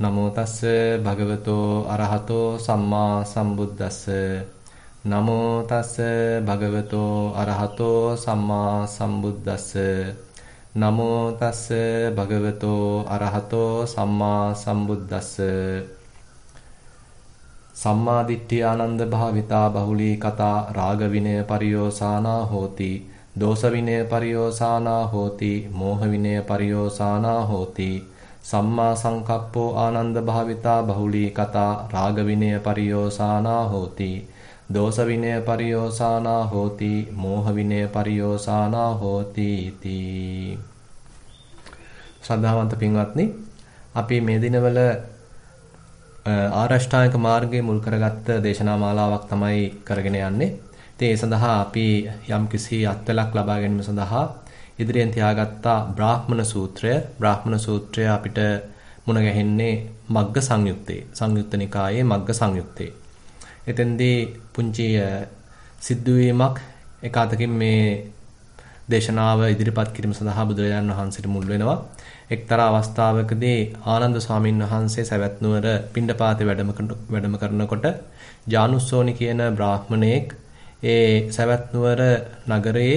නමෝ තස්ස භගවතෝ අරහතෝ සම්මා සම්බුද්දස්ස නමෝ තස්ස භගවතෝ අරහතෝ සම්මා සම්බුද්දස්ස නමෝ තස්ස භගවතෝ අරහතෝ සම්මා සම්බුද්දස්ස සම්මා දිට්ඨි ආනන්ද භාවිතා බහුලී කතා රාග විනය පරියෝසානා හෝති දෝෂ විනය පරියෝසානා හෝති මෝහ විනය පරියෝසානා හෝති සම්මා සංකප්පෝ ආනන්ද භාවිතා බහුලී කතා රාග විනය පරියෝසානා හෝති දෝෂ විනය පරියෝසානා හෝති මෝහ විනය පරියෝසානා හෝති තී. ශ්‍රද්ධාවන්ත පින්වත්නි, අපි මේ දිනවල ආරෂ්ඨාංගික මාර්ගයේ මුල් කරගත්ත දේශනා මාලාවක් තමයි කරගෙන යන්නේ. ඉතින් ඒ සඳහා අපි යම්කිසි අත්වලක් ලබා ගැනීම සඳහා ඉදිරියෙන් තියාගත්ත බ්‍රාහ්මණ සූත්‍රය. බ්‍රාහ්මණ සූත්‍රය අපිට මුණ ගැහෙන්නේ මග්ග සංයුත්තේ. සංයුත්ත නිකායේ මග්ග සංයුත්තේ. එතෙන්දී පුංචි සිද්ධාවීමක් එකාතකින් මේ දේශනාව ඉදිරිපත් කිරීම සඳහා බුදුරජාණන් වහන්සේට මුල් වෙනවා. එක්තරා අවස්ථාවකදී ආනන්ද ස්වාමීන් වහන්සේ සවැත් නුවර පිණ්ඩපාතේ වැඩම කරනකොට ජානුස්සෝනි කියන බ්‍රාහ්මණයෙක් ඒ සවැත් නුවර නගරයේ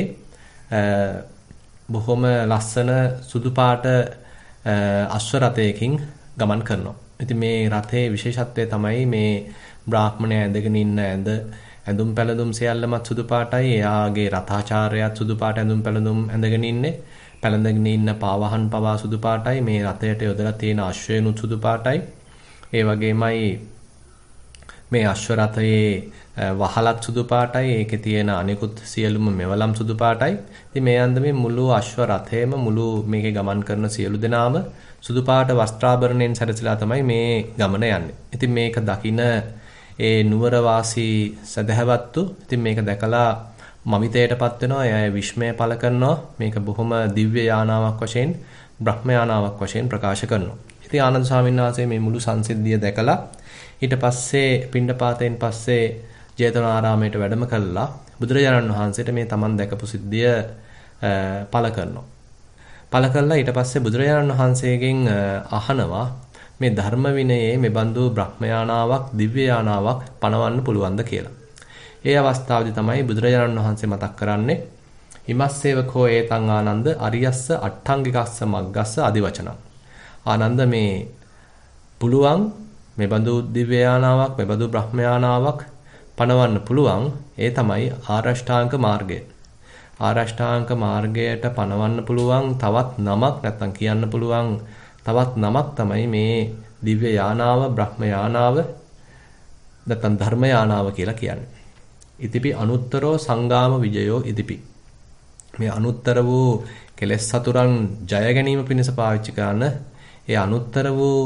බොහොම ලස්සන සුදු පාට අශ්ව රථයකින් ගමන් කරනවා. ඉතින් මේ රථයේ විශේෂත්වය තමයි මේ බ්‍රාහ්මණයා ඇඳගෙන ඉන්න ඇඳුම් පැළඳුම් සියල්ලමත් සුදු පාටයි. එයාගේ රථාචාර්යයත් සුදු පාට ඇඳුම් පැළඳුම් ඇඳගෙන ඉන්නේ. පැළඳගෙන ඉන්න පාවහන් පවා සුදු පාටයි. මේ රථයට යොදලා තියෙන අශ්වයනුත් සුදු පාටයි. ඒ වගේමයි මේ අශ්ව රථයේ වහලත් සුදු පාටයි. ඒකේ තියෙන අනිකුත් සියලුම මෙවලම් සුදු පාටයි. ඉතින් මේ අන්දමේ මුළු අශ්ව රථයේම මුළු මේකේ ගමන් කරන සියලු දෙනාම සුදු පාට වස්ත්‍රාභරණයෙන් සැරසිලා තමයි මේ ගමන යන්නේ. ඉතින් මේක දකින ඒ නුවර වාසී සදහැවත්තු ඉතින් මේක දැකලා මවිතයටපත් වෙනවා. එයා විශ්මය පළ කරනවා. මේක බොහොම දිව්‍ය යානාවක් වශයෙන්, බ්‍රහ්ම යානාවක් වශයෙන් ප්‍රකාශ කරනවා. ඉතින් ආනන්ද ස්වාමීන් වහන්සේ මේ මුළු සංසිද්ධිය දැකලා ඊට පස්සේ පිණ්ඩපාතයෙන් පස්සේ ජේතවනාරාමයට වැඩම කළා. බුදුරජාණන් වහන්සේට මේ තමන් දැකපු සිද්ධිය පළ කරනවා. පළ කළා ඊට පස්සේ බුදුරජාණන් වහන්සේගෙන් අහනවා මේ ධර්ම විනයේ මේ බඳු බ්‍රහ්ම යානාවක්, දිව්‍ය යානාවක් පණවන්න පුළුවන්ද කියලා. ඒ අවස්ථාවේදී තමයි බුදුරජාණන් වහන්සේ මතක් කරන්නේ හිමස්සේවකෝ ඒතං ආනන්ද අරියස්ස අට්ඨංගිකස්ස මග්ගස්ස আদি වචන. ආනන්ද මේ පුළුවන් මේ බඳු දිව්‍ය යානාවක්, මේ බඳු බ්‍රහ්ම යානාවක් පණවන්න පුළුවන්. ඒ තමයි ආරෂ්ඨාංග මාර්ගය. ආරෂ්ඨාංග මාර්ගයට පණවන්න පුළුවන් තවත් නමක්, නැත්නම් කියන්න පුළුවන් තවත් නමක් තමයි මේ දිව්‍ය යානාව, බ්‍රහ්ම යානාව, නැත්නම් ධර්ම යානාව කියලා කියන්නේ. ඉතිපි අනුත්තරෝ සංගාම විජයෝ ඉතිපි. මේ අනුත්තර වූ කෙලෙස් සතුරන් ජය ගැනීම පිණිස පාවිච්චි කරන ඒ අනුත්තර වූ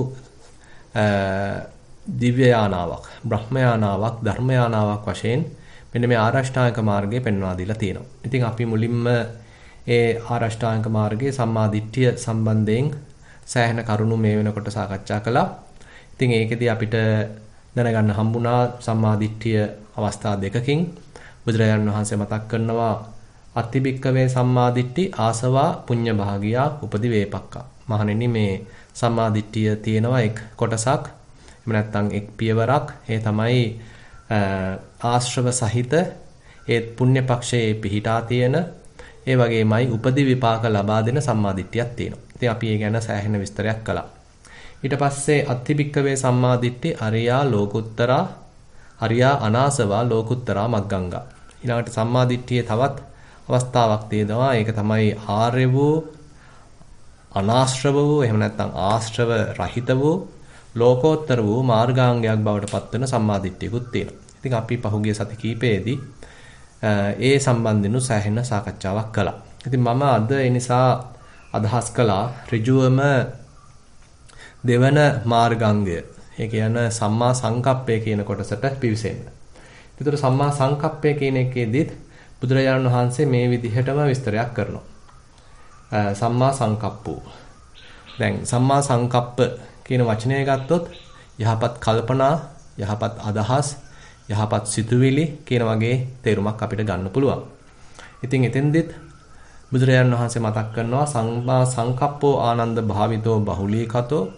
දිව්‍ය යානාවක්, බ්‍රහ්ම යානාවක්, ධර්ම යානාවක් වශයෙන් මෙන්න මේ ආරෂ්ඨාංග මාර්ගය පෙන්වා දීලා තියෙනවා. ඉතින් අපි මුලින්ම ඒ ආරෂ්ඨාංග මාර්ගයේ සම්මා දිට්ඨිය සම්බන්ධයෙන් සෑහෙන කරුණු මේ වෙනකොට සාකච්ඡා කළා. ඉතින් ඒකෙදී අපිට දැනගන්න හම්බුණා සම්මා දිට්ඨිය අවස්ථා දෙකකින්. බුදුරජාණන් වහන්සේ මතක් කරනවා අත්තිබික්කවේ සම්මා දිට්ඨි ආසවා පුඤ්ඤ භාගියා උපදි වේපක්කා. මහණෙනි මේ සම්මා දිට්ඨිය තියෙනවා එක් කොටසක්. එහෙම නැත්නම් එක් පියවරක්. ඒ තමයි ආශ්‍රව සහිත ඒ පුණ්‍ය පක්ෂයේ පිහිටා තියෙන ඒ වගේමයි උපදි විපාක ලබා දෙන සම්මා දිට්ඨියක් තියෙනවා. ඉතින් අපි ඒ ගැන සෑහෙන විස්තරයක් කළා. ඊට පස්සේ අත්තිබික්කවේ සම්මා දිට්ඨි අරියා ලෝකුත්තරා අරියා අනාසවා ලෝකුත්තරා මග්ගංගා. ඊළඟට සම්මා දිට්ඨියේ තවත් අවස්ථාවක් තියෙනවා. ඒක තමයි ආර්ය වූ, අනාශ්‍රව වූ, එහෙම නැත්නම් ආශ්‍රව රහිත වූ, ලෝකෝත්තර වූ මාර්ගාංගයක් බවට පත්වෙන සම්මා දිට්ඨියකුත් තියෙනවා. ඉතින් අපි පහුගිය සති කීපයේදී ඒ සම්බන්ධිනු සෑහෙන සාකච්ඡාවක් කළා. ඉතින් මම අද ඒ නිසා අදහස් කළා ඍජුවම දෙවන මාර්ගාංගය. ඒ කියන්නේ සම්මා සංකප්පය කියන කොටසට පිවිසෙන්න. ඒතර සම්මා සංකප්පය කියන එකේදීත් බුදුරජාණන් වහන්සේ මේ විදිහටම විස්තරයක් කරනවා. සම්මා සංකප්පෝ. දැන් සම්මා සංකප්ප කියන වචනය ගත්තොත් යහපත් කල්පනා, යහපත් අදහස්, යහපත් සිතුවිලි කියන වගේ තේරුමක් අපිට ගන්න පුළුවන්. ඉතින් එතෙන්දෙත් බුදුරජාණන් වහන්සේ මතක් කරනවා සම්මා සංකප්පෝ ආනන්ද භාවිතෝ බහුලීකතෝ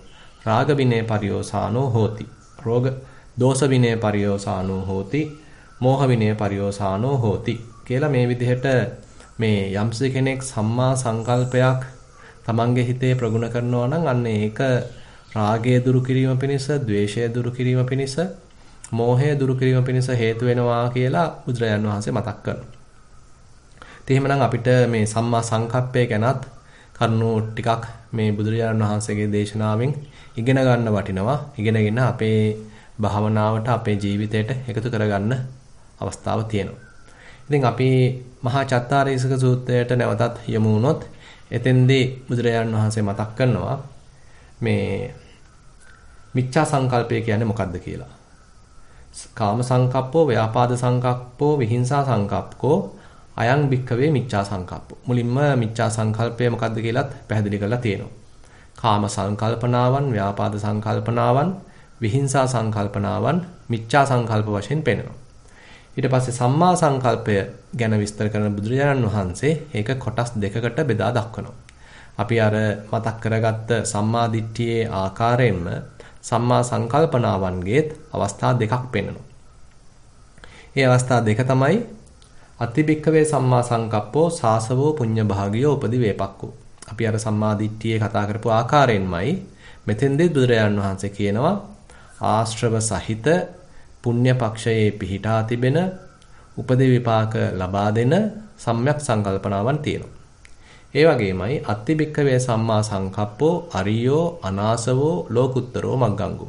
රාග විනේ පරියෝසානෝ හෝති. රෝග දෝෂ විනේ පරියෝසානෝ හෝති. මෝහ විනේ පරියෝසානෝ හෝති කියලා මේ විදිහට මේ යම්ස කෙනෙක් සම්මා සංකල්පයක් තමන්ගේ හිතේ ප්‍රගුණ කරනවා නම් අන්න ඒක රාගය දුරු කිරීම පිණිස, ద్వේෂය දුරු කිරීම පිණිස, මෝහය දුරු කිරීම පිණිස හේතු වෙනවා කියලා බුදුරජාණන් වහන්සේ මතක් කරනවා. ඉතින් එහෙමනම් අපිට මේ සම්මා සංකප්පය ගැනත් කරුණු ටිකක් මේ බුදුරජාණන් වහන්සේගේ දේශනාවෙන් ඉගෙන ගන්න වටිනවා. ඉගෙනගෙන අපේ භාවනාවට, අපේ ජීවිතයට එකතු කරගන්න අවස්ථාව තියෙනවා. ඉතින් අපි මහා චත්තාරීසක සූත්‍රයට නැවතත් යමු වුණොත් එතෙන්දී බුදුරජාණන් වහන්සේ මතක් කරනවා මේ මිච්ඡා සංකල්පය කියන්නේ මොකක්ද කියලා. කාම සංකප්පෝ, ව්‍යාපාද සංකප්පෝ, විහිංසා සංකප්පෝ, අයං භික්ඛවේ මිච්ඡා සංකප්පෝ. මුලින්ම මිච්ඡා සංකල්පය මොකක්ද කියලාත් පැහැදිලි කරලා තියෙනවා. කාම සංකල්පනාවන්, ව්‍යාපාද සංකල්පනාවන්, විහිංසා සංකල්පනාවන් මිච්ඡා සංකල්ප වශයෙන් පෙන්වනවා. ඊට පස්සේ සම්මා සංකල්පය ගැන විස්තර කරන බුදුරජාණන් වහන්සේ ඒක කොටස් දෙකකට බෙදා දක්වනවා. අපි අර මතක් කරගත්ත සම්මා දිට්ඨියේ ආකාරයෙන්ම සම්මා සංකල්පනාවන්ගේත් අවස්ථා දෙකක් පෙන්වනවා. මේ අවස්ථා දෙක තමයි අතිබික්කවේ සම්මා සංකප්පෝ සාසවෝ පුඤ්ඤ භාගියෝ උපදි වේපක්කෝ. අපි අර සම්මා දිට්ඨියේ කතා කරපු ආකාරයෙන්මයි මෙතෙන්දී බුදුරජාණන් වහන්සේ කියනවා ආශ්‍රව සහිත පුණ්‍ය පක්ෂයේ පිහිටා තිබෙන උපදි විපාක ලබා දෙන සම්‍යක් සංකල්පනාවන් තියෙනවා. ඒ වගේමයි අත්තිබික්කවේ සම්මා සංකප්පෝ අරියෝ අනාසවෝ ලෝකුත්තරෝ මග්ගංගෝ.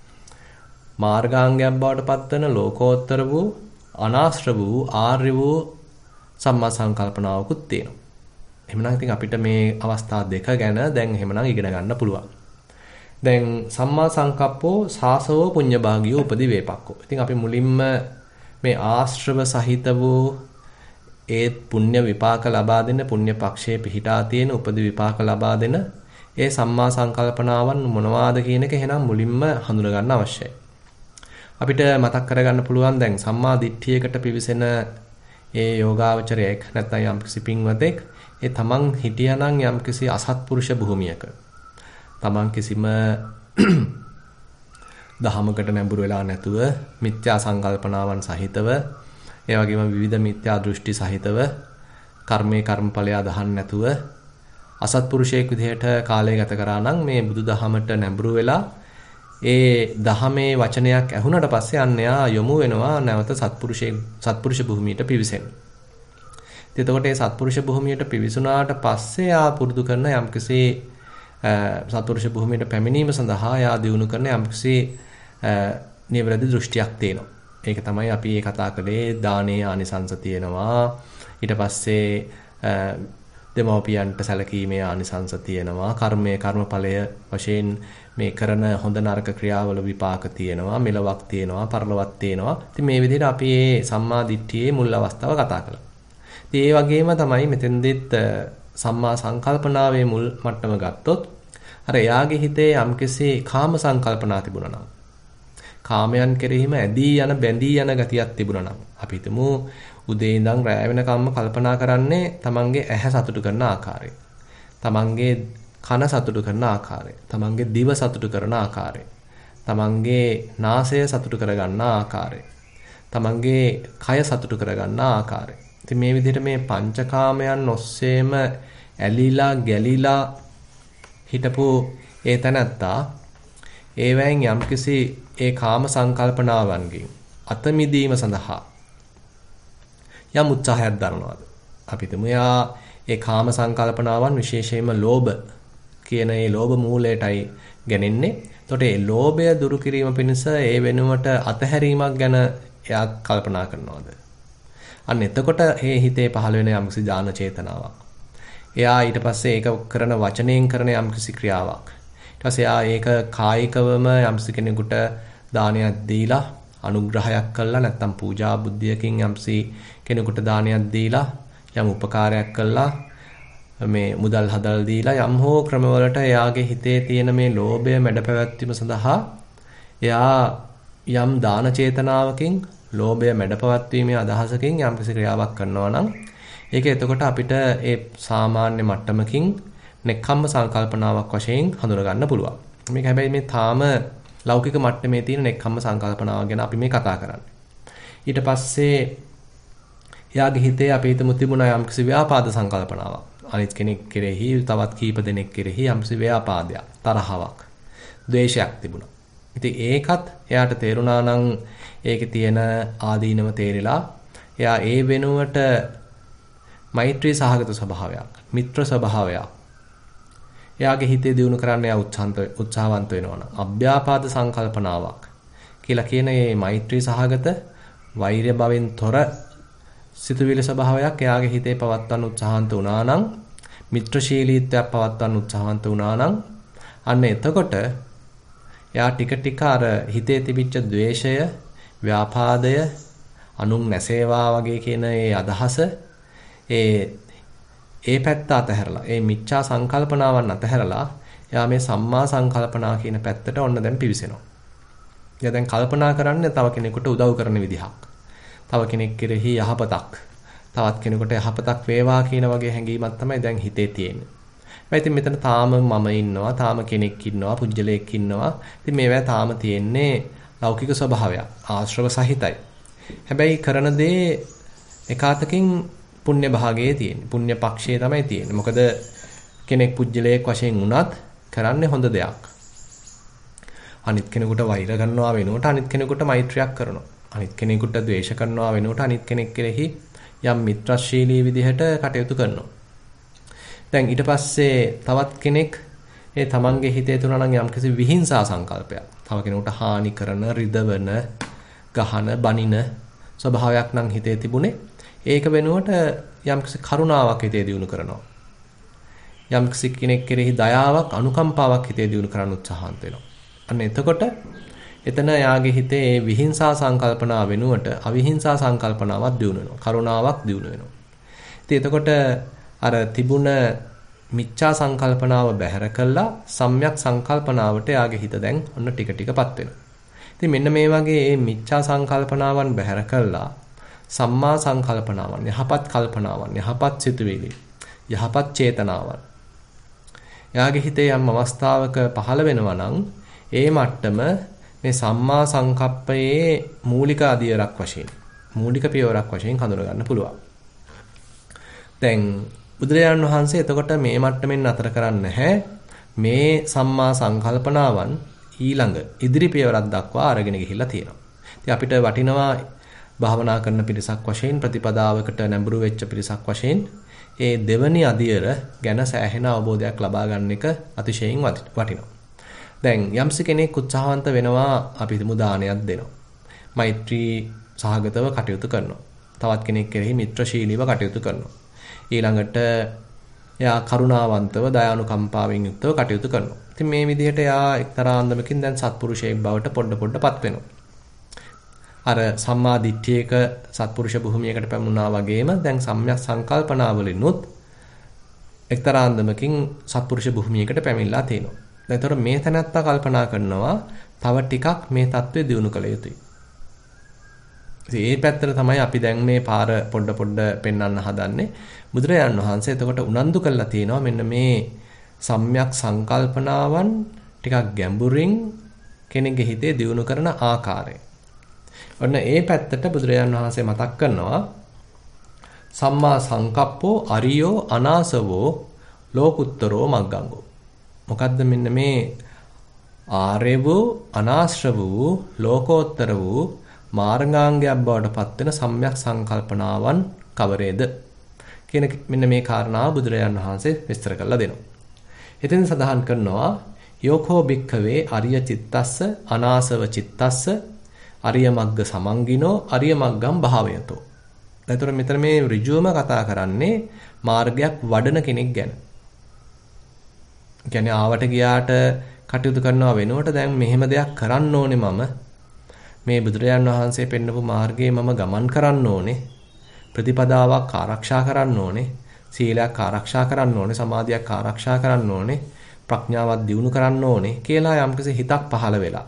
මාර්ගාංගයක් බවට පත්වන ලෝකෝත්තර වූ අනාශ්‍රව වූ ආර්ය වූ සම්මා සංකල්පනාවකුත් තියෙනවා. එහෙමනම් ඉතින් අපිට මේ අවස්ථා දෙක ගැන දැන් එහෙමනම් ඉගෙන ගන්න පුළුවන්. දැන් සම්මා සංකප්පෝ සාසවෝ පුඤ්ඤභාගියෝ උපදි වේපක්කෝ. ඉතින් අපි මුලින්ම මේ ආශ්‍රව සහිත වූ ඒ පුණ්‍ය විපාක ලබා දෙන පුණ්‍ය පක්ෂයේ පිහිටා තියෙන උපදි විපාක ලබා දෙන ඒ සම්මා සංකල්පනාවන් මොනවාද කියන එක එහෙනම් මුලින්ම හඳුනා ගන්න අවශ්‍යයි. අපිට මතක් කරගන්න පුළුවන් දැන් සම්මා දිට්ඨියකට පිවිසෙන ඒ යෝගාවචරයෙක් නැත්නම් යම්කිසි පින්වතෙක් ඒ තමන් හිටියානම් යම්කිසි අසත්පුරුෂ භූමියක තමන් කිසිම දහමකට නැඹුරු වෙලා නැතුව මිත්‍යා සංකල්පනාවන් සහිතව ඒ වගේම විවිධ මිත්‍යා දෘෂ්ටි සහිතව කර්මයේ කර්මඵලය අදහන් නැතුව අසත්පුරුෂයෙක් විදිහට කාලය ගත කරා නම් මේ බුදුදහමට නැඹුරු වෙලා ඒ දහමේ වචනයක් ඇහුනට පස්සේ අන්‍යයා යොමු වෙනවා නැවත සත්පුරුෂ භූමියට පිවිසෙන්න. එතකොට මේ සත්පුරුෂ භූමියට පිවිසුනාට පස්සේ ආ පුරුදු කරන යම්කිසි සත්පුරුෂ භූමියට පැමිණීම සඳහා යා දියුණු කරන යම්කිසි නිවැරදි දෘෂ්ටියක් තියෙනවා. ඒක තමයි අපි මේ කතා කළේ දානයේ ආනිසංස තියෙනවා. ඊට පස්සේ දෙමෝපියන්ට සැලකීමේ ආනිසංස තියෙනවා. කර්මයේ කර්මඵලය වශයෙන් මේ කරන හොඳ නරක ක්‍රියාවල විපාක තියෙනවා. මෙලවක් තියෙනවා, පරලොවක් තියෙනවා. ඉතින් මේ විදිහට අපි මේ සම්මා දිට්ඨියේ මුල් අවස්ථාව කතා කළා. ඉතින් ඒ වගේම තමයි මෙතෙන්දෙත් සම්මා සංකල්පනාවේ මුල් මට්ටම ගත්තොත් අර එයාගේ හිතේ යම්කිසි කාම සංකල්පනා තිබුණා නම් කාමයන් කෙරෙහිම ඇදී යන බැඳී යන ගතියක් තිබුණා නම් අපි හිතමු උදේ ඉඳන් රැය වෙනකම්ම කල්පනා කරන්නේ තමන්ගේ ඇහැ සතුටු කරන ආකාරය. තමන්ගේ කන සතුටු කරන ආකාරය. තමන්ගේ දිව සතුටු කරන ආකාරය. තමන්ගේ නාසය සතුටු කරගන්න ආකාරය. තමන්ගේ කය සතුටු කරගන්න ආකාරය. ඉතින් මේ විදිහට මේ පංචකාමයන් ඔස්සේම ඇලිලා ගැලිලා හිටපු ඒ තැනත්තා ඒවැයෙන් යම්කිසි ඒ කාම සංකල්පනාවන්ගෙන් අත මිදීම සඳහා යම් උත්සාහයක් දරනවාද? අපි හිතමු යා ඒ කාම සංකල්පනාවන් විශේෂයෙන්ම ලෝභ කියන ඒ ලෝභ මූලයටයි ගැනෙන්නේ. එතකොට ඒ ලෝභය දුරු කිරීම පිණිස ඒ වෙනුවට අතහැරීමක් ගැන එයා කල්පනා කරනවාද? අන්න එතකොට ඒ හිතේ පහළ වෙන යම්කිසි දාන චේතනාවක්. එයා ඊට පස්සේ ඒක කරන වචනයෙන් කරන යම්කිසි ක්‍රියාවක්. ඊට පස්සේ එයා ඒක කායිකවම යම්කිසි කෙනෙකුට දානයක් දීලා අනුග්‍රහයක් කළා නැත්නම් පූජා බුද්ධියකින් යම්සි කෙනෙකුට දානයක් දීලා යම් උපකාරයක් කළා මේ මුදල් හදලා දීලා යම් හෝ ක්‍රමවලට එයාගේ හිතේ තියෙන මේ ලෝභය මැඩ පැවැත්වීම සඳහා එයා යම් දාන චේතනාවකින් ලෝභය මැඩ පැවැත්වීමේ අදහසකින් යම්කිසි ක්‍රියාවක් කරනවා නම් ඒක එතකොට අපිට ඒ සාමාන්‍ය මට්ටමකින් නෙක්ඛම්ම සංකල්පනාවක් වශයෙන් හඳුනා ගන්න පුළුවන්. මේක හැබැයි මේ තාම ලෞකික මට්ටමේ තියෙන නෙක්ඛම්ම සංකල්පනාව ගැන අපි මේ කතා කරන්නේ. ඊට පස්සේ එයාගේ හිතේ අපි හිතමු තිබුණා යම්කිසි ව්‍යාපාද සංකල්පනාවක්. අනිත් කෙනෙක් කෙරෙහි තවත් කීප දෙනෙක් කෙරෙහි යම්කිසි ව්‍යාපාදයක්, තරහවක්, ද්වේෂයක් තිබුණා. ඉතින් ඒකත් එයාට තේරුණා නම් ඒකේ තියෙන ආදීනව තේරිලා එයා ඒ වෙනුවට මෛත්‍රී සහගත ස්වභාවයක්, මිත්‍ර ස්වභාවයක් එයාගේ හිතේ දියුණු කරන්න එයා උත්සාහවන්ත වෙනවා නම් අභ්‍යාපාද සංකල්පනාවක් කියලා කියන මේ මෛත්‍රී සහගත වෛරය භවෙන් තොර සිතුවිලි ස්වභාවයක් එයාගේ හිතේ පවත්වන්න උත්සාහන්ත වුණා නම් මිත්‍රශීලීත්වයක් පවත්වන්න උත්සාහන්ත වුණා නම් අන්න එතකොට එයා ටික ටික අර හිතේ තිබිච්ච द्वේෂය, ව්‍යාපාදය, අනුන් නැසේවා වගේ කියන ඒ අදහස ඒ පැත්ත අතහැරලා, ඒ මිච්ඡා සංකල්පනාවන් අතහැරලා එයා මේ සම්මා සංකල්පනා කියන පැත්තට ඔන්න දැන් පිවිසෙනවා. එයා දැන් කල්පනා කරන්නේ තව කෙනෙකුට උදව් කරන විදිහක්. තව කෙනෙක් කෙරෙහි යහපතක්, තවත් කෙනෙකුට යහපතක් වේවා කියන වගේ හැඟීමක් තමයි දැන් හිතේ තියෙන්නේ. ඉතින් මෙතන තාම මම ඉන්නවා, තාම කෙනෙක් ඉන්නවා, පුජ්‍යලයක් ඉන්නවා. ඉතින් මේවා තාම තියෙන්නේ ලෞකික ස්වභාවයක්, ආශ්‍රව සහිතයි. හැබැයි කරන දේ එකාතකින් පුණ්‍ය භාගයේ තියෙන්නේ. පුණ්‍ය පක්ෂයේ තමයි තියෙන්නේ. මොකද කෙනෙක් පුජ්‍යලයක් වශයෙන් වුණත් කරන්නේ හොඳ දෙයක්. අනිත් කෙනෙකුට වෛර කරනවා වෙනුවට අනිත් කෙනෙකුට මෛත්‍රියක් කරනවා. අනිත් කෙනෙකුට ද්වේෂ කරනවා වෙනුවට අනිත් කෙනෙක් කෙරෙහි යම් මිත්‍රශීලී විදිහට කටයුතු කරනවා. දැන් ඊට පස්සේ තවත් කෙනෙක් ඒ තමන්ගේ හිතේ තුන නම් යම්කිසි විහිංසා සංකල්පයක්. තව කෙනෙකුට හානි කරන, රිදවන, ගහන, බනින ස්වභාවයක් නම් හිතේ තිබුණේ. ඒක වෙනුවට යම්කිසි කරුණාවක් හිතේ දියුණු කරනවා. යම්කිසි කෙනෙක් කෙරෙහි දයාවක්, අනුකම්පාවක් හිතේ දියුණු කරන්න උත්සාහන්ත වෙනවා. අන්න එතකොට එතන යාගේ හිතේ මේ විහිංසා සංකල්පනා වෙනුවට අවිහිංසා සංකල්පනාවක් දියුණු වෙනවා. කරුණාවක් දියුණු වෙනවා. ඉතින් එතකොට අර තිබුණ මිච්ඡා සංකල්පනාව බැහැර කළා සම්‍යක් සංකල්පනාවට යාගේ හිත දැන් ඔන්න ටික ටිකපත් වෙනවා. ඉතින් මෙන්න මේ වගේ මේ මිච්ඡා සංකල්පනාවන් බැහැර කළා සම්මා සංකල්පනාවන්, යහපත් කල්පනාවන්, යහපත් සිතුවිලි, යහපත් චේතනාවන් යාගේ හිතේ යම් අවස්ථාවක පහළ වෙනවා නම් ඒ මට්ටම මේ සම්මා සංකප්පයේ මූලික අදියරක් වශයෙන්, මූලික පියවරක් වශයෙන් හඳුනා ගන්න පුළුවන්. දැන් බුදුරජාණන් වහන්සේ එතකොට මේ මට්ටමින් නතර කරන්නේ නැහැ. මේ සම්මා සංකල්පනාවන් ඊළඟ ඉදිරි පියවරක් දක්වා අරගෙන ගිහිල්ලා තියෙනවා. ඉතින් අපිට වටිනවා භාවනා කරන පිරිසක් වශයෙන්, ප්‍රතිපදාවකට නැඹුරු වෙච්ච පිරිසක් වශයෙන් ඒ දෙවනි අදියර ගැන සෑහෙන අවබෝධයක් ලබා ගන්න එක අතිශයින් වටිනවා. දැන් යම්සි කෙනෙක් උත්සාහවන්ත වෙනවා අපි හිතමු දානයක් දෙනවා. මෛත්‍රී සහගතව කටයුතු කරනවා. තවත් කෙනෙක් කෙරෙහි මිත්‍රශීලීව කටයුතු කරනවා. ඊළඟට එයා කරුණාවන්තව දයානුකම්පාවෙන් යුක්තව කටයුතු කරනවා. ඉතින් මේ විදිහට එයා එක්තරා අන්දමකින් දැන් සත්පුරුෂයෙක් බවට පොඩ්ඩපත් වෙනවා. අර සම්මා දිට්ඨියක සත්පුරුෂ භූමියකට පැමුණා වගේම දැන් සම්‍යක් සංකල්පනාවලිනුත් එක්තරා අන්දමකින් සත්පුරුෂ භූමියකට පැමිණලා තියෙනවා. දැන් ඒතර මේ තැනත්තා කල්පනා කරනවා තව ටිකක් මේ தત્ත්වය දියුණු කළ යුතුයි. ඒ පැත්තට තමයි අපි දැන් මේ පාර පොඩ පෙන්වන්න හදන්නේ. බුදුරජාණන් වහන්සේ එතකොට උනන්දු කළා තියෙනවා මෙන්න මේ සම්‍යක් සංකල්පනාවන් ටිකක් ගැඹුරින් කෙනෙක්ගේ හිතේ දියුණු කරන ආකාරය. ඔන්න ඒ පැත්තට බුදුරජාණන් වහන්සේ මතක් කරනවා සම්මා සංකප්පෝ අරියෝ අනාසවෝ ලෝකුත්තරෝ මග්ගංගෝ. මොකද්ද මෙන්න මේ ආර්ය වූ අනාශ්‍රව වූ ලෝකෝත්තර වූ මාර්ගාංගයක් බවට පත්වෙන සම්‍යක් සංකල්පනාවන් කවරේද කියන මෙන්න මේ කාරණාව බුදුරජාණන් වහන්සේ විස්තර කරලා දෙනවා. එතෙන් සඳහන් කරනවා යෝකෝ භික්ඛවේ අරිය චිත්තස්ස අනාසව චිත්තස්ස අරිය මග්ග සමංගිනෝ අරිය මග්ගම් භාවයතෝ. එතකොට මෙතන මේ ඍජුවම කතා කරන්නේ මාර්ගයක් වඩන කෙනෙක් ගැන. කියන්නේ ආවට ගියාට කටයුතු කරනවා වෙනුවට දැන් මෙහෙම දෙයක් කරන්න ඕනේ මම. මේ බුදුරජාන් වහන්සේ පෙන්නපු මාර්ගයේ මම ගමන් කරන්න ඕනේ. ප්‍රතිපදාවක් ආරක්ෂා කරන්න ඕනේ. සීලයක් ආරක්ෂා කරන්න ඕනේ. සමාධියක් ආරක්ෂා කරන්න ඕනේ. ප්‍රඥාවක් දියුණු කරන්න ඕනේ කියලා යම්කිසි හිතක් පහළ වෙලා.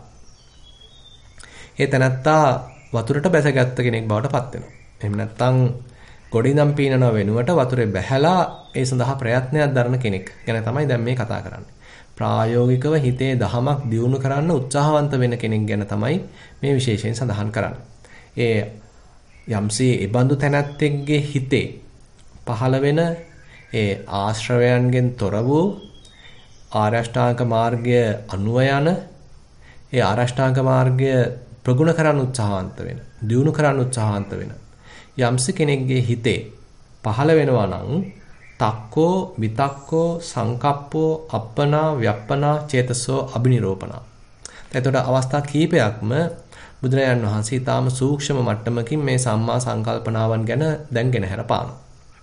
ඒ තැනත්තා වතුරට බැසගත්ත කෙනෙක් බවට පත් වෙනවා. එහෙම නැත්නම් ගොඩින්නම් පීනන වෙනුවට වතුරේ බැහැලා ඒ සඳහා ප්‍රයත්නයක් දරන කෙනෙක් ගැන තමයි දැන් මේ කතා කරන්නේ. ප්‍රායෝගිකව හිතේ දහමක් දියුණු කරන්න උත්සාහවන්ත වෙන කෙනෙක් ගැන තමයි මේ විශේෂයෙන් සඳහන් කරන්නේ. ඒ යම්සේ ඒ බඳු තැනැත්තෙක්ගේ හිතේ පහළ වෙන ඒ ආශ්‍රවයන්ගෙන් තොර වූ ආරෂ්ඨාංග මාර්ගය අනුව යන ඒ ආරෂ්ඨාංග මාර්ගය ප්‍රගුණ කරන්න උත්සාහවන්ත වෙන, දියුණු කරන්න උත්සාහවන්ත වෙන යම්ස කෙනෙක්ගේ හිතේ පහළ වෙනවා නම් තක්කෝ විතක්කෝ සංකප්පෝ අප්පනා ව්‍යප්පනා චේතසෝ අබිනිරෝපණා. එතකොට අවස්ථා කීපයක්ම බුදුරජාණන් වහන්සේ ඊටාම සූක්ෂම මට්ටමකින් මේ සම්මා සංකල්පනාවන් ගැන දැන්ගෙන හැරපානවා.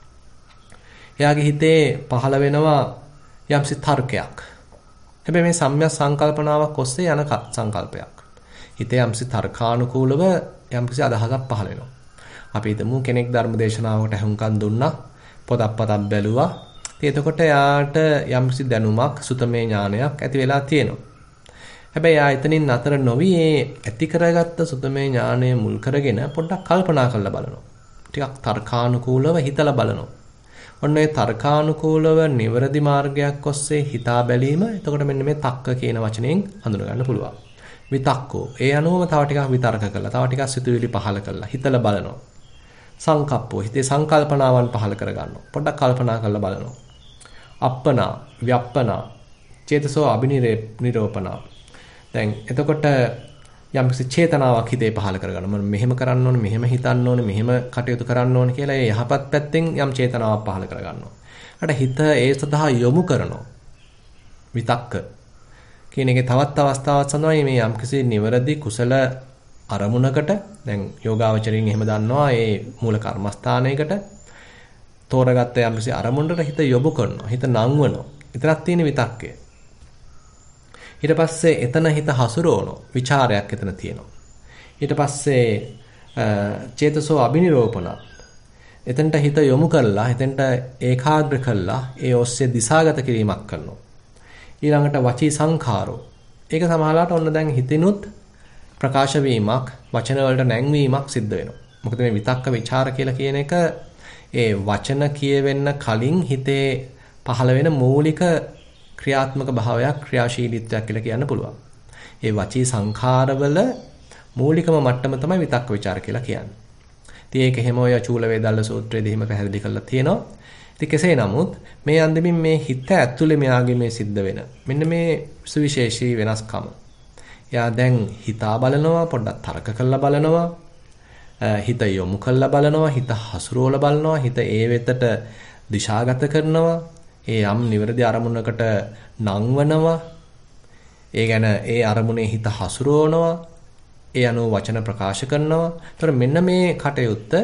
එයාගේ හිතේ පහළ වෙනවා යම්සි තර්කයක්. හැබැයි මේ සම්‍යක් සංකල්පනාවක් ඔස්සේ යන සංකල්පයක්. හිතේ යම්සි තර්කානුකූලව යම්කිසි අදහසක් පහළ වෙනවා. අපි හිතමු කෙනෙක් ධර්ම දේශනාවකට අහුම්කම් දුන්නා, පොතක් බැලුවා. ඉතින් එතකොට යාට යම්කිසි දැනුමක්, සුතමේ ඥානයක් ඇති වෙලා තියෙනවා. හැබැයි යා එතනින් නතර නොවි ඒ ඇති කරගත්ත සුතමේ ඥානය මුල් කරගෙන පොඩ්ඩක් කල්පනා කරලා බලනවා. ටිකක් තර්කානුකූලව හිතලා බලනවා. ඔන්න ඒ තර්කානුකූලව නිවැරදි මාර්ගයක් ඔස්සේ හිතා බැලීම එතකොට මෙන්න මේ තක්ක කියන වචනයෙන් හඳුන ගන්න පුළුවන්. විතක්කෝ ඒ අනුවම තව ටිකක් විතර්ක කරලා තව ටිකක් සිතුවිලි පහල කරලා හිතලා බලනවා. සංකප්පෝ හිතේ සංකල්පනාවන් පහල කර ගන්නවා. පොඩ්ඩක් කල්පනා කරලා බලනවා. අප්පනා ව්‍යප්පනා චේතසෝ අබිනිරෝපණා. දැන් එතකොට යම්කිසි චේතනාවක් හිතේ පහල කරගන්න. මම මෙහෙම කරන්න ඕනේ, මෙහෙම හිතන්න ඕනේ, මෙහෙම කටයුතු කරන්න ඕනේ කියලා ඒ යහපත් පැත්තෙන් යම් චේතනාවක් පහල කරගන්නවා. ඊට හිත ඒ සඳහා යොමු කරනවා. විතක්ක කියන එකේ තවත් අවස්ථාවක් සඳහා මේ යම්කිසි නිවැරදි කුසල අරමුණකට දැන් යෝගාවචරයෙන් එහෙම දන්නවා ඒ මූල කර්මස්ථානයකට තෝරගත්ත යම්කිසි අරමුණකට හිත යොමු කරනවා. හිත නංවනවා. එතනක් තියෙන විතක්කය. ඊට පස්සේ එතන හිත හසුරවනවා. ਵਿਚාරයක් එතන තියෙනවා. ඊට පස්සේ චේතසෝ අබිනිරෝපණ. එතනට හිත යොමු කරලා, එතනට ඒකාග්‍ර කරලා ඒ ඔස්සේ දිශාගත කිරීමක් කරනවා. ඊළඟට වචී සංඛාරෝ. ඒක සමහරවිට ඔන්න දැන් හිතිනුත් ප්‍රකාශ වීමක්, වචන වලට නැංවීමක් සිද්ධ වෙනවා. මොකද මේ විතක්ක ਵਿਚාර කියලා කියන එක ඒ වචන කියවෙන්න කලින් හිතේ පහළ වෙන මූලික ක්‍රියාත්මක භාවයක්, ක්‍රියාශීලීත්වයක් කියලා කියන්න පුළුවන්. ඒ වචී සංඛාරවල මූලිකම මට්ටම තමයි විතක්ක ਵਿਚාර කියලා කියන්නේ. ඉතින් ඒක එහෙම ඔය චූල වේදල්ල සූත්‍රයේදී එහෙම පැහැදිලි කරලා තියෙනවා. ඉතින් කෙසේ නමුත් මේ අන්දමින් මේ හිත ඇතුලේ මෙයාගේ මේ සිද්ධ වෙන මෙන්න මේ සුවිශේෂී වෙනස්කම. එයා දැන් හිතා බලනවා, පොඩ්ඩක් තර්ක කරලා බලනවා, හිත යොමු කරලා බලනවා, හිත හසුරවලා බලනවා, හිත ඒ වෙතට දිශාගත කරනවා, ඒ යම් නිවැරදි අරමුණකට නංවනවා, ඒ ගැන ඒ අරමුණේ හිත හසුරවනවා, ඒ අනුව වචන ප්‍රකාශ කරනවා. ඒතර මෙන්න මේ කටයුත්ත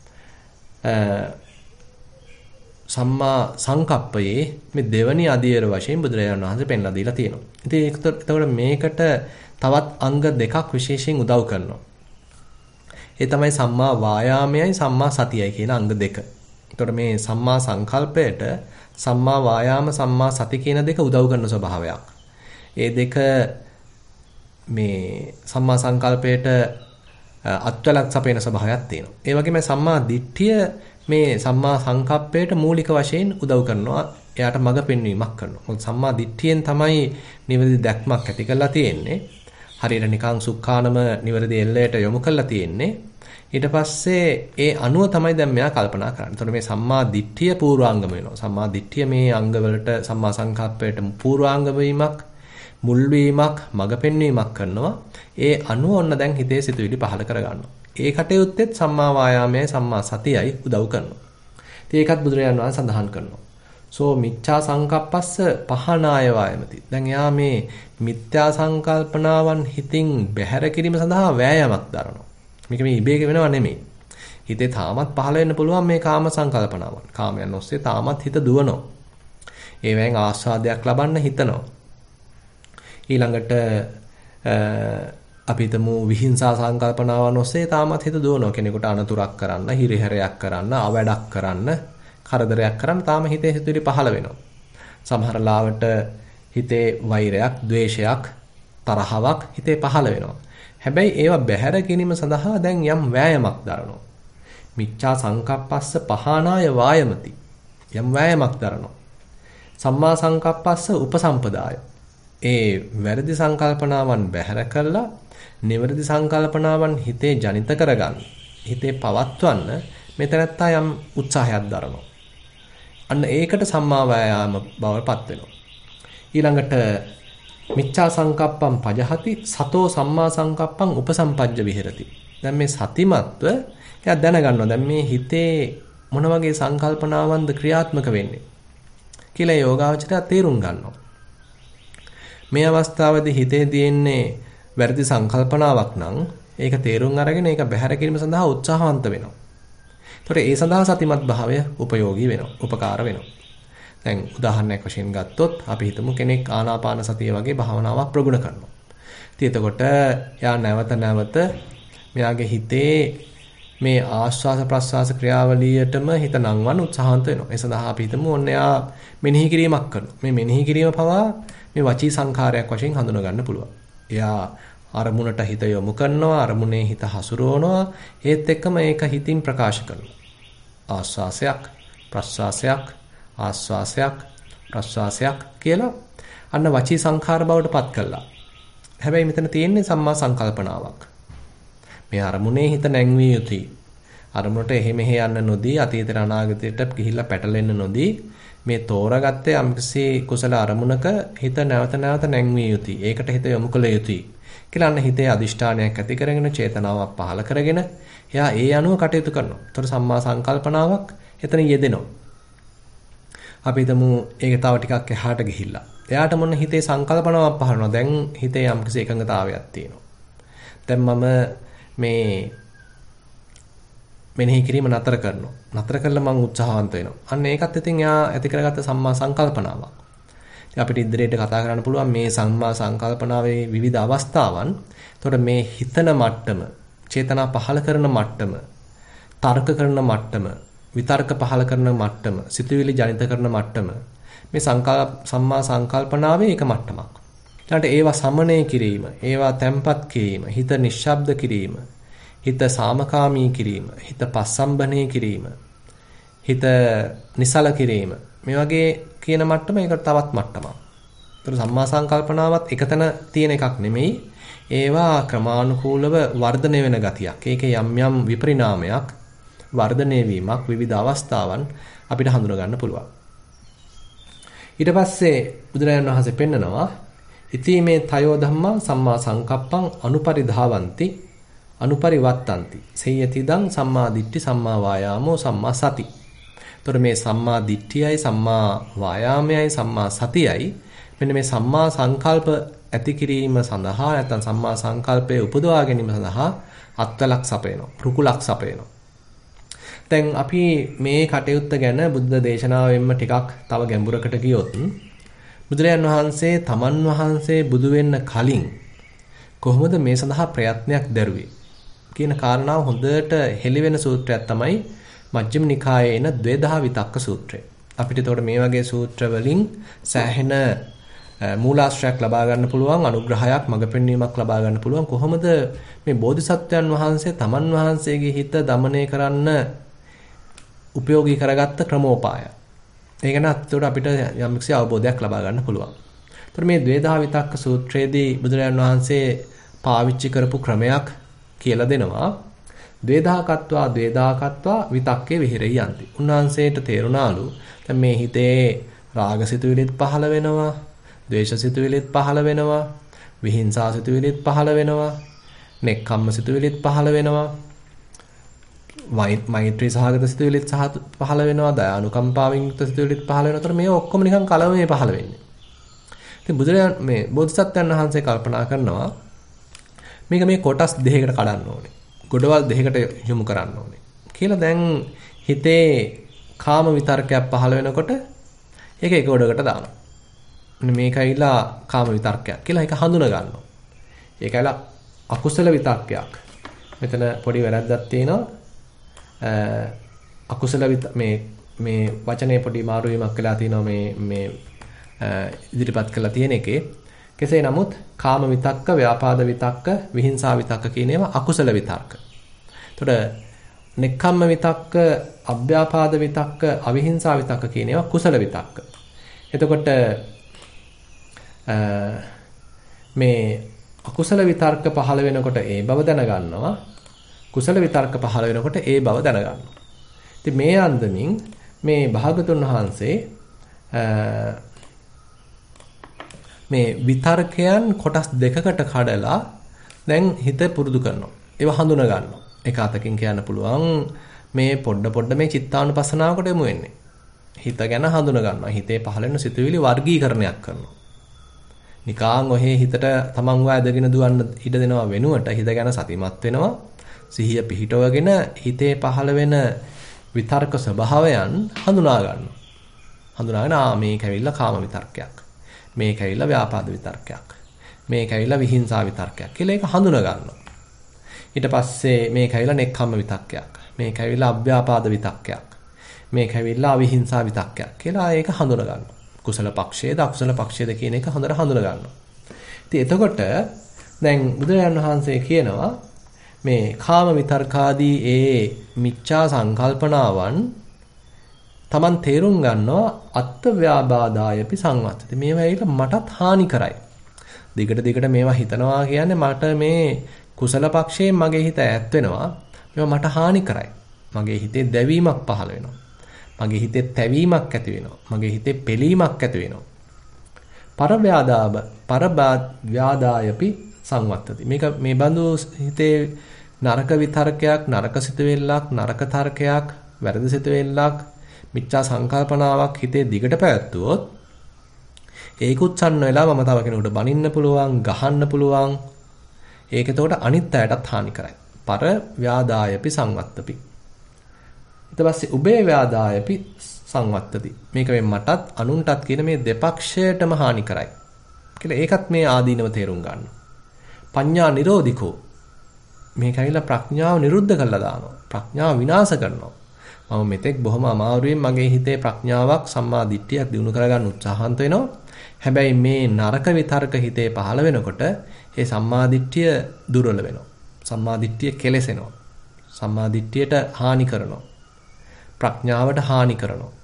සම්මා සංකප්පයේ මේ දෙවනි අධීර වශයෙන් බුදුරජාණන් වහන්සේ පෙන්ලා දීලා තියෙනවා. ඉතින් ඒකට මේකට තවත් අංග දෙකක් විශේෂයෙන් උදව් කරනවා. ඒ තමයි සම්මා වායාමයයි සම්මා සතියයි කියන අංග දෙක. ඒතකොට මේ සම්මා සංකල්පයට සම්මා වායාම සම්මා සති කියන දෙක උදව් කරන ස්වභාවයක්. ඒ දෙක මේ සම්මා සංකල්පයට අත්වලක් සපේන ස්වභාවයක් තියෙනවා. ඒ වගේම සම්මා දිට්ඨිය මේ සම්මා සංකප්පයට මූලික වශයෙන් උදව් කරනවා. එයාට මඟ පෙන්වීමක් කරනවා. මොකද සම්මා දිට්ඨියෙන් තමයි නිවැරදි දැක්මක් ඇති කරලා තියෙන්නේ. හරියට නිකන් සුඛානම නිවැරදි එල්ලයට යොමු කරලා තියෙන්නේ. ඊට පස්සේ ඒ අනුව තමයි දැන් මෙයා කල්පනා කරන්නේ. එතකොට මේ සම්මා දිට්ඨිය පූර්වාංගම වෙනවා. සම්මා දිට්ඨිය මේ අංගවලට සම්මා සංකප්පයට පූර්වාංග වීමක්, මුල් වීමක්, මඟ පෙන්වීමක් කරනවා. ඒ අනුව ඔන්න දැන් හිතේ සිතුවිලි පහළ කරගන්නවා. ඒ කටයුත්තෙත් සම්මා වායාමයයි සම්මා සතියයි උදව් කරනවා. ඉතින් ඒකත් බුදුරජාණන් වහන්සේ සඳහන් කරනවා. සෝ මිච්ඡා සංකප්පස්ස පහනාය වායමති. දැන් එයා මේ මිත්‍යා සංකල්පනාවන් හිතින් බැහැර කිරීම සඳහා වෑයමක් දරනවා. මේක මේ ඉබේ වෙනව නෙමෙයි. හිතේ තාමත් පහළ වෙන්න පුළුවන් මේ කාම සංකල්පනාවන්. කාමයන් ඔස්සේ තාමත් හිත දුවනවා. ඒවෙන් ආස්වාදයක් ලබන්න හිතනවා. ඊළඟට අපි හිතමු විහිංසා සංකල්පනාවන් ඔස්සේ තාමත් හිත දුවනවා. කෙනෙකුට අනතුරක් කරන්න, හිරිහැරයක් කරන්න, අවැඩක් කරන්න, කරදරයක් කරන්න තාම හිතේ හිතුවිලි පහළ වෙනවා. සමහර ලාවට හිතේ වෛරයක්, ද්වේෂයක්, තරහවක් හිතේ පහළ වෙනවා. හැබැයි ඒවා බැහැර ගැනීම සඳහා දැන් යම් වෑයමක් දරනවා. මිච්ඡා සංකප්පස්ස පහනාය වායමති. යම් වෑයමක් දරනවා. සම්මා සංකප්පස්ස උපසම්පදාය. ඒ වැරදි සංකල්පනාවන් බැහැර කළා නිවැරදි සංකල්පනාවන් හිතේ ජනිත කරගන්න. හිතේ පවත්වන්න මෙතනත්තා යම් උත්සාහයක් දරනවා. අන්න ඒකට සම්මා වායාම බවටපත් වෙනවා. ඊළඟට මිච්ඡා සංකප්පම් පජහති සතෝ සම්මා සංකප්පම් උපසම්පජ්ජ විහෙරති. දැන් මේ සතිමත්ව එයා දැනගන්නවා දැන් මේ හිතේ මොන වගේ සංකල්පනාවන්ද ක්‍රියාත්මක වෙන්නේ කියලා යෝගාවචරය තේරුම් ගන්නවා. මේ අවස්ථාවේදී හිතේ තියෙන්නේ වැරදි සංකල්පනාවක් නම් ඒක තේරුම් අරගෙන ඒක බැහැර කිරීම සඳහා උත්සාහවන්ත වෙනවා. ඒතකොට ඒ සඳහා සතිමත් භාවය උපයෝගී වෙනවා, උපකාර වෙනවා. දැන් උදාහරණයක් වශයෙන් ගත්තොත් අපි හිතමු කෙනෙක් ආනාපාන සතිය වගේ භාවනාවක් ප්‍රගුණ කරනවා. ඉතින් එතකොට යා නැවත නැවත මෙයාගේ හිතේ මේ ආශ්වාස ප්‍රශ්වාස ක්‍රියාවලියටම හිත නංවන්න උත්සාහන්ත වෙනවා. ඒ සඳහා අපි හිතමු ඔන්න යා මෙනෙහි කිරීමක් කරනවා. මේ මෙනෙහි කිරීම පවා මේ වචී සංඛාරයක් වශයෙන් හඳුනා ගන්න පුළුවන්. එයා අරමුණට හිත යොමු කරනවා, අරමුණේ හිත හසුරවනවා, ඒත් එක්කම ඒක හිතින් ප්‍රකාශ කරනවා. ආශ්වාසයක්, ප්‍රශ්වාසයක්, ආශ්වාසයක්, ප්‍රශ්වාසයක් කියලා අන්න වචී සංඛාර බවට පත් කළා. හැබැයි මෙතන තියෙන්නේ සම්මා සංකල්පනාවක්. මේ අරමුණේ හිත නැංවිය යුතුයි. අරමුණට එහෙ මෙහෙ යන්න නොදී අතීතයට අනාගතයට ගිහිල්ලා පැටලෙන්න නොදී මේ තෝරාගත්තේ යම්කිසි කුසල අරමුණක හිත නැවත නැවත නැංවිය යුතුයි. ඒකට හිත යොමු කළ යුතුයි. කියලා අන්න හිතේ අදිෂ්ඨානයක් ඇති කරගෙන චේතනාවක් පහළ කරගෙන එයා ඒ අනුව කටයුතු කරනවා. ඒතර සම්මා සංකල්පනාවක් එතන යෙදෙනවා. අපි හිතමු ඒක තව ටිකක් එහාට ගිහිල්ලා. එයාට මොන හිතේ සංකල්පනාවක් පහළ වෙනවා. දැන් හිතේ යම්කිසි එකඟතාවයක් තියෙනවා. දැන් මම මේ මෙනෙහි කිරීම නතර කරනවා. නතර කළා මම උත්සාහවන්ත වෙනවා. අන්න ඒකත් ඉතින් එයා ඇති කරගත්ත සම්මා සංකල්පනාවක්. ඉතින් අපිට ඉදිරියට කතා කරන්න පුළුවන් මේ සම්මා සංකල්පනාවේ විවිධ අවස්ථාවන්. එතකොට මේ හිතන මට්ටම, චේතනා පහළ කරන මට්ටම, තර්ක කරන මට්ටම, විතර්ක පහළ කරන මට්ටම, සිතුවිලි ජනිත කරන මට්ටම මේ සම්මා සංකල්පනාවේ එක මට්ටමක්. ඊළඟට ඒවා සමනය කිරීම, ඒවා තැම්පත් කිරීම, හිත නිශ්ශබ්ද කිරීම, හිත සාමකාමී කිරීම, හිත පස්සම්බනේ කිරීම, හිත නිසල කිරීම. මේ වගේ කියන මට්ටම ඒකට තවත් මට්ටමක්. ඒතර සම්මා සංකල්පනාවත් එකතන තියෙන එකක් නෙමෙයි. ඒවා ක්‍රමානුකූලව වර්ධනය වෙන ගතියක්. ඒකේ යම් යම් විපරිණාමයක්, වර්ධනය වීමක්, විවිධ අවස්ථාවන් අපිට හඳුනා ගන්න පුළුවන්. ඊට පස්සේ බුදුරජාණන් වහන්සේ පෙන්නනවා ඉතිමේ තයෝ ධම්මා සම්මා සංකප්පං අනුපරිධාවಂತಿ අනුපරිවත්තಂತಿ සේයතිදං සම්මා දිට්ඨි සම්මා වායාමෝ සම්මා සති. එතකොට මේ සම්මා දිට්ඨියයි සම්මා වායාමයයි සම්මා සතියයි මෙන්න මේ සම්මා සංකල්ප ඇති කිරීම සඳහා නැත්නම් සම්මා සංකල්පයේ උපදවා ගැනීම සඳහා අත්වලක් සපයනවා, රුකුලක් සපයනවා. දැන් අපි මේ කටයුත්ත ගැන බුද්ධ දේශනාවෙන්ම ටිකක් තව ගැඹුරකට ගියොත් බුදුරජාන් වහන්සේ තමන් වහන්සේ බුදු වෙන්න කලින් කොහොමද මේ සඳහා ප්‍රයත්නයක් දැරුවේ කියන කාරණාව හොඳට හෙළිවෙන සූත්‍රයක් තමයි මජ්ක්‍ධිම නිකායේ එන ද්වේදහ විතක්ක සූත්‍රය. අපිට එතකොට මේ වගේ සූත්‍ර වලින් සෑහෙන මූලාශ්‍රයක් ලබා ගන්න පුළුවන්, අනුග්‍රහයක්, මඟ පෙන්වීමක් ලබා ගන්න පුළුවන්. කොහොමද මේ බෝධිසත්වයන් වහන්සේ තමන් වහන්සේගේ හිත দমনය කරන්න උපයෝගී කරගත්ත ක්‍රමෝපාය. ඒක නේද අපිට යම්කිසි අවබෝධයක් ලබා ගන්න පුළුවන්. ඒතර මේ ද්වේදහ විතක්ක සූත්‍රයේදී බුදුරජාණන් වහන්සේ පාවිච්චි කරපු ක්‍රමයක් කියලා දෙනවා. ද්වේදාකත්වා ද්වේදාකත්වා විතක්කේ විහෙරෙයි යන්ති. උන්වහන්සේට තේරුණාලු දැන් මේ හිතේ රාගසිතුවිලිත් පහළ වෙනවා, ද්වේෂසිතුවිලිත් පහළ වෙනවා, විහිංසාසිතුවිලිත් පහළ වෙනවා, නෙක්ඛම්මසිතුවිලිත් පහළ වෙනවා, මෛත්‍රී සහගත සිතුවිලිත් පහළ වෙනවා, දයානුකම්පාවෙන් යුක්ත සිතුවිලිත් පහළ වෙනවා. ඒතර මේ ඔක්කොම නිකන් කලවමේ පහළ වෙන්නේ. ඉතින් බුදුරජාණන් මේ බෝධිසත්වයන් වහන්සේ කල්පනා කරනවා මේක මේ කොටස් දෙකකට කඩන්න ඕනේ. ගොඩවල් දෙකකට යොමු කරන්න ඕනේ. කියලා දැන් හිතේ කාම විතර්කයක් පහළ වෙනකොට ඒක එක ගොඩකට දානවා. මේකයිලා කාම විතර්කයක් කියලා ඒක හඳුනා ගන්නවා. ඒකයිලා අකුසල විතර්කයක්. මෙතන පොඩි වැරද්දක් තියෙනවා. අකුසල මේ වචනේ පොඩි මාරු වීමක් වෙලා තියෙනවා මේ ඉදිරිපත් කරලා තියෙන එකේ. කෙසේ නමුත් කාම විතක්ක, ව්‍යාපාද විතක්ක, විහිංසා විතක්ක කියන ඒවා අකුසල විතර්ක. එතකොට නෙක්ඛම්ම විතක්ක, අභ්‍යාපාද විතක්ක, අවිහිංසා විතක්ක කියන ඒවා කුසල විතක්ක. එතකොට මේ අකුසල විතර්ක පහළ වෙනකොට ඒ බව දැනගන්නවා. කුසල විතර්ක පහළ වෙනකොට ඒ බව දැනගන්නවා. ඉතින් මේ අන්දමින් මේ භාගතුන් වහන්සේ මේ විතර්කයන් කොටස් දෙකකට කඩලා දැන් හිත පුරුදු කරනවා. ඒව හඳුනා ගන්නවා. එක අතකින් කියන්න පුළුවන් මේ පොඩ මේ චිත්තානුපස්සනාවකට යමු වෙන්නේ. හිත ගැන හඳුනා ගන්නවා. හිතේ පහළ වෙන සිතුවිලි වර්ගීකරණයක් කරනවා. නිකාං ඔහේ හිතට තමන්ව ඇදගෙන දුවන්න ඉඩ දෙනවා වෙනුවට හිත ගැන සතිමත් වෙනවා. සිහිය පිහිටවගෙන හිතේ පහළ වෙන විතර්ක ස්වභාවයන් හඳුනා ගන්නවා. හඳුනාගෙන මේක ඇවිල්ලා කාම විතර්කයක්. මේක ඇවිල්ලා ව්‍යාපාද විතර්කයක්. මේක ඇවිල්ලා විහිංසා විතර්කයක් කියලා ඒක හඳුනා ගන්නවා. ඊට පස්සේ මේක ඇවිල්ලා නෙක්ඛම්ම විතක්කයක්. මේක ඇවිල්ලා අභ්‍යාපාද විතක්කයක්. මේක ඇවිල්ලා අවිහිංසා විතක්කයක් කියලා ඒක හඳුනා ගන්නවා. කුසල පක්ෂයේද අකුසල පක්ෂයේද කියන එක හොඳට හඳුනා ගන්නවා. ඉතින් එතකොට දැන් බුදුරජාණන් වහන්සේ කියනවා මේ කාම විතර්කාදී ඒ මිච්ඡා සංකල්පනාවන් Taman තේරුම් ගන්නවා අත්ත්ව ව්‍යාබාදායපි සංවත්තති. මේවා ඇවිල්ලා මටත් හානි කරයි. දිගට මේවා හිතනවා කියන්නේ මට මේ කුසල පක්ෂයෙන් මගේ හිත ඈත් වෙනවා. මේවා මට හානි කරයි. මගේ හිතේ දැවීමක් පහළ වෙනවා. මගේ හිතේ තැවීමක් ඇති වෙනවා. මගේ හිතේ පෙලීමක් ඇති වෙනවා. පරව්‍යාදායපි සංවත්තති. මේක මේ බඳු හිතේ නරක විතර්කයක්, නරක සිතුවිල්ලක්, නරක තර්කයක්, වැරදි සිතුවිල්ලක්, මිච්ඡා සංකල්පනාවක් හිතේ දිගට පැවැත්වුවොත් ඒක උත්සන්න වෙලා මම තව කෙනෙකුට බනින්න පුළුවන්, ගහන්න පුළුවන්. ඒක එතකොට අනිත් අයටත් හානි කරයි. පර ව්‍යාදායපි සංවත්තපි. ඊට පස්සේ උබේ ව්‍යාදායපි සංවත්තති. මේක මේ මටත් අනුන්ටත් කියන මේ දෙපක්ෂයටම හානි කරයි. කියලා ඒකත් මේ ආදීනව තේරුම් ගන්න. පඤ්ඤා නිරෝධිකෝ. මේක ඇවිල්ලා ප්‍රඥාව නිරුද්ධ කරලා දානවා. ප්‍රඥාව විනාශ කරනවා. මම මෙතෙක් බොහොම අමාරුවෙන් මගේ හිතේ ප්‍රඥාවක් සම්මා දිට්ඨියක් දිනු කරගන්න උත්සාහන්ත වෙනවා. හැබැයි මේ නරක විතර්ක හිතේ පහළ වෙනකොට ඒ සම්මා දිට්ඨිය දුර්වල වෙනවා. සම්මා දිට්ඨිය කෙලෙසෙනවා. සම්මා දිට්ඨියට හානි කරනවා. ප්‍රඥාවට හානි කරනවා.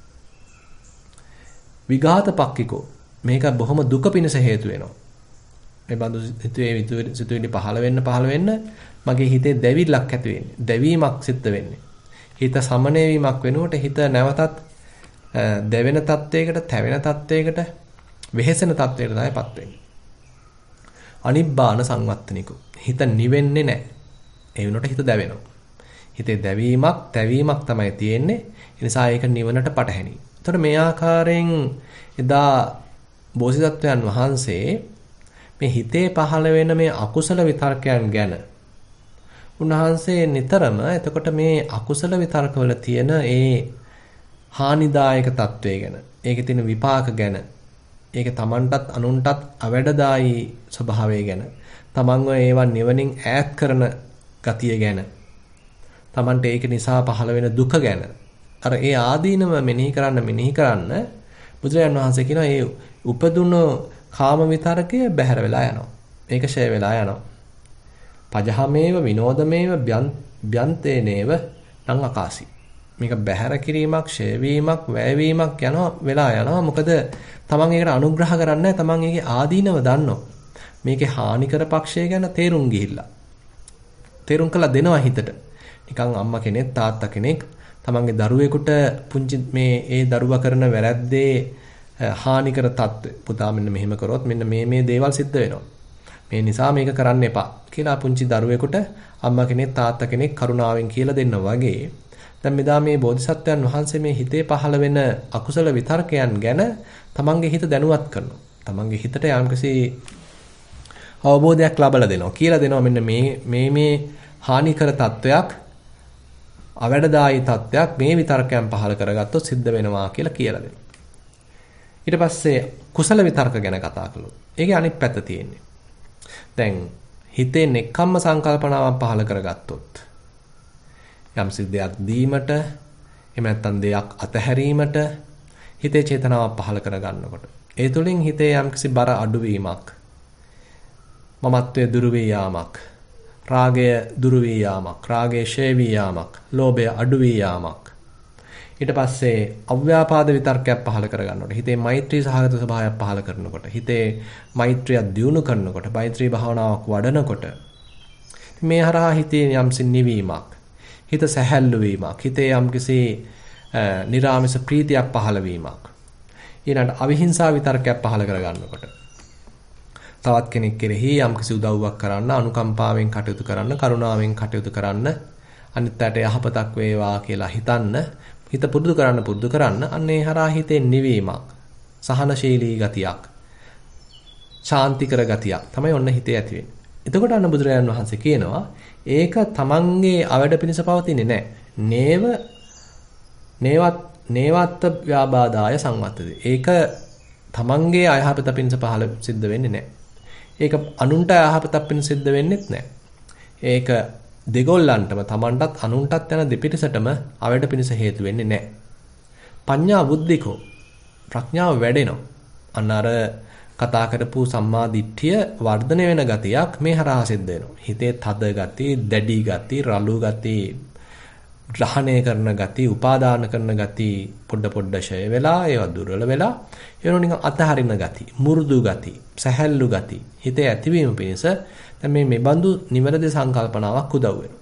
විඝාතපක්ඛිකෝ. මේක බොහොම දුක පිණිස හේතු වෙනවා. මේ බඳු සිතුවිලි පහළ වෙන්න මගේ හිතේ දැවිල්ලක් ඇති වෙන්නේ. දැවීමක් සිද්ධ වෙන්නේ. හිත සමනය වීමක් වෙනුවට හිත නැවතත් දැවෙන තත්වයකට, තැවෙන තත්වයකට, වෙහෙසෙන තත්වයකට තමයිපත් වෙන්නේ. අනිබ්බාන සංවත්තනිකෝ. හිත නිවෙන්නේ නැහැ. ඒ වෙනුවට හිත දැවෙනවා. හිතේ දැවීමක්, තැවීමක් තමයි තියෙන්නේ. ඒ නිසා ඒක නිවනට පටහැනි. එතකොට මේ ආකාරයෙන් එදා බෝසත්ත්වයන් වහන්සේ මේ හිතේ පහළ වෙන මේ අකුසල විතර්කයන් ගැන උන්වහන්සේ නිතරම එතකොට මේ අකුසල විතර්කවල තියෙන ඒ හානිදායක తත්වය ගැන, ඒකේ තියෙන විපාක ගැන, ඒකේ Tamanටත් අනුන්ටත් අවැඩදායි ස්වභාවය ගැන, Tamanව ඒවා නිවනින් ඈත් කරන ගතිය ගැන, Tamanට ඒක නිසා පහළ වෙන දුක ගැන අර ඒ ආදීනව මෙනෙහි කරන්න බුදුරජාණන් වහන්සේ කියනවා ඒ උපදුණු කාම විතරකය බැහැර වෙලා යනවා. මේක ෂය වෙලා යනවා. පජහමේව විනෝදමේව බ්‍යන්තේනේව නං අකාසි. මේක බැහැර කිරීමක්, ෂය වීමක්, වැයවීමක් වෙලා යනවා. මොකද තමන් ඒකට අනුග්‍රහ කරන්නේ තමන් ඒකේ ආදීනව දන්නවා. මේකේ හානිකර පක්ෂය ගැන තේරුම් කළා දෙනවා හිතට. නිකන් අම්මා කෙනෙක්, තාත්තා කෙනෙක් තමන්ගේ දරුවෙකුට පුංචි ඒ දරුවා කරන වැරැද්දේ හානිකර තත්ත්වය. පුතා මෙන්න මෙහෙම කරොත් මෙන්න මේ දේවල් සිද්ධ වෙනවා. මේ නිසා මේක කරන්න එපා කියලා පුංචි දරුවෙකුට අම්මා කෙනෙක්, තාත්තා කෙනෙක් කරුණාවෙන් කියලා දෙන්නා වගේ. දැන් මෙදා මේ බෝධිසත්වයන් වහන්සේ මේ හිතේ පහළ වෙන අකුසල විතර්කයන් ගැන තමන්ගේ හිත දැනුවත් කරනවා. තමන්ගේ හිතට යම්කිසි අවබෝධයක් ලබා දෙනවා. කියලා දෙනවා මෙන්න මේ හානිකර තත්වයක්, අවැඩදායි තත්වයක් මේ විතර්කයන් පහළ කරගත්තොත් සිද්ධ වෙනවා කියලා දෙනවා. ඊට පස්සේ කුසල විතර්ක ගැන කතා කළොත් ඒකේ අනිත් පැත්ත තියෙන්නේ. දැන් හිතේ නෙක්ඛම්ම සංකල්පනාවක් පහළ කරගත්තොත් යම් සිද්ධියක් දීමට, එහෙම නැත්නම් දෙයක් අතහැරීමට හිතේ චේතනාවක් පහළ කරගන්නකොට ඒ තුළින් හිතේ යම්කිසි බර අඩුවීමක්, මමත්වයේ දුරු වී යාමක්, රාගය දුරු වී යාමක්, රාගයේ ෂය වී යාමක්, ලෝභය අඩු වී යාමක්, ඊට පස්සේ අව්‍යාපාද විතර්කයක් පහළ කරගන්නකොට හිතේ මෛත්‍රී සහගත ස්වභාවයක් පහළ කරනකොට හිතේ මෛත්‍රිය දියුණු කරනකොට මෛත්‍රී භාවනාවක් වඩනකොට මේ හරහා හිතේ යම්සි නිවීමක් හිත සැහැල්ලු වීමක් හිතේ යම්කිසි නිරාමිස ප්‍රීතියක් පහළ වීමක් ඊළඟට අවිහිංසා විතර්කයක් පහළ කරගන්නකොට තවත් කෙනෙක් කෙරෙහි යම්කිසි උදව්වක් කරන්න අනුකම්පාවෙන් කටයුතු කරන්න කරුණාවෙන් කටයුතු කරන්න අනිත් අයට යහපතක් වේවා කියලා හිතන්න හිත පුරුදු කරන්න අන්න ඒ හරහා හිතේ නිවීමක් සහනශීලී ගතියක් ශාන්තිකර ගතියක් තමයි ඔන්න හිතේ ඇති වෙන්නේ. එතකොට අන්න බුදුරජාණන් වහන්සේ කියනවා ඒක තමන්ගේ අවඩ පිණිස පවතින්නේ නැහැ. නේවත්ත ව්‍යාබාදාය සංවත්තති. ඒක තමන්ගේ අයහපත පිණිස පහළ සිද්ධ වෙන්නේ නැහැ. ඒක අනුන්ට අයහපතක් පිණිස සිද්ධ වෙන්නේත් නැහැ. ඒක දෙගොල්ලන්ටම තමන්ටත් අනුන්ටත් යන දෙපිරිසටම අවඩ පිණිස හේතු වෙන්නේ නැහැ. පඤ්ඤා බුද්ධිකෝ ප්‍රඥාව වැඩෙනවා. අන්න අර කතා කරපු සම්මා දිට්ඨිය වර්ධනය වෙන ගතියක් මේ හරහා සිද්ධ වෙනවා. හිතේ තද ගති, දැඩි ගති, රළු ගති, ග්‍රහණය කරන ගති, උපාදාන කරන ගති පොඩ ෂය වෙලා ඒවා දුර්වල වෙලා ඒනෝ නිකන් අතහරින ගති, මුරුදු ගති, සැහැල්ලු ගති හිතේ ඇතිවීම පිණිස දැන් මේ බඳු නිවැරදි සංකල්පනාවක් උදව් වෙනවා.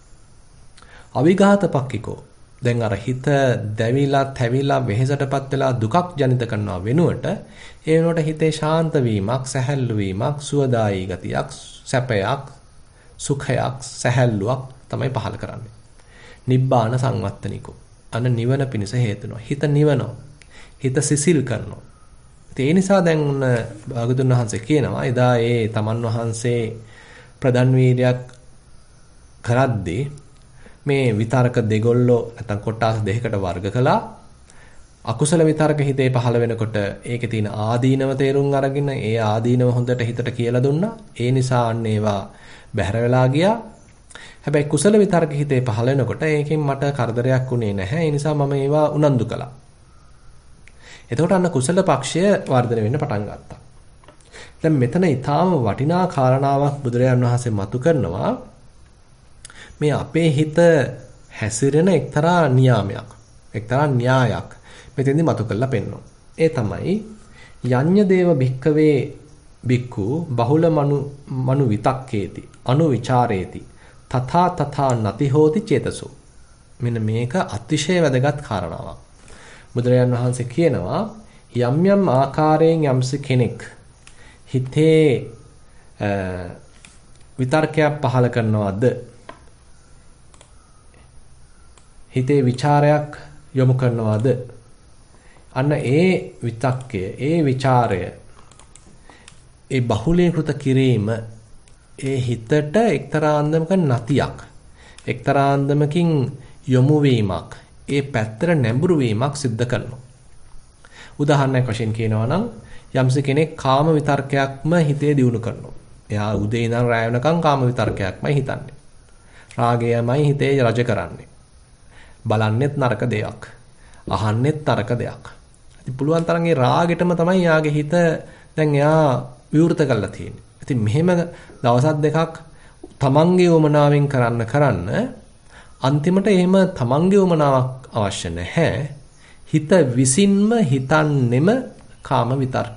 අවිඝාත පක්ඛිකෝ දැන් අර හිත දැවිලා, තැවිලා, වෙහෙසටපත් වෙලා දුකක් ජනිත කරනවා වෙනුවට ඒ වෙනුවට හිතේ ශාන්ත වීමක්, සැහැල්ලු වීමක්, සුවදායී ගතියක්, සැපයක්, සුඛයක්, සැහැල්ලුවක් තමයි පහළ කරන්නේ. නිබ්බාන සංවත්තනිකෝ. අන්න නිවන පිණිස හේතු වෙනවා. හිත නිවනවා. හිත සිසිල් කරනවා. ඒ නිසා දැන් භාගතුන් වහන්සේ කියනවා එදා ඒ තමන් වහන්සේ ප්‍රධාන වීර්යයක් කරද්දී මේ විතරක දෙගොල්ලෝ නැත්නම් කොටස් දෙකකට වර්ග කළා. අකුසල විතරක හිතේ පහළ වෙනකොට ඒකේ තියෙන ආදීනව තේරුම් අරගෙන ඒ ආදීනව හොඳට හිතට කියලා දුන්නා. ඒ නිසා අන්න ඒවා බැහැර වෙලා ගියා. හැබැයි කුසල විතරක හිතේ පහළ වෙනකොට ඒකෙන් මට කරදරයක් උනේ නැහැ. ඒ නිසා මම ඒවා උනන්දු කළා. එතකොට අන්න කුසල පක්ෂය වර්ධනය වෙන්න පටන් ගත්තා. දැන් මෙතන ඊටාම වටිනා කාරණාවක් බුදුරජාණන් වහන්සේ මතු කරනවා. මේ අපේ හිත හැසිරෙන එක්තරා නියාමයක්, එක්තරා න්‍යායක් මෙතෙන්දි මතු කරලා පෙන්නනවා. ඒ තමයි යඤ්ඤ දේව භික්ඛවේ භික්ඛු බහුල මනු විතක්කේති අනු විචාරේති තථා තථා නති හෝති චේතසෝ. මෙන්න මේක අතිශය වැදගත් කාරණාවක්. බුදුරජාණන් වහන්සේ කියනවා යම් යම් ආකාරයෙන් යම්ස කෙනෙක් හිතේ විතර්කයක් පහළ කරනවද, හිතේ ਵਿਚාරයක් යොමු කරනවද, අන්න ඒ විතක්කය, ඒ ਵਿਚාරය, ඒ බහුලීකృత කිරීම ඒ හිතට එක්තරා අන්දමක නතියක්, එක්තරා අන්දමකින් යොමු වීමක්, ඒ පැත්තට නැඹුරු වීමක් සිද්ධ කරනවා. උදාහරණයක් වශයෙන් කියනවා නම් යම්ස කෙනෙක් කාම විතර්කයක්ම හිතේ දියුණු කරනවා. එයා උදේ ඉඳන් රැය වෙනකන් කාම විතර්කයක්මයි හිතන්නේ. රාගයමයි හිතේ රජ කරන්නේ. බලන්නෙත් නරක දෙයක්, අහන්නෙත් නරක දෙයක්. ඉතින් පුළුවන් තරම් ඒ රාගෙටම තමයි යාගේ හිත දැන් එයා විවෘත කරලා තියෙන්නේ. ඉතින් මෙහෙම දවසක් දෙකක් තමන්ගේ උමනාවෙන් කරන්න අන්තිමට එහෙම තමන්ගේ උමනාවක් අවශ්‍ය නැහැ. හිත විසින්ම හිතන්නෙම කාම විතර්ක.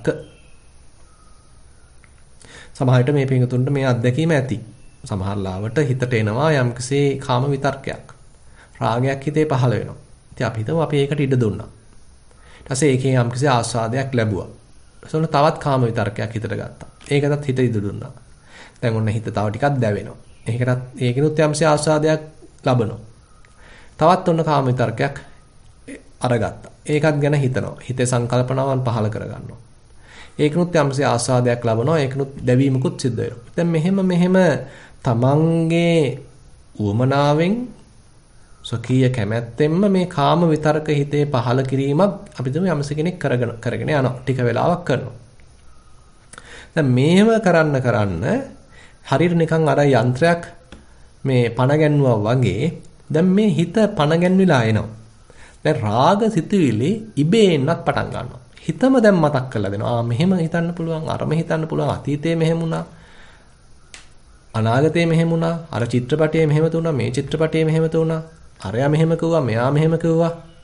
සමහරවිට මේ පිඟුතුන්ට මේ අත්දැකීම ඇති. සමහර ලාවට හිතට එනවා යම්කිසි කාම විතර්කයක්. රාගයක් හිතේ පහළ වෙනවා. ඉතින් අපි හිතමු අපි ඒකට ඉඩ දුන්නා. ඊට පස්සේ ඒකේ යම්කිසි ආස්වාදයක් ලැබුවා. ඊට තවත් කාම විතර්කයක් හිතට ගත්තා. ඒකටත් හිත ඉඩ දුන්නා. දැන් ඔන්න හිත තව ටිකක් දැවෙනවා. ඒකිනුත් යම්කිසි ආස්වාදයක් ලබනවා. තවත් ඔන්න කාම විතර්කයක් අරගත්තා. ඒකත් ගැන හිතනවා. හිතේ සංකල්පනාවන් පහළ කරගන්නවා. ඒකිනුත් යම්කිසි ආස්වාදයක් ලබනවා. ඒකිනුත් දැවීමකුත් සිද්ධ වෙනවා. දැන් මෙහෙම තමන්ගේ උවමනාවෙන් සොකීය කැමැත්තෙන්ම මේ කාම විතර්ක හිතේ පහළ කිරීමක් අපි තුමු යම්ස කෙනෙක් කරගෙන යනවා. ටික වෙලාවක් කරනවා. දැන් මේව කරන්න හරියට නිකන් අර යන්ත්‍රයක් මේ පණ ගැන්නුවා වගේ දැන් මේ හිත පණ ගැන්විලා එනවා. දැන් රාග සිතුවිලි ඉබේ එන්නත් පටන් ගන්නවා. හිතම දැන් මතක් කරලා දෙනවා. මෙහෙම හිතන්න පුළුවන්, අරම හිතන්න පුළුවන්, අතීතයේ මෙහෙම වුණා. අනාගතයේ මෙහෙම වුණා. අර චිත්‍රපටයේ මෙහෙම තුණා, මේ චිත්‍රපටයේ මෙහෙම තුණා. අරයා මෙහෙම කිව්වා, මෙයා මෙහෙම කිව්වා.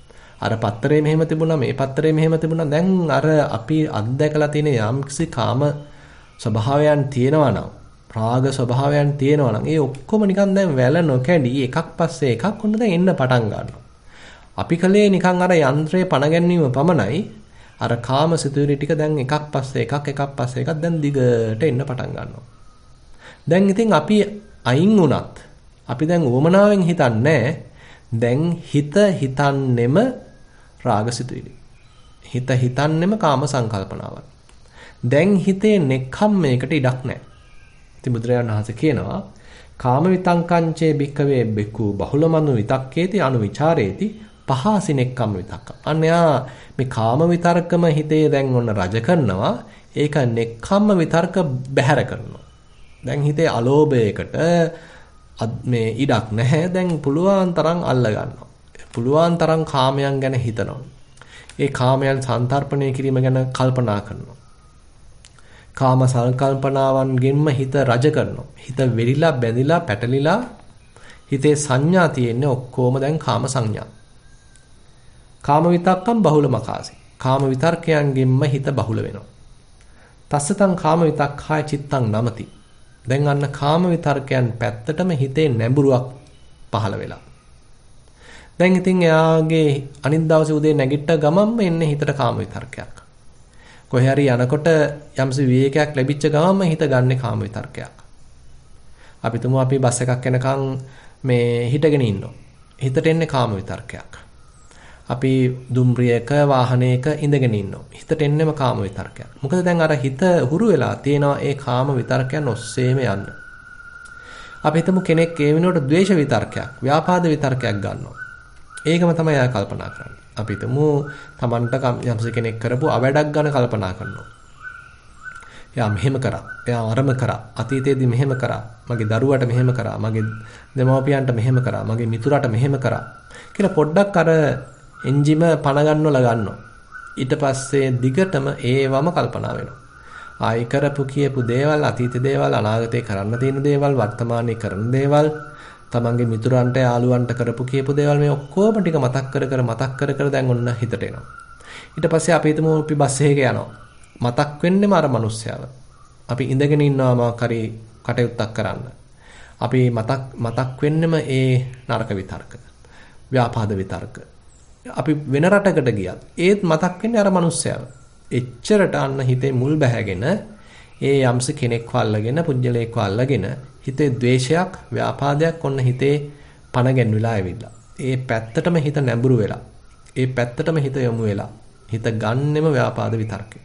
අර පත්තරේ මෙහෙම තිබුණා මේ පත්තරේ මෙහෙම තිබුණා. දැන් අර අපි අත්දැකලා තියෙන යම්කිසි කාම ස්වභාවයන් තියෙනවා නම් රාග ස්වභාවයන් තියෙනවා නම් ඒ ඔක්කොම නිකන් දැන් වැල නොකැඩී එකක් පස්සේ එකක් ඔන්න දැන් එන්න පටන් ගන්නවා. අපි කලේ නිකන් අර යන්ත්‍රයේ පණ ගැනීම පමණයි. අර කාම සිතුවිලි ටික දැන් එකක් පස්සේ එකක් පස්සේ එකක් දැන් දිගට එන්න පටන් ගන්නවා. දැන් ඉතින් අපි අයින් වුණත් අපි දැන් උවමනාවෙන් හිතන්නේ දැන් හිතන්නෙම රාග සිතුවිලි. හිතන්නෙම කාම සංකල්පනාවන්. දැන් හිතේ නෙක්ඛම්මයකට ඉඩක් නැහැ. ඉතින් බුදුරජාණන් වහන්සේ කියනවා කාම විතංකංචේ භික්ඛවේ බික්ඛු බහුලමනු විතක්කේති අනුවිචාරේති පහාසි නෙක්ඛම්ම විතක්ක. අන්‍යා මේ කාම විතර්කම හිතේ දැන් ඔන්න රජ කරනවා. ඒක නෙක්ඛම්ම විතර්ක බැහැර කරනවා. දැන් හිතේ අලෝභයකට මේ ඉඩක් නැහැ. දැන් පුළුවන් තරම් අල්ල ගන්නවා. පුළුවන් තරම් කාමයන් ගැන හිතනවා. ඒ කාමයන් සංතරපණය කිරීම ගැන කල්පනා කරනවා. කාම සංකල්පනාවන්ගෙන්ම හිත රජ කරනවා. හිත වෙරිලා බැඳිලා පැටලිලා හිතේ සංඥා තියෙන්නේ ඔක්කොම දැන් කාම සංඥා. කාම විතක්කම් බහුල මකාසි. කාම විතර්කයන්ගෙන්ම හිත බහුල වෙනවා. තස්සතං කාම විතක්ඛාය චිත්තං නමති. දැන් අන්න කාම විතර්කයන් පැත්තටම හිතේ නැඹුරුවක් පහළ වෙලා. දැන් ඉතින් එයාගේ අනිත් දවසේ උදේ නැගිට ගමන්ම එන්නේ හිතට කාම විතර්කයක්. කොහේ හරි යනකොට යම්සි විවේකයක් ලැබිච්ච ගමන්ම හිත ගන්නේ කාම විතර්කයක්. අපි තුමු අපි බස් එකක් යනකම් මේ හිටගෙන ඉන්නවා. හිතට එන්නේ කාම විතර්කයක්. අපි දුම්රියක වාහනයක ඉඳගෙන ඉන්නවා. හිතට එන්නේම කාම විතර්කයක්. මොකද දැන් අර හිත හුරු වෙලා තියෙනවා ඒ කාම විතර්කයන් ඔස්සේම යන්න. අපි හිතමු කෙනෙක් ඒ වෙනුවට ද්වේෂ විතර්කයක්, ව්‍යාපාද විතර්කයක් ගන්නවා. ඒකම තමයි ආ කල්පනා කරන්නේ. අපි හිතමු Tamanට යම්සි කෙනෙක් කරපු අවැඩක් ගැන කල්පනා කරනවා. එයා මෙහෙම කරා. එයා අරම කරා. අතීතයේදී මෙහෙම කරා. මගේ දරුවට මෙහෙම කරා. මගේ දෙමව්පියන්ට මෙහෙම කරා. මගේ මිතුරට මෙහෙම කරා. කියලා පොඩ්ඩක් අර එන්ජිම පණ ගන්නවා. ඊට පස්සේ දිගටම ඒවම කල්පනා වෙනවා. ආයි කරපු කියපු දේවල්, අතීත දේවල්, අනාගතේ කරන්න තියෙන දේවල්, වර්තමානයේ කරන දේවල්, තමන්ගේ මිතුරන්ට, යාළුවන්ට කරපු කියපු දේවල් මේ ඔක්කොම ටික මතක් කර දැන් ඔන්න හිතට එනවා. ඊට පස්සේ අපි හිතමු අපි බස් එකක යනවා. මතක් වෙන්නේම අර මිනිස්සයව. අපි ඉඳගෙන ඉන්නවා මොකරි කටයුත්තක් කරන්න. අපි මතක් වෙන්නේම ඒ නරක විතර්ක, ව්‍යාපාද විතර්ක. අපි වෙන රටකට ගියත් ඒත් මතක් වෙන්නේ අර මිනිස්සයව. එච්චරට අන්න හිතේ මුල් බැහැගෙන ඒ යම්ස කෙනෙක්ව අල්ලගෙන පුජ්‍යලයක්ව අල්ලගෙන හිතේ ද්වේෂයක් ව්‍යාපාදයක් ඔන්න හිතේ පණ ගැන්විලා ඇවිල්ලා. ඒ පැත්තටම හිත නැඹුරු වෙලා. ඒ පැත්තටම හිත යොමු වෙලා. හිත ගන්නෙම ව්‍යාපාද විතර්කය.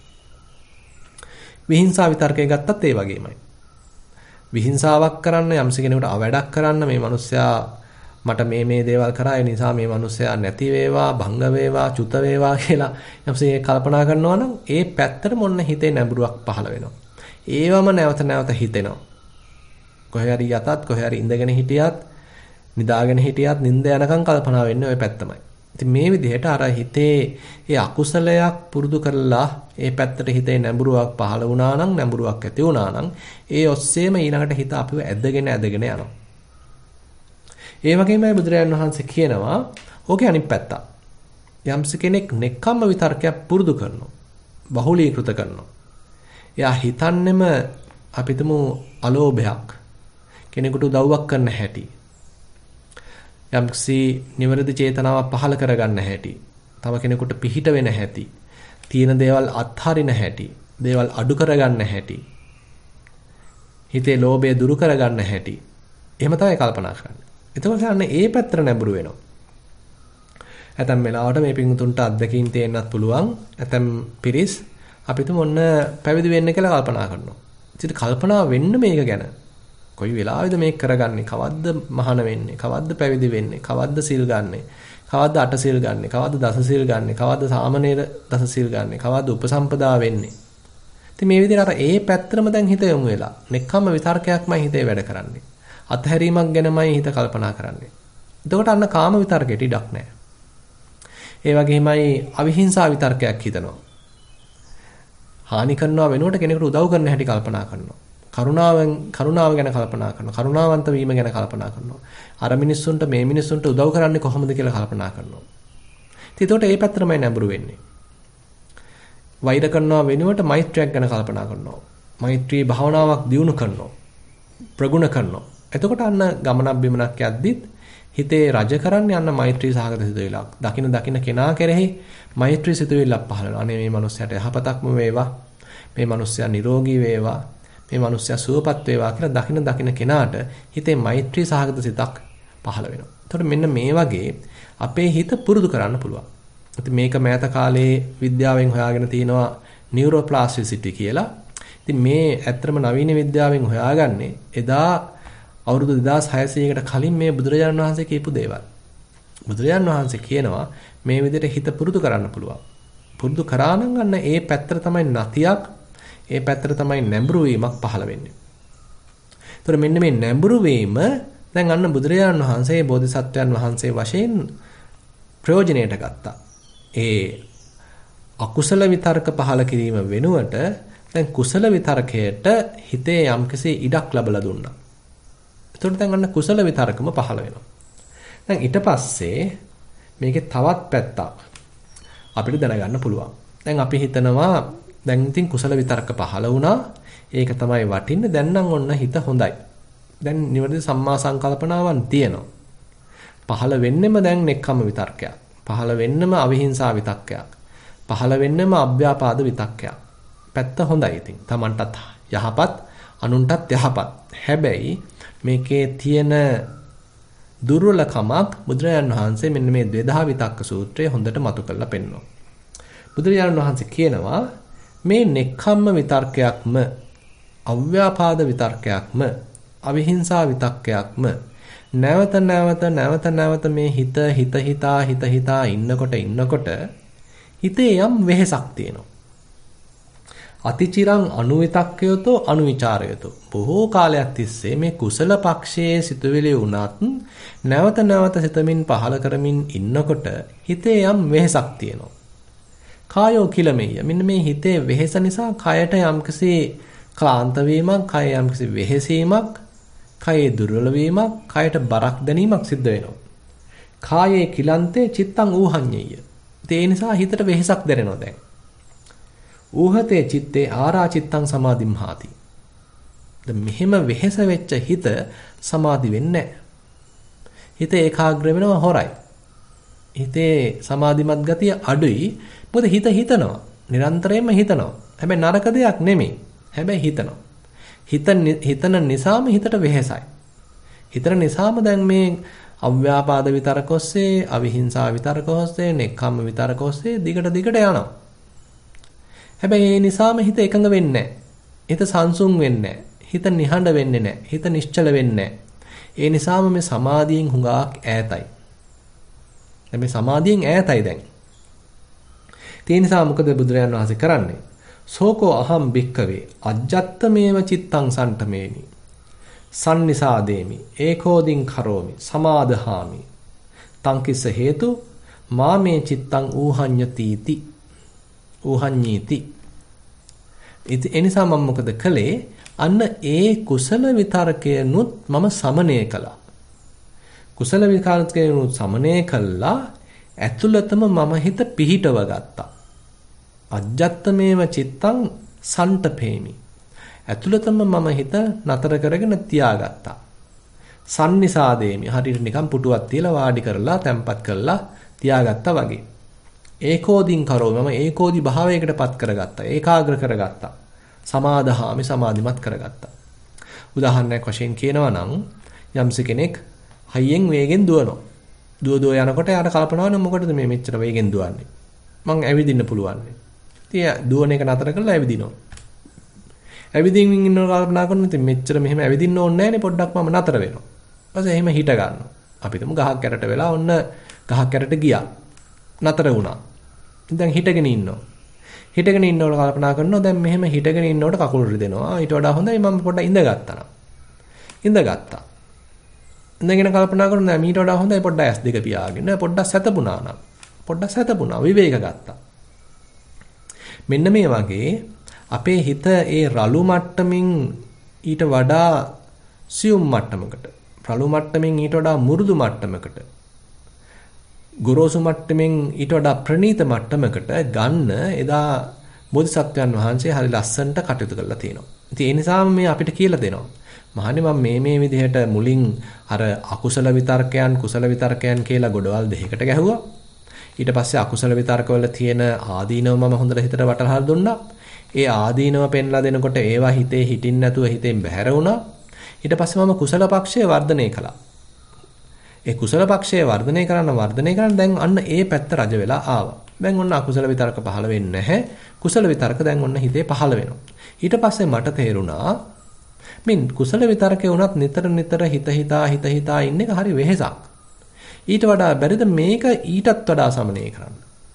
විහිංසා විතර්කය ගත්තත් ඒ වගේමයි. විහිංසාවක් කරන්න යම්ස කෙනෙකුට අවැඩක් කරන්න මේ මිනිස්සයා මට මේ දේවල් කරා ඒ නිසා මේ මිනිස්සයා නැති වේවා, භංග වේවා, චුත වේවා කියලා යම්සේ කල්පනා කරනවා නම් ඒ පැත්තට මොන්න හිතේ නැඹුරුවක් පහළ වෙනවා. ඒවම නැවත හිතෙනවා. කොහේ හරි යතත්, කොහේ හරි ඉඳගෙන හිටියත්, නිදාගෙන හිටියත් නිින්ද යනකම් කල්පනා වෙන්නේ ওই පැත්තමයි. ඉතින් මේ විදිහට අර හිතේ ඒ අකුසලයක් පුරුදු කරලා ඒ පැත්තට හිතේ නැඹුරුවක් පහළ වුණා නම්, නැඹුරුවක් ඇති වුණා නම් ඒ ඔස්සේම ඊළඟට හිත අපිව ඇදගෙන යනවා. ඒ වගේමයි බුදුරජාණන් වහන්සේ කියනවා ඕකේ අනිත් පැත්ත. යම්ස කෙනෙක් නෙක්ඛම්ම විතර්කයක් පුරුදු කරනවා, බහුලීකృత කරනවා. එයා හිතන්නෙම අපිටම අලෝභයක්, කෙනෙකුට උදව්වක් කරන්න හැටි. යම්සි නිවැරදි චේතනාවක් පහළ කරගන්න හැටි. තව කෙනෙකුට පිහිට වෙන හැටි. තියෙන දේවල් අත්හරින හැටි. දේවල් අඩු කරගන්න හැටි. හිතේ ලෝභය දුරු කරගන්න හැටි. එහෙම තමයි කල්පනා කරන්නේ. එතකොට අන්න ඒ පැත්තට නැඹුරු වෙනවා. ඇතැම් වෙලාවට මේ පිංතුන්ට අත්දැකීම් තේන්නත් පුළුවන්. ඇතැම් පිරිස් අපි තුම ඔන්න පැවිදි වෙන්න කියලා කල්පනා කරනවා. ඉතින් කල්පනා වෙන්න මේක ගැන. කොයි වෙලාවෙද මේක කරගන්නේ? කවද්ද මහාන වෙන්නේ? කවද්ද පැවිදි වෙන්නේ? කවද්ද සිල් ගන්නෙ? කවද්ද අට සිල් ගන්නෙ? කවද්ද දස සිල් ගන්නෙ? කවද්ද සාමණේර දස සිල් ගන්නෙ? කවද්ද උපසම්පදා වෙන්නේ? ඉතින් මේ විදිහට අර ඒ පැත්තටම දැන් හිත යොමු වෙලා. නෙක්ඛම්ම විතර්කයක්මයි හිතේ වැඩ කරන්නේ. අත්හැරීමක් ගැනමයි හිත කල්පනා කරන්නේ. එතකොට අන්න කාම විතර්කයට ඉඩක් නැහැ. ඒ වගේමයි අවිහිංසා විතර්කයක් හිතනවා. හානි කරනවා වෙනුවට කෙනෙකුට උදව් කරන්න හැටි කල්පනා කරනවා. කරුණාව ගැන කල්පනා කරනවා. කරුණාවන්ත වීම ගැන කල්පනා කරනවා. අර මිනිස්සුන්ට මේ මිනිස්සුන්ට උදව් කරන්නේ කොහොමද කියලා කල්පනා කරනවා. එතකොට ඒ පැත්තටමයි නැඹුරු වෙන්නේ. වෛර කරනවා වෙනුවට මෛත්‍රියක් ගැන කල්පනා කරනවා. මෛත්‍රී භාවනාවක් දියුණු කරනවා. ප්‍රගුණ කරනවා. එතකොට අන්න ගමනක් බිමනක් යද්දිත් හිතේ රජ කරන්නේ අන්න මෛත්‍රී සහගත සිතුවිල්ලක්. දකින කෙනා කෙරෙහි මෛත්‍රී සිතුවිල්ලක් පහළ වෙනවා. අනේ මේ මනුස්සයාට යහපතක්ම වේවා. මේ මනුස්සයා නිරෝගී වේවා. මේ මනුස්සයා සුවපත් වේවා කියලා දකින කෙනාට හිතේ මෛත්‍රී සහගත සිතක් පහළ වෙනවා. එතකොට මෙන්න මේ වගේ අපේ හිත පුරුදු කරන්න පුළුවන්. ඉතින් මේක මෑත කාලේ විද්‍යාවෙන් හොයාගෙන තිනවා නියුරෝප්ලාස්ටිසිටි කියලා. ඉතින් මේ ඇත්තම නවීන විද්‍යාවෙන් හොයාගන්නේ එදා අවුරුදු 2600කට කලින් මේ බුදුරජාණන් වහන්සේ කියපු දේවල්. බුදුරජාණන් වහන්සේ කියනවා මේ විදිහට හිත පුරුදු කරන්න පුළුවන්. පුරුදු කරා නම් අන්න ඒ පැත්තට තමයි නතියක්, ඒ පැත්තට තමයි නැඹුරු වීමක් පහළ වෙන්නේ. ඒතර මෙන්න මේ නැඹුරු වීම දැන් අන්න බුදුරජාණන් වහන්සේ බෝධිසත්වයන් වහන්සේ වශයෙන් ප්‍රයෝජනයට ගත්තා. ඒ අකුසල විතර්ක පහළ කිරීම වෙනුවට දැන් කුසල විතර්කයට හිතේ යම්කිසි ඉඩක් ලැබලා දුන්නා. එතකොට දැන් අන්න කුසල විතර්කම පහළ වෙනවා. දැන් ඊට පස්සේ මේකේ තවත් පැත්තක් අපිට දැනගන්න පුළුවන්. දැන් අපි හිතනවා දැන් ඉතින් කුසල විතර්ක පහළ වුණා. ඒක තමයි වටින්නේ. දැන් නම් ඔන්න හිත හොඳයි. දැන් නිවැරදි සම්මා සංකල්පනාවන් තියෙනවා. පහළ වෙන්නෙම දැන් නෙක්ඛම්ම විතර්කයක්. පහළ වෙන්නම අවිහිංසා විතක්කයක්. පහළ වෙන්නම අභ්‍යාපාද විතක්කයක්. පැත්ත හොඳයි ඉතින්. Tamanටත් යහපත්, අනුන්ටත් යහපත්. හැබැයි මේකේ තියෙන දුර්වලකමක් බුදුරජාණන් වහන්සේ මෙන්න මේ ද්වේධා විතක්ක සූත්‍රයේ හොඳට මතු කරලා පෙන්නනවා. බුදුරජාණන් වහන්සේ කියනවා මේ නෙක්ඛම්ම විතර්කයක්ම, අව්‍යාපාද විතර්කයක්ම, අවිහිංසා විතක්කයක්ම නැවත මේ හිතා ඉන්නකොට හිතේ යම් වෙහෙසක් තියෙනවා. අතිචිරං අනුවිතක්කයතෝ අනුවිචාරයතෝ. බොහෝ කාලයක් තිස්සේ මේ කුසල පක්ෂයේ සිතුවිලි වුණත් නැවත සිතමින් පහල කරමින් ඉන්නකොට හිතේ යම් වෙහෙසක් තියෙනවා. කායෝ කිලමෙය. මෙන්න මේ හිතේ වෙහෙස නිසා කයට යම්කිසි ක්ලාන්ත වීමක්, කය යම්කිසි වෙහෙසීමක්, කයේ දුර්වල වීමක්, කයට බරක් දැනීමක් සිද්ධ වෙනවා. කායේ කිලන්තේ චිත්තං ඌහඤ්ඤය. ඒ නිසා හිතට වෙහෙසක් දැනෙනවා දැන්. ඌහතේ චිත්තේ ආරාචිත්තං සමාධිම්හාති. දැන් මෙහෙම වෙහෙස වෙච්ච හිත සමාධි වෙන්නේ නැහැ. හිත ඒකාග්‍ර වෙනවා හොරයි. හිතේ සමාධිමත් ගතිය අඩුයි. මොකද හිත හිතනවා. නිරන්තරයෙන්ම හිතනවා. හැබැයි නරක දෙයක් නෙමෙයි. හැබැයි හිතනවා. හිතන නිසාම හිතට වෙහෙසයි. හිතන නිසාම දැන් මේ අව්‍යාපාද විතරක ඔස්සේ, අවිහිංසා විතරක ඔස්සේ, නෙක්ඛම්ම විතරක ඔස්සේ දිගට යනවා. හැබැයි ඒ නිසාම හිත එකඟ වෙන්නේ නැහැ. හිත සංසුන් වෙන්නේ නැහැ. හිත නිහඬ වෙන්නේ නැහැ. හිත නිශ්චල වෙන්නේ නැහැ. ඒ නිසාම මේ සමාධියෙන් හුඟක් ඈතයි. දැන් මේ සමාධියෙන් ඈතයි දැන්. ඒ නිසා මොකද බුදුරජාණන් වහන්සේ කරන්නේ? සෝකෝ අහම් භික්කවේ අජ්ජත්තමේව චිත්තං සන්තමේමි සන්නිසාදේමි ඒකෝදින් කරෝමි සමාදහාමි තංකිස්ස හේතු මාමේ චිත්තං ඌහඤ්ඤතිති ඌහඤ්ඤීති. එනිසා මම මොකද කළේ? අන්න ඒ කුසල විතරකයනුත් මම සමනය කළා. කුසල විතරකයනුත් සමනය කළා. ඇතුළතම මම හිත පිහිටව ගත්තා. අජ්ජත්තමේව චිත්තං සන්තපේමි. ඇතුළතම මම හිත නතර කරගෙන තියාගත්තා. සන්නිසාදේමි. හරියට නිකන් පුටුවක් තියලා වාඩි කරලා තැම්පත් කරලා තියාගත්තා වගේ. ඒකෝදින් කරෝ මම ඒකෝදි භාවයකටපත් කරගත්තා. ඒකාග්‍ර කරගත්තා. සමාදහාමි සමාධිමත් කරගත්තා. උදාහරණයක් වශයෙන් කියනවා නම් යම්ස කෙනෙක් හයියෙන් වේගෙන් දුවනවා. දුව යනකොට යාට කල්පනා වෙනවා මොකටද මේ මෙච්චර වේගෙන් දුවන්නේ? මං ඇවිදින්න පුළුවන්. ඉතින් දුවන එක නතර කරලා ඇවිදිනවා. ඇවිදින්න ඉන්නව කල්පනා කරනවා ඉතින් මෙච්චර මෙහෙම ඇවිදින්න ඕනේ නැහැනේ පොඩ්ඩක් මම නතර වෙනවා. ඊපස්සේ එහෙම හිට ගන්නවා. අපි තුමු ගහක් කැරට වෙලා ඔන්න ගහක් කැරට ගියා. නතර වුණා. දැන් හිටගෙන ඉන්නවා. හිටගෙන ඉන්නකොට කල්පනා කරනවා දැන් මෙහෙම හිටගෙන ඉන්නකොට කකුල් රිදෙනවා. ඊට වඩා හොඳයි මම පොඩ්ඩක් ඉඳගත්තා නම්. ඉඳගත්තා. ඉඳගෙන කල්පනා කරනවා මීට වඩා හොඳයි පොඩ්ඩක් ඇස් දෙක පියාගෙන පොඩ්ඩක් සැතපුණා නම්. පොඩ්ඩක් සැතපුණා විවේක ගත්තා. මෙන්න මේ වගේ අපේ හිත ඒ රළු මට්ටමින් ඊට වඩා සියුම් මට්ටමකට, රළු මට්ටමින් ඊට වඩා මුරුදු මට්ටමකට ගොරෝසු මට්ටමින් ඊට වඩා ප්‍රණීත මට්ටමකට ගන්න එදා බෝධිසත්වයන් වහන්සේ හරි ලස්සනට කටයුතු කරලා තියෙනවා. ඉතින් ඒ නිසාම මේ අපිට කියලා දෙනවා. මහණනි මම මේ විදිහට මුලින් අර අකුසල විතර්කයන් කුසල විතර්කයන් කියලා ගොඩවල් දෙකකට ගැහුවා. ඊට පස්සේ අකුසල විතර්කවල තියෙන ආදීනව මම හොඳට හිතට වටහලා දුන්නා. ඒ ආදීනව පෙන්ලා දෙනකොට ඒවා හිතේ හිටින්න නැතුව හිතෙන් බැහැර වුණා. ඊට පස්සේ මම කුසල පක්ෂය වර්ධනය කළා. ඒ කුසල පක්ෂය වර්ධනය කරන්න දැන් අන්න ඒ පැත්ත රජ වෙලා ආවා. දැන් ඔන්න අකුසල විතර්ක පහළ වෙන්නේ නැහැ. කුසල විතර්ක දැන් ඔන්න හිතේ පහළ වෙනවා. ඊට පස්සේ මට තේරුණා මින් කුසල විතර්කේ වුණත් නිතර හිත හිතා ඉන්න එක හරි වෙහෙසක්. ඊට වඩා බැරිද මේක ඊටත් වඩා සමනය කරන්න.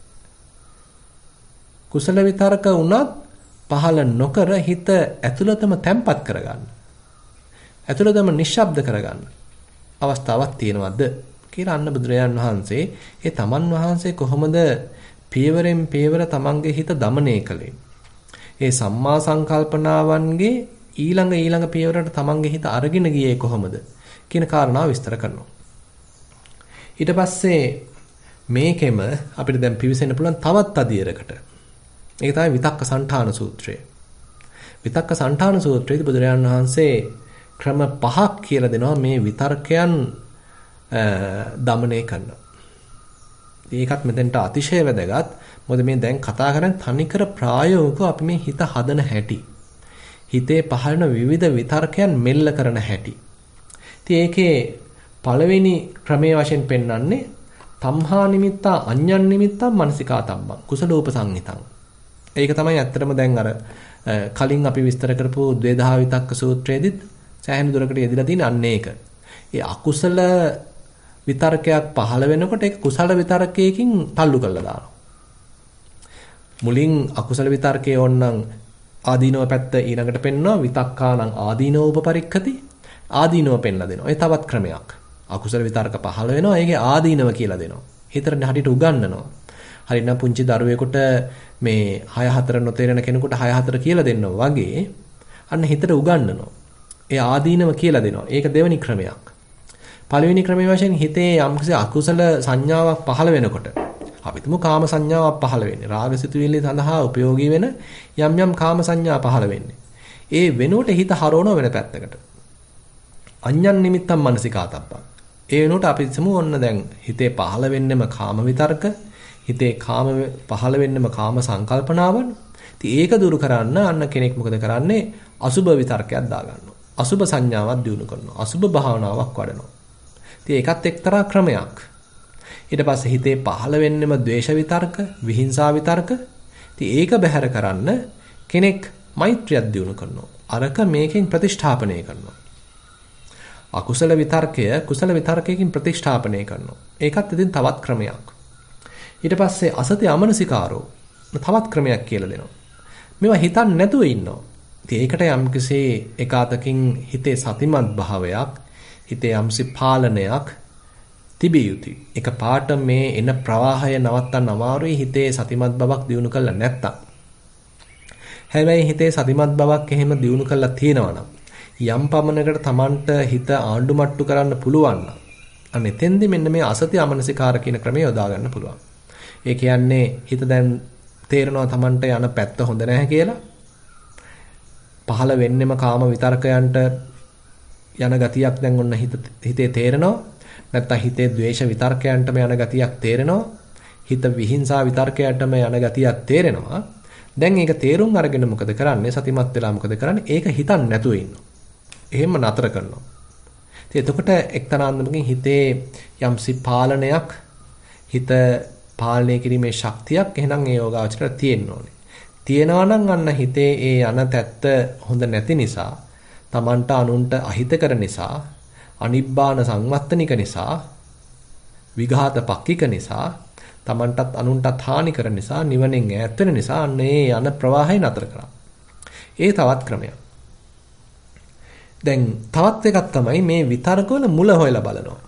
කුසල විතර්ක වුණත් පහළ නොකර හිත ඇතුළතම තැම්පත් කරගන්න. ඇතුළතම නිශ්ශබ්ද කරගන්න. අවස්ථාවක් තියෙනවද කියලා අන්න බුදුරජාන් වහන්සේ ඒ තමන් වහන්සේ කොහොමද පියවරෙන් පියවර තමන්ගේ හිත দমনය කළේ. ඒ සම්මා සංකල්පනාවන්ගේ ඊළඟ පියවරට තමන්ගේ හිත අරගෙන ගියේ කොහොමද කියන කාරණාව විස්තර කරනවා. ඊට පස්සේ මේකෙම අපිට දැන් පිවිසෙන්න පුළුවන් තවත් අදියරකට. ඒක තමයි විතක්ක සණ්ඨාන සූත්‍රය. විතක්ක සණ්ඨාන සූත්‍රයේදී බුදුරජාණන් වහන්සේ ක්‍රම 5ක් කියලා දෙනවා මේ විතර්කයන් দমনය කරන. ඒකත් මෙතෙන්ට අතිශය වැදගත්. මොකද මේ දැන් කතා කරන්නේ තනිකර ප්‍රායෝගිකව අපි මේ හිත හදන හැටි. හිතේ පහළන විවිධ විතර්කයන් මෙල්ල කරන හැටි. ඉතින් ඒකේ පළවෙනි ක්‍රමයේ වශයෙන් පෙන්වන්නේ තම්හා නිමිත්තා අඤ්ඤන් නිමිත්තා මනසිකා තබ්බං කුසලෝපසංහිතං. ඒක තමයි ඇත්තටම දැන් අර කලින් අපි විස්තර කරපු ද්වේධා විතක්ක සූත්‍රයේදීත් සෑහෙන දුරකට යෙදලා තියෙන අන්න ඒක. ඒ අකුසල විතර්කයක් පහළ වෙනකොට ඒක කුසල විතර්කයකින් තල්ලු කරලා දානවා. මුලින් අකුසල විතර්කයේ ඕනනම් ආදීනව පැත්ත ඊළඟට පෙන්වනවා විතක්කානම් ආදීනව උපපරික්ඛති ආදීනව පෙන්ලා දෙනවා. ඒ තවත් ක්‍රමයක්. අකුසල විතර්ක පහළ වෙනවා ඒකේ ආදීනව කියලා දෙනවා. හිතට හරියට උගන්වනවා. හරිනම් පුංචි දරුවෙකුට මේ 6-4 නොතේරෙන කෙනෙකුට 6-4 කියලා දෙන්නවා වගේ අන්න හිතට උගන්වනවා. ඒ ආදීනව කියලා දෙනවා. ඒක දෙවෙනි ක්‍රමයක්. පළවෙනි ක්‍රමයේ වශයෙන් හිතේ යම්කිසි අකුසල සංඥාවක් පහළ වෙනකොට අපි තුමු කාම සංඥාවක් පහළ වෙන්නේ. රාගසිතුවිලි සඳහා ප්‍රයෝගී වෙන යම් කාම සංඥා පහළ වෙන්නේ. ඒ වෙනුවට හිත හරවන වෙන පැත්තකට. අඤ්ඤන් නිමිත්තම් මනසිකාතබ්බං. ඒ වෙනුවට අපි හිතමු ඔන්න දැන් හිතේ පහළ වෙන්නෙම කාම විතර්ක, හිතේ පහළ වෙන්නෙම කාම සංකල්පනාවන්. ඉතින් ඒක දුරු කරන්න අන්න කෙනෙක් මොකද කරන්නේ? අසුබ විතර්කයක් දාගන්නවා. අසුබ සංඥාවක් දිනු කරනවා. අසුබ භාවනාවක් වඩනවා. ඉතින් ඒකත් එක්තරා ක්‍රමයක්. ඊට පස්සේ හිතේ පහළ වෙන්නෙම ද්වේෂ විතර්ක, විහිංසා විතර්ක. ඉතින් ඒක බැහැර කරන්න කෙනෙක් මෛත්‍රියක් දිනු කරනවා. අරක මේකෙන් ප්‍රතිෂ්ඨාපනය කරනවා. අකුසල විතර්කය කුසල විතර්කයකින් ප්‍රතිෂ්ඨාපනය කරනවා. ඒකත් ඉතින් තවත් ක්‍රමයක්. ඊට පස්සේ අසති අමනසිකාරෝ තවත් ක්‍රමයක් කියලා දෙනවා. මේවා හිතන්නේ නැතුව ඉන්නවා. ඉතින් ඒකට යම්කිසි එකාතකින් හිතේ සතිමත් භාවයක්, හිතේ යම්සි පාලනයක් තිබිය යුතුයි. එක පාට මේ එන ප්‍රවාහය නවත්තන්න අමාරුයි හිතේ සතිමත් බවක් දිනු කරලා නැත්තම්. හැබැයි හිතේ සතිමත් බවක් එහෙම දිනු කරලා තියෙනවා නම් යම් පමණකට Tamanට හිත ආණ්ඩු මට්ටු කරන්න පුළුවන් නම් අන්න එතෙන්දි මෙන්න මේ අසති අමනසිකාර කියන ක්‍රමය යොදා ගන්න පුළුවන්. ඒ කියන්නේ හිත දැන් තේරෙනවා Tamanට යන පැත්ත හොඳ නැහැ කියලා. පහළ වෙන්නෙම කාම විතර්කයන්ට යන ගතියක් දැන් ඔන්න හිතේ තේරෙනවා. නැත්තම් හිතේ ද්වේෂ විතර්කයන්ටම යන ගතියක් තේරෙනවා. හිත විහිංසා විතර්කයන්ටම යන ගතියක් තේරෙනවා. දැන් ඒක තේරුම් අරගෙන මොකද කරන්නේ? සතිමත් වෙලා මොකද කරන්නේ? ඒක හිතන්නේ නැතුව ඉන්නවා. එහෙම නතර කරනවා. ඉතින් එතකොට එක්තරා අන්දමකින් හිතේ යම්සි පාලනයක්, හිත පාලනය කිරීමේ ශක්තියක් එහෙනම් ඒ යෝගාවචරයට තියෙන්න ඕනේ. තියෙනවා නම් අන්න හිතේ ඒ යන පැත්ත හොඳ නැති නිසා, Tamanට අනුන්ට අහිතකර නිසා, අනිබ්බාන සංවත්තනික නිසා, විඝාත පක්කික නිසා, Tamanටත් අනුන්ටත් හානි කරන නිසා, නිවනෙන් ඈත් වෙන නිසා අන්න ඒ යන ප්‍රවාහය නතර කරා. ඒ තවත් ක්‍රමයක්. දැන් තවත් එකක් තමයි මේ විතර්කවල මුල හොයලා බලනවා.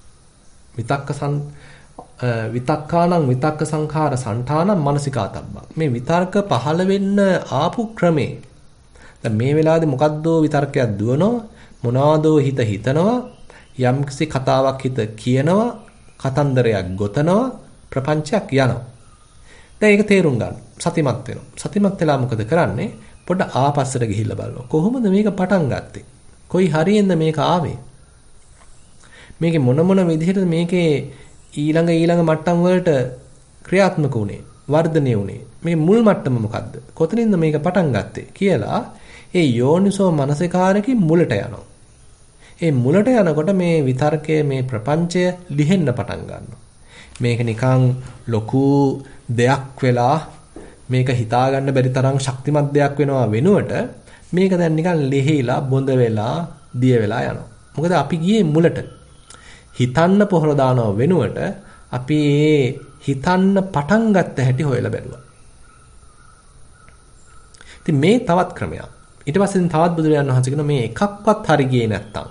විතක්කානම් විතක්ක සංඛාර සංඨානම් මනසිකාතබ්බං. මේ විතර්ක පහළ වෙන්න ආපු ක්‍රමේ. දැන් මේ වෙලාවේදී මොකද්දෝ විතර්කයක් දුවනවා, මොනවාදෝ හිත හිතනවා, යම්කිසි කතාවක් හිත කියනවා, කතන්දරයක් ගොතනවා, ප්‍රපංචයක් යනවා. දැන් ඒක තේරුම් ගන්න. සතිමත් වෙනවා. සතිමත් වෙලා මොකද කරන්නේ? පොඩ්ඩ ආපස්සට ගිහිල්ලා බලනවා. කොහොමද මේක පටන් ගත්තේ? කොයි හරියෙන්ද මේක ආවේ? මේකේ මොන විදිහටද මේකේ ඊළඟ මට්ටම් වලට ක්‍රියාත්මක වුනේ? වර්ධනය වුනේ? මේ මුල් මට්ටම මොකද්ද? කොතනින්ද මේක පටන් ගත්තේ කියලා ඒ යෝනිසෝ මනසිකාරකේ මුලට යනවා. ඒ මුලට යනකොට මේ විතර්කය මේ ප්‍රපංචය ලිහෙන්න පටන් ගන්නවා. මේක නිකන් ලොකු දෙයක් වෙලා මේක හිතා ගන්න බැරි තරම් ශක්තිමත් දෙයක් වෙනවා වෙනුවට මේක දැන් නිකන් ලිහිලා බොඳ වෙලා දිය වෙලා යනවා. මොකද අපි ගියේ මුලට. හිතන්න පොහොර දානව වෙනුවට අපි හිතන්න පටන් ගත්ත හැටි හොයලා බැලුවා. ඉතින් මේ තවත් ක්‍රමයක්. ඊට පස්සේ තවත් බුදුරජාණන් වහන්සේ කියන මේ එකක්වත් හරි ගියේ නැත්තම්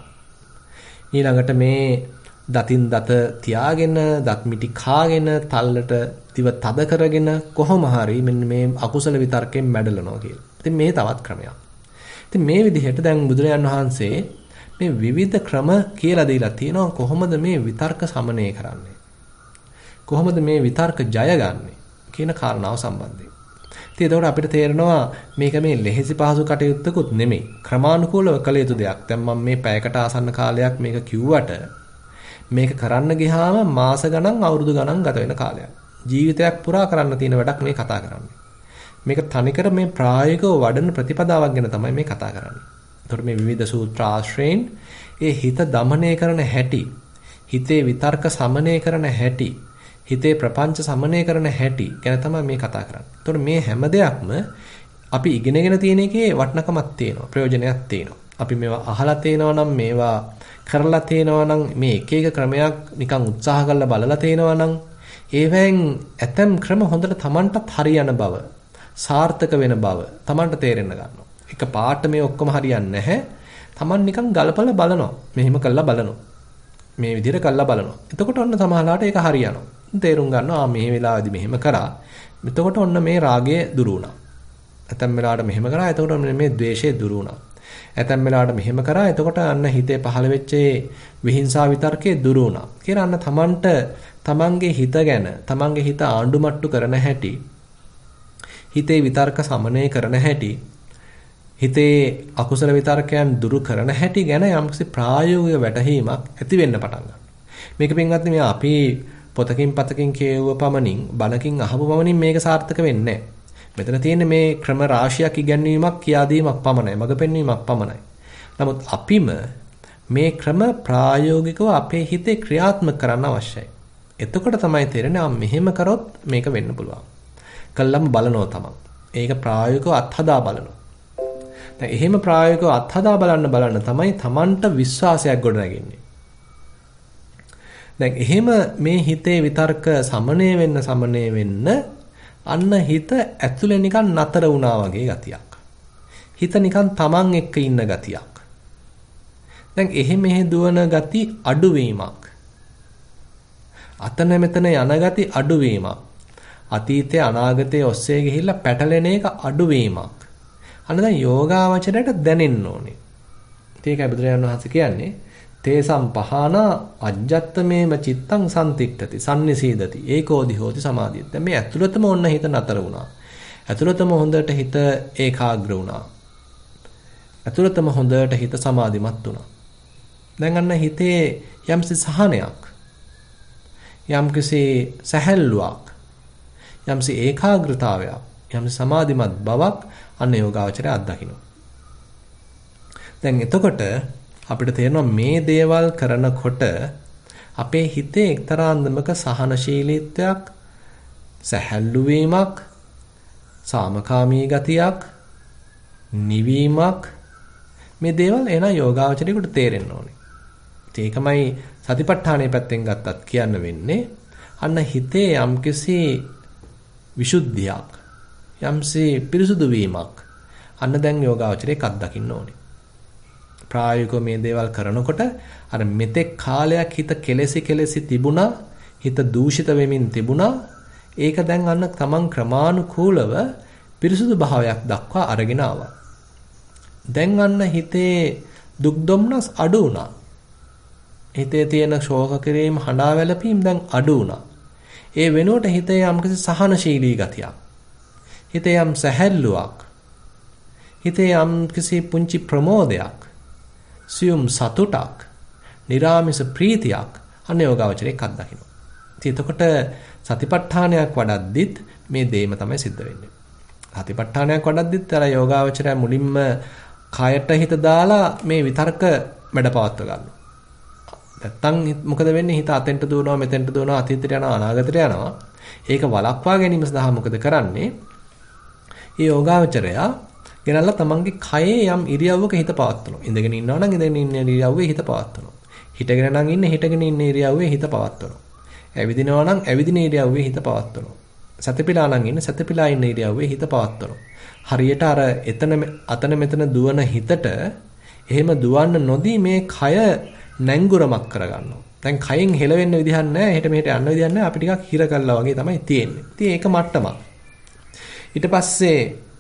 ඊළඟට මේ දතින් දත තියාගෙන දත් මිටි කාගෙන තල්ලට දිව තද කරගෙන කොහොම හරි මෙන්න මේ අකුසල විතර්කයෙන් මැඩලනවා කියලා. ඉතින් මේ තවත් ක්‍රමයක්. ඉතින් මේ විදිහට දැන් බුදුරජාණන් වහන්සේ මේ විවිධ ක්‍රම කියලා දීලා තියෙනවා කොහොමද මේ විතර්ක සමනය කරන්නේ? කොහොමද මේ විතර්ක ජය ගන්නෙ කියන කාරණාව සම්බන්ධයෙන්. ඉතින් එතකොට අපිට තේරෙනවා මේක මේ ලෙහෙසි පහසු කටයුත්තකුත් නෙමෙයි. ක්‍රමානුකූලව කළ යුතු දෙයක්. දැන් මම මේ පැයකට ආසන්න කාලයක් මේක කිව්වට මේක කරන්න ගියාම මාස ගණන් අවුරුදු ගණන් ගත වෙන කාලයක්. ජීවිතයක් පුරා කරන්න තියෙන වැඩක් මේ කතා කරන්නේ. මේක තනිකර මේ ප්‍රායෝගිකව වඩන ප්‍රතිපදාවක් ගැන තමයි මේ කතා කරන්නේ. එතකොට මේ විවිධ සූත්‍ර ආශ්‍රයෙන් ඒ හිත দমনය කරන හැටි, හිතේ විතර්ක සමනය කරන හැටි, හිතේ ප්‍රපංච සමනය කරන හැටි ගැන තමයි මේ කතා කරන්නේ. එතකොට මේ හැම දෙයක්ම අපි ඉගෙනගෙන තියෙන එකේ වටිනකමක් තියෙනවා, ප්‍රයෝජනයක් තියෙනවා. අපි මේවා අහලා තේනවා නම් මේවා කරලා තේනවා නම් මේ එක එක ක්‍රමයක් නිකන් උත්සාහ කරලා බලලා තේනවා නම් ඒවෙන් ඇතම් ක්‍රම හොඳට Tamanටත් හරියන බව, සාර්ථක වෙන බව Tamanට තේරෙන්න ගන්නවා. එක පාට මේ ඔක්කොම හරියන්නේ නැහැ. Taman නිකන් ගලපලා බලනවා. මෙහෙම කරලා බලනවා. මේ විදිහට කරලා බලනවා. එතකොට ඔන්න සමහරලාට ඒක හරියනවා. තේරුම් ගන්නවා මේ වෙලාවේදී මෙහෙම කරා. එතකොට ඔන්න මේ රාගය දුරු වුණා. ඇතැම් වෙලාවට මෙහෙම කරා. එතකොට ඔන්න මේ ද්වේෂය දුරු වුණා. ඇතැම් වෙලාවට මෙහෙම කරා. එතකොට අන්න හිතේ පහළ වෙච්ච විහිංසාව විතර්කේ දුරු වුණා. කියලා අන්න Tamanට Tamanගේ හිත ගැන, Tamanගේ හිත ආණ්ඩුමට්ටු කරන හැටි, හිතේ විතර්ක සමනය කරන හැටි, හිතේ අකුසල විතර්කයන් දුරු කරන හැටි ගැන යම්කිසි ප්‍රායෝගික වැටහීමක් ඇති වෙන්න පටන් ගන්නවා. මේක පින්වත්නි මේ අපි පොතකින් පතකින් කියව පමණින් බණකින් අහපු පමණින් මේක සාර්ථක වෙන්නේ නැහැ. මෙතන තියෙන්නේ මේ ක්‍රම රාශියක් ඉගැන්වීමක් කියා දීමක් පමණයි, මඟ පෙන්වීමක් පමණයි. නමුත් අපිම මේ ක්‍රම ප්‍රායෝගිකව අපේ හිතේ ක්‍රියාත්මක කරන්න අවශ්‍යයි. එතකොට තමයි තේරෙන්නේ මෙහෙම කරොත් මේක වෙන්න පුළුවන්. කළාම බලනවා තමයි. ඒක ප්‍රායෝගිකව අත්හදා බලනවා. දැන් එහෙම ප්‍රායෝගිකව අත්හදා බලන්න තමයි Tamanට විශ්වාසයක් ගොඩනගන්නේ. දැන් එහෙම මේ හිතේ විතර්ක සමනය වෙන්න අන්න හිත ඇතුලේ නිකන් නතර වුණා වගේ ගතියක්. හිත නිකන් Taman එක්ක ඉන්න ගතියක්. දැන් එහෙම දුවන ගති අඩුවීමක්. අතන මෙතන යන ගති අඩුවීමක්. අතීතයේ අනාගතයේ ඔස්සේ ගිහිල්ලා පැටලෙන එක අඩුවීමක්. අන්න දැන් යෝගාවචරයට දැනෙන්න ඕනේ. ඒකයි බුදුරජාණන් වහන්සේ කියන්නේ තේසම් පහන අජ්ජත්තමේම චිත්තං සම්තික්ඨති සම්නිසීදති ඒකෝදි හෝති සමාධිය. දැන් මේ ඇතුළතම ඔන්න හිත නතර වුණා. ඇතුළතම හොඳට හිත ඒකාග්‍ර වුණා. ඇතුළතම හොඳට හිත සමාධිමත් වුණා. දැන් අන්න හිතේ යම්සි සහනයක්, යම්කිසි සැහැල්ලුවක්, යම්සි ඒකාග්‍රතාවයක්, යම්සි සමාධිමත් බවක් අන්න යෝගාවචරය අත්දකින්න. දැන් එතකොට අපිට තේරෙනවා මේ දේවල් කරනකොට අපේ හිතේ එක්තරා අන්දමක සහනශීලීත්වයක්, සැහැල්ලු වීමක්, සාමකාමී ගතියක්, නිවීමක් මේ දේවල් එන යෝගාවචරයට තේරෙන්න ඕනේ. ඒකමයි සතිපට්ඨානයේ පැත්තෙන් ගත්තත් කියන්න වෙන්නේ. අන්න හිතේ යම්කිසි විසුද්ධියක්, යම්සි පිරිසුදු වීමක් අන්න දැන් යෝගාවචරයක් අත්දකින්න ඕනේ. ප්‍රායෝගිකව මේ දේවල් කරනකොට අර මෙතෙක් කාලයක් හිත කෙලෙසි තිබුණා, හිත දූෂිත වෙමින් තිබුණා. ඒක දැන් අන්න තමන් ක්‍රමානුකූලව පිරිසුදු භාවයක් දක්වා අරගෙන ආවා. දැන් අන්න හිතේ දුක් දුම්නස් අඩු වුණා. හිතේ තියෙන ශෝක කිරීම, හඬා වැළපීම් දැන් අඩු වුණා. ඒ වෙනුවට හිතේ යම්කිසි සහනශීලී ගතියක්, හිතේ යම් සැහැල්ලුවක්, හිතේ යම්කිසි පුංචි ප්‍රමෝදයක්, සියුම් සතුටක්, නිරාමිස ප්‍රීතියක් අනයෝගාවචරයක් අත්දකින්න. ඉතින් එතකොට සතිපට්ඨානයක් වඩද්දිත් මේ දෙයම තමයි සිද්ධ වෙන්නේ. සතිපට්ඨානයක් වඩද්දිත් අර යෝගාවචරය මුලින්ම කයට හිත දාලා මේ විතර්ක වැඩපවත්ව ගන්නවා. නැත්තම් මොකද වෙන්නේ? හිත අතෙන්ට දුවනවා, මෙතෙන්ට දුවනවා, අතීතයට යනවා, අනාගතයට යනවා. ඒක වළක්වා ගැනීම සඳහා මොකද කරන්නේ? මේ යෝගාවචරයා ගෙනල්ලා තමන්ගේ කයේ යම් ඉරියව්වක හිත පවත්වනවා. ඉඳගෙන ඉන්නවා නම් ඉඳගෙන ඉන්න ඉරියව්වේ හිත පවත්වනවා. හිටගෙන නම් ඉන්න හිටගෙන ඉන්න ඉරියව්වේ හිත පවත්වනවා. ඇවිදිනවා නම් ඇවිදින ඉරියව්වේ හිත පවත්වනවා. සතිපිලා නම් ඉන්න සතිපිලා ඉන්න ඉරියව්වේ හිත පවත්වනවා. හරියට අර අතන මෙතන දුවන හිතට එහෙම දුවන්න නොදී මේ කය නැංගුරමක් කරගන්නවා. දැන් කයෙන් හෙලවෙන්න විදිහක් නැහැ. එහෙට මෙහෙට යන්න විදිහක් නැහැ. අපි ටිකක් හිර කළා වගේ තමයි තියෙන්නේ. ඉතින් ඒක මට්ටමක්. ඊට පස්සේ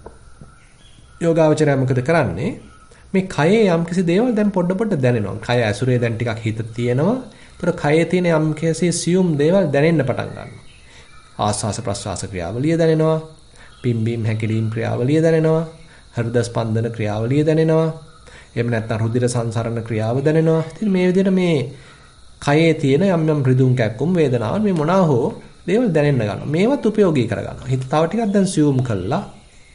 යෝගාවචරය මොකද කරන්නේ? මේ කයේ යම්කිසි දේවල් දැන් පොඩ දැනෙනවා. කය ඇසුරේ දැන් ටිකක් හිත තියෙනවා. ඒතර කයේ තියෙන යම්කිසි සියුම් දේවල් දැනෙන්න පටන් ගන්නවා. ආස්වාස ප්‍රස්වාස ක්‍රියාවලිය දැනෙනවා. පිම්බීම් හැකිලීම් ක්‍රියාවලිය දැනෙනවා. හෘද ස්පන්දන ක්‍රියාවලිය දැනෙනවා. එහෙම නැත්නම් රුධිර සංසරණ ක්‍රියාව දැනෙනවා. ඉතින් මේ විදිහට මේ කයේ තියෙන යම් රිදුම් කැක්කුම් වේදනාවන් මේ මොනවා හෝ දේවල් දැනෙන්න ගන්නවා. මේවත් උපයෝගී කරගන්නවා. හිත තව ටිකක් දැන් සියුම් කළා.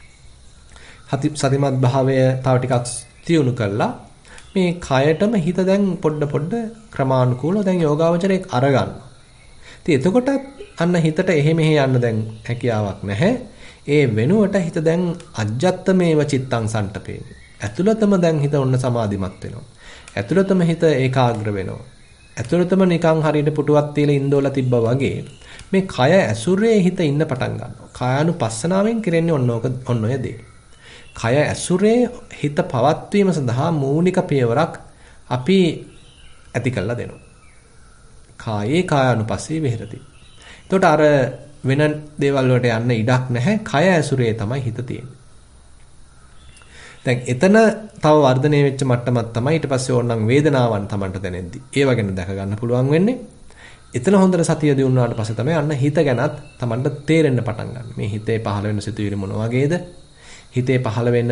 සතිමත් භාවය තව ටිකක් තියුණු කළා. මේ කයටම හිත දැන් පොඩ ක්‍රමානුකූලව දැන් යෝගාවචරයක් අරගන්නවා. ඉතින් එතකොට අන්න හිතට එහෙ මෙහෙ යන්න දැන් හැකියාවක් නැහැ. ඒ වෙනුවට හිත දැන් අජ්ජත්තමේව චිත්තං සන්ටපේමි. ඇතුළතම දැන් හිත ඔන්න සමාධිමත් වෙනවා. ඇතුළතම හිත ඒකාග්‍ර වෙනවා. ඇතුළතම නිකන් හරියට පුටුවක් තියලා ඉන්දෝලා තිබ්බා වගේ මේ කය ඇසුරේ හිත ඉන්න පටන් ගන්නවා. කායानुපස්සනාවෙන් කරන්නේ ඔන්න ඔය දේ. කය ඇසුරේ හිත පවත්වීම සඳහා මූලික පියවරක් අපි ඇති කළා දෙනවා. කායේ කායानुපස්සේ විහෙරති. එතකොට අර වෙන දේවල් වලට යන්න ඉඩක් නැහැ. කය ඇසුරේ තමයි හිත තියෙන්නේ. දැන් එතන තව වර්ධනය වෙච්ච මට්ටමක් තමයි ඊට පස්සේ ඕනනම් වේදනාවන් Tamanට දැනෙද්දි ඒව ගැන දැක ගන්න පුළුවන් වෙන්නේ. එතන හොඳට සතිය දිනුනාට පස්සේ තමයි අන්න හිත ගැනත් Tamanට තේරෙන්න පටන් ගන්න. මේ හිතේ පහළ වෙන සිතුවිලි මොන වගේද? හිතේ පහළ වෙන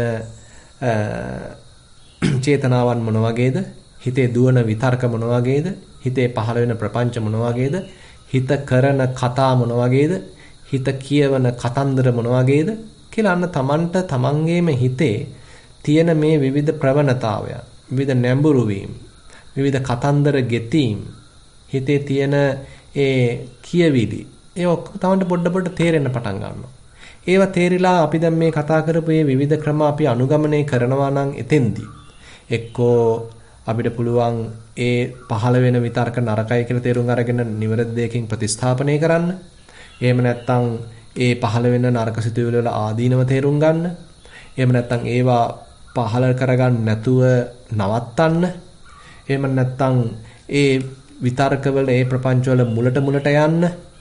චේතනාවන් මොන වගේද? හිතේ දුවන විතර්ක මොන වගේද? හිතේ පහළ වෙන ප්‍රපංච මොන වගේද? හිත කරන කතා මොන වගේද? හිත කියවන කතන්දර මොන වගේද? කියලා අන්න Tamanට තමන්ගේම හිතේ තියෙන මේ විවිධ ප්‍රවණතාවයන්, විවිධ නැඹුරු වීම, විවිධ කතන්දර ගෙතීම්, හිතේ තියෙන ඒ කියවිලි, ඒ ඔක්කොම Tamanට පොඩ තේරෙන්න පටන් ගන්නවා. ඒවා තේරිලා අපි දැන් මේ කතා කරපු මේ විවිධ ක්‍රම අපි අනුගමනය කරනවා නම් එතෙන්දී එක්කෝ අපිට පුළුවන් ඒ පහළ වෙන විතර්ක නරකයි කියලා තේරුම් අරගෙන නිවැරදි දෙයකින් ප්‍රතිස්ථාපනය කරන්න. එහෙම නැත්නම් ඒ පහළ වෙන නරක සිතුවිලි වල ආදීනව තේරුම් ගන්න. එහෙම නැත්නම් ඒවා පහළ කරගන්න නැතුව නවත්තන්න. එහෙම නැත්නම් ඒ විතර්කවල ඒ ප්‍රපංචවල මුලට යන්න.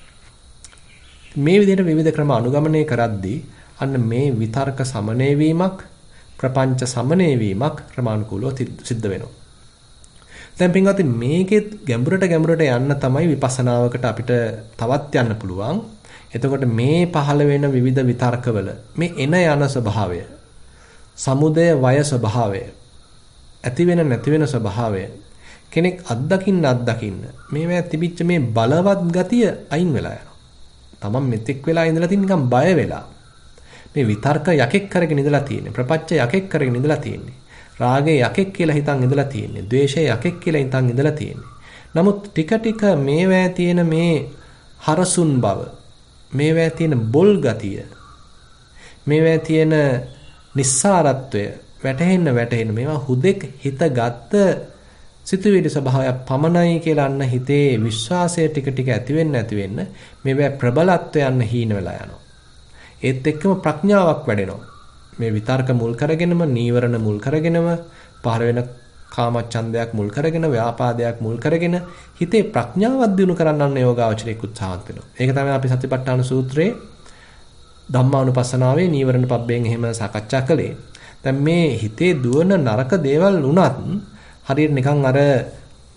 මේ විදිහට විවිධ ක්‍රම අනුගමනය කරද්දී අන්න මේ විතර්ක සමනය වීමක්, ප්‍රපංච සමනය වීමක් ක්‍රමානුකූලව සිද්ධ වෙනවා. දැන් පින්වත්නි මේකෙත් ගැඹුරට යන්න තමයි විපස්සනාවකට අපිට තවත් යන්න පුළුවන්. එතකොට මේ පහළ වෙන විවිධ විතර්කවල මේ එන යන ස්වභාවය, සමුදය වය ස්වභාවය, ඇති වෙන නැති වෙන ස්වභාවය කෙනෙක් අත්දකින්න මේවා තිබිච්ච මේ බලවත් ගතිය අයින් වෙලා යනවා. තමන් මෙතෙක් වෙලා ඉඳලා තියෙන නිකන් බය වෙලා. මේ විතර්ක යකෙක් කරගෙන ඉඳලා තියෙන්නේ. ප්‍රපංච යකෙක් කරගෙන ඉඳලා තියෙන්නේ. රාගය යකෙක් කියලා හිතන් ඉඳලා තියෙන්නේ. ද්වේෂය යකෙක් කියලා හිතන් ඉඳලා තියෙන්නේ. නමුත් ටික මේවා තියෙන මේ හරසුන් බව, මේවා තියෙන බොල් ගතිය, මේවා තියෙන නිස්සාරත්වය වැටහෙන්න මේවා හුදෙක් හිතගත් සිතුවිලි ස්වභාවයක් පමණයි කියලා අන්න හිතේ විශ්වාසය ටික ඇති වෙන්න මේවා ප්‍රබලත්වයන් හීන වෙලා යනවා. ඒත් එක්කම ප්‍රඥාවක් වැඩෙනවා. මේ විතර්ක මුල් කරගෙනම, නීවරණ මුල් කරගෙනම, පහළ වෙන කාමච්ඡන්දයක් මුල් කරගෙන, ව්‍යාපාදයක් මුල් කරගෙන හිතේ ප්‍රඥාවක් දිනු කරන්න යෝගාවචරයේ උත්සාහත් වෙනවා. ඒක තමයි අපි සතිපට්ඨාන සූත්‍රයේ ධම්මානුපස්සනාවේ නීවරණ පබ්බෙන් එහෙම සාකච්ඡා කළේ. දැන් මේ හිතේ දුවන නරක දේවල් වුණත් හරියට නිකන් අර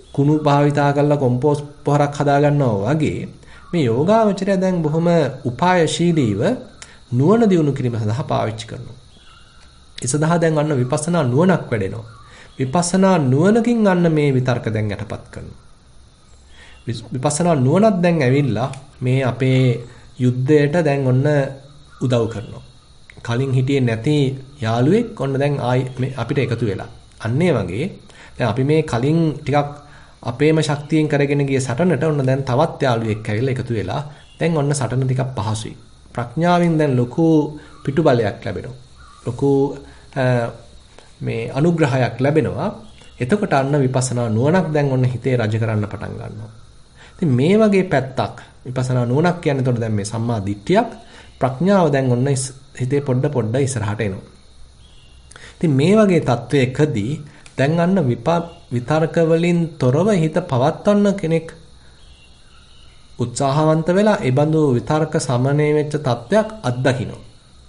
කුණු භාවිතා කරලා කොම්පෝස්ට් පොහරක් හදා ගන්නවා වගේ මේ යෝගාවචරය දැන් බොහොම උපායශීලීව නුවණ දියුණු කිරීම සඳහා පාවිච්චි කරනවා. ඒ සඳහා දැන් අන්න විපස්සනා නුවණක් වැඩෙනවා. විපස්සනා නුවණකින් අන්න මේ විතර්ක දැන් යටපත් කරනවා. විපස්සනා නුවණක් දැන් ඇවිල්ලා මේ අපේ යුද්ධයට දැන් ඔන්න උදව් කරනවා. කලින් හිටියේ නැති යාළුවෙක් ඔන්න දැන් අපිට එකතු වෙලා. අන්න ඒ වගේ දැන් අපි මේ කලින් ටිකක් අපේම ශක්තියෙන් කරගෙන ගිය සටනට ඔන්න දැන් තවත් යාළුවෙක් ඇවිල්ලා එකතු වෙලා දැන් ඔන්න සටන ටිකක් පහසුයි. ප්‍රඥාවෙන් දැන් ලොකු පිටුබලයක් ලැබෙනවා. ලොකු මේ අනුග්‍රහයක් ලැබෙනවා. එතකොට අන්න විපස්සනා නුවණක් දැන් ඔන්න හිතේ රජ කරන්න පටන් ගන්නවා. ඉතින් මේ වගේ පැත්තක් විපස්සනා නුවණක් කියන්නේ එතකොට දැන් මේ සම්මා දිට්ඨියක් ප්‍රඥාව දැන් ඔන්න හිතේ පොඩ ඉස්සරහට එනවා. ඉතින් මේ වගේ තත්වයකදී දැන් අන්න විතර්ක වලින් තොරව හිත පවත්වන්න කෙනෙක් උත්සාහවන්ත වෙලා ඒ බඳු විතර්ක සමනය වෙච්ච තත්වයක් අත්දකින්න.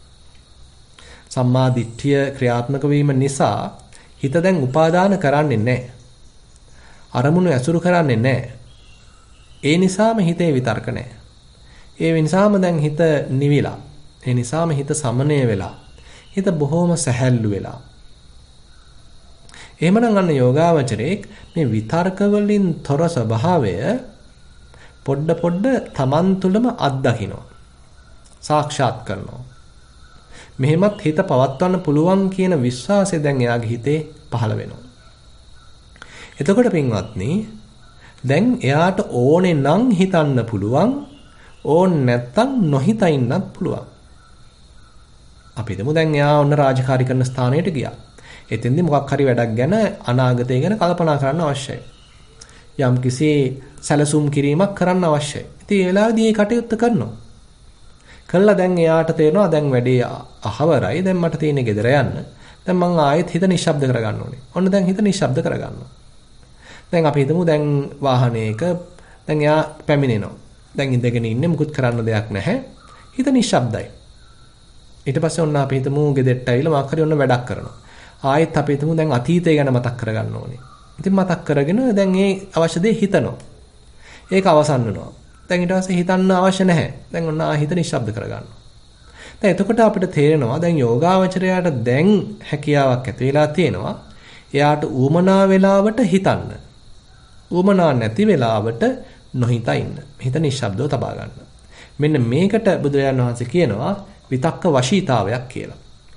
සම්මා දිට්ඨිය ක්‍රියාත්මක වීම නිසා හිත දැන් උපාදාන කරන්නේ නැහැ. අරමුණු ඇසුරු කරන්නේ නැහැ. ඒ නිසාම හිතේ විතර්ක නැහැ. ඒ නිසාම දැන් හිත නිවිලා. ඒ නිසාම හිත සමනය වෙලා. හිත බොහොම සැහැල්ලු වෙලා. එහෙමනම් අන්න යෝගාවචරයේ මේ විතර්ක වලින් තොර ස්වභාවය පොඩ තමන් තුළම අත්දකින්නවා. සාක්ෂාත් කරනවා. මෙහෙමත් හිත පවත්වන්න පුළුවන් කියන විශ්වාසය දැන් එයාගේ හිතේ පහළ වෙනවා. එතකොට පින්වත්නි දැන් එයාට ඕනේ නම් හිතන්න පුළුවන් ඕන් නැත්තම් නොහිතා ඉන්නත් පුළුවන්. අපි හිතමු දැන් එයා ඔන්න රාජකාරී කරන ස්ථානයට ගියා. එතෙන්දී මොකක් හරි වැඩක් ගැන අනාගතය ගැන කල්පනා කරන්න අවශ්‍යයි. යම්කිසි සැලසුම් කිරීමක් කරන්න අවශ්‍යයි. ඉතින් ඒ වෙලාවේදී මේ කටයුත්ත කරනවා. කළා දැන් එයාට තේරෙනවා දැන් වැඩේ අහවරයි. දැන් මට තියෙන්නේ ගෙදර යන්න. දැන් මං ආයෙත් හිත නිශ්ශබ්ද කරගන්න ඕනේ. ඔන්න දැන් හිත නිශ්ශබ්ද කරගන්නවා. දැන් අපි හිතමු දැන් වාහනයක දැන් එයා පැමිණෙනවා. දැන් ඉඳගෙන ඉන්නේ මුකුත් කරන්න දෙයක් නැහැ. හිත නිශ්ශබ්දයි. ඊට පස්සේ ඔන්න අපි හිතමු ගෙදරට ඇවිල්ලා මොකක් හරි ඔන්න වැඩක් කරනවා. ආයෙත් අපි හිතමු දැන් අතීතය ගැන මතක් කරගන්න ඕනේ. ඉතින් මතක් කරගෙන දැන් ඒ අවශ්‍ය දේ හිතනවා. ඒක අවසන් වෙනවා. දැන් ඊට පස්සේ හිතන්න අවශ්‍ය නැහැ. දැන් ඔන්න හිත නිශ්ශබ්ද කරගන්නවා. දැන් එතකොට අපිට තේරෙනවා දැන් යෝගාවචරයට දැන් හැකියාවක් ඇති වෙලා තියෙනවා. එයාට ඌමනා වෙලාවට හිතන්න. ඌමනා නැති වෙලාවට නොහිතා ඉන්න. හිත නිශ්ශබ්දව තබා ගන්න. මෙන්න මේකට බුදුරජාණන් වහන්සේ කියනවා විතක්ක වශීතාවයක් කියලා.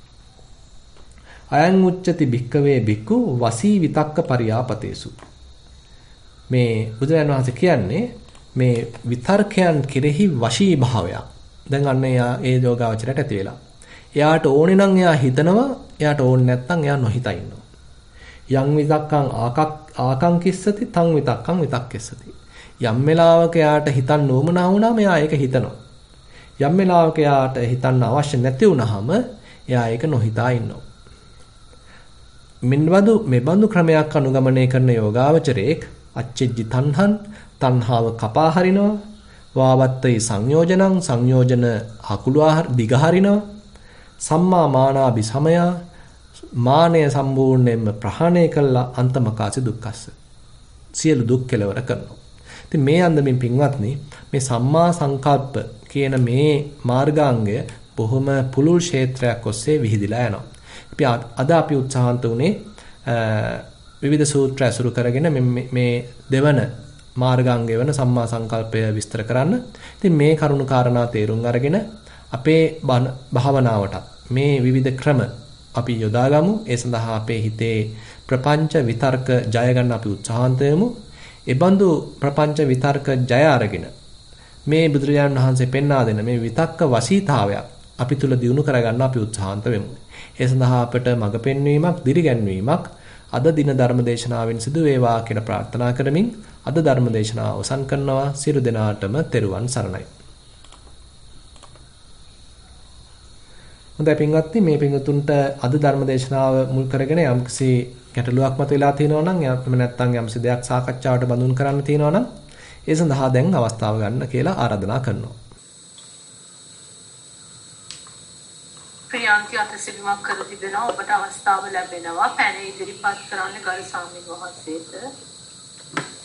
අයං උච්චති භික්කවේ භික්ඛු වසී විතක්ක පරියාපතේසු. මේ බුදුරජාණන් වහන්සේ කියන්නේ මේ විතර්කයන් කෙරෙහි වශී භාවයක්. දැන් අන්න එයා ඒ යෝගාවචරයට ඇති වෙලා. එයාට ඕනේ නම් එයා හිතනවා, එයාට ඕනේ නැත්නම් එයා නොහිතා ඉන්නවා. යං විතක්කං ආකංකිස්සති තං විතක්කං විතක්කෙස්සති. යම් වෙලාවක එයාට හිතන්න ඕමනා වුණාම එයා ඒක හිතනවා. යම් වෙලාවක එයාට හිතන්න අවශ්‍ය නැති වුණාම එයා ඒක නොහිතා ඉන්නවා. මෙබඳු ක්‍රමයක් අනුගමනය කරන යෝගාවචරයේක් අච්චෙජ්ජි තණ්හං තණ්හාව කපා හරිනවා. වාවත්තයි සංයෝජනං සංයෝජන අකුලවා දිග හරිනවා. සම්මා මානාභි සමය මානය සම්පූර්ණයෙන්ම ප්‍රහාණය කළා අන්තමකාසි දුක්ඛස්ස. සියලු දුක් කෙලවර කරනවා. ඉතින් මේ අන්දමින් පින්වත්නි මේ සම්මා සංකල්ප කියන මේ මාර්ගාංගය බොහොම පුළුල් ක්ෂේත්‍රයක් ඔස්සේ විහිදිලා යනවා. අද අපි උත්සාහන්ත උනේ විවිධ සූත්‍ර ඇසුරු කරගෙන මේ දෙවන මාර්ගාංගය වෙන සම්මා සංකල්පය විස්තර කරන්න. ඉතින් මේ කරුණු කාරණා තේරුම් අරගෙන අපේ භාවනාවට මේ විවිධ ක්‍රම අපි යොදාගමු. ඒ සඳහා අපේ හිතේ ප්‍රපංච විතර්ක ජය ගන්න අපි උත්සාහන්ත වෙමු. ඒ බඳු ප්‍රපංච විතර්ක ජය අරගෙන මේ බුදුරජාණන් වහන්සේ පෙන්වා දෙන මේ විතක්ක වශීතාවයක් අපි තුල දිනු කරගන්න අපි උත්සාහන්ත වෙමු. ඒ සඳහා අපට මඟ පෙන්වීමක්, දිරිගැන්වීමක් අද දින ධර්ම දේශනාවෙන් සිදු වේවා කියලා ප්‍රාර්ථනා කරමින් අද ධර්ම දේශනාව අවසන් කරනවා. සියලු දෙනාටම තෙරුවන් සරණයි. හොඳයි පින්වත්නි, මේ පින්වතුන්ට අද ධර්ම දේශනාව මුල් කරගෙන යම්කිසි ගැටලුවක් මතුවලා තියෙනවා නම් එහෙම නැත්නම් යම්කිසි දෙයක් සාකච්ඡාවට බඳුන් කරන්න තියෙනවා නම් ඒ සඳහා දැන් අවස්ථාව ගන්න කියලා ආරාධනා කරනවා. ප්‍රියන්ති අතසිරිමක් කර තිබෙනවා. ඔබට අවස්ථාව ලැබෙනවා පැන ඉදිරිපත් කරන්න ගරු ස්වාමීන් වහන්සේට.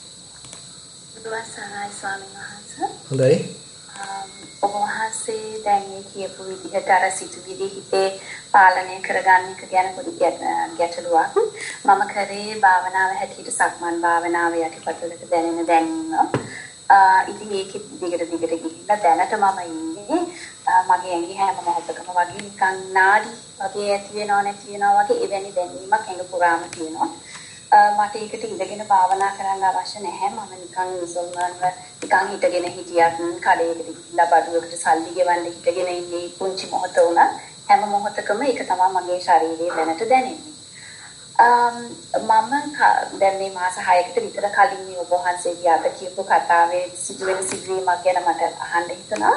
සරයි ස්වාමීන් වහන්සේ. හොඳයි. ඔබ වහන්සේ දැන් මේ කියපු විදිහට අර සිතුවිලි හිතේ පාලනය කරගන්න එක ගැන පොඩි ගැටලුවක්. මම කරේ භාවනාව හැටියට සක්මන් භාවනාව යටිපතුලට දැනෙන දැනීම. ඉතින් ඒකෙ දිගට ගිහිල්ලා දැනට මම ඉන්නේ මගේ ඇඟේ හැම මොහොතකම වගේ නිකන් නාඩි වගේ ඇති වෙනව නැති වෙනව වගේ එවැනි දැනීමක් ඇඟ පුරාම තියෙනවා. මට ඒකට ඉඳගෙන භාවනා කරන්න අවශ්‍ය නැහැ. මම නිකන් ඉසොල්මන්ව නිකන් හිටගෙන හිටියත් කඩේකට ගිහිල්ලා බඩුවකට සල්ලි ගෙවන්න හිටගෙන ඉන්නේ පුංචි මොහොත උනා හැම මොහොතකම ඒක තමයි මගේ ශරීරයේ දැනට දැනෙන්නේ. මම දැන් මේ මාස 6කට විතර කලින් මේ ඔබ වහන්සේගේ අද කියපු කතාවේ සිදුවෙන සිදුවීමක් ගැන මට අහන්න හිතුණා.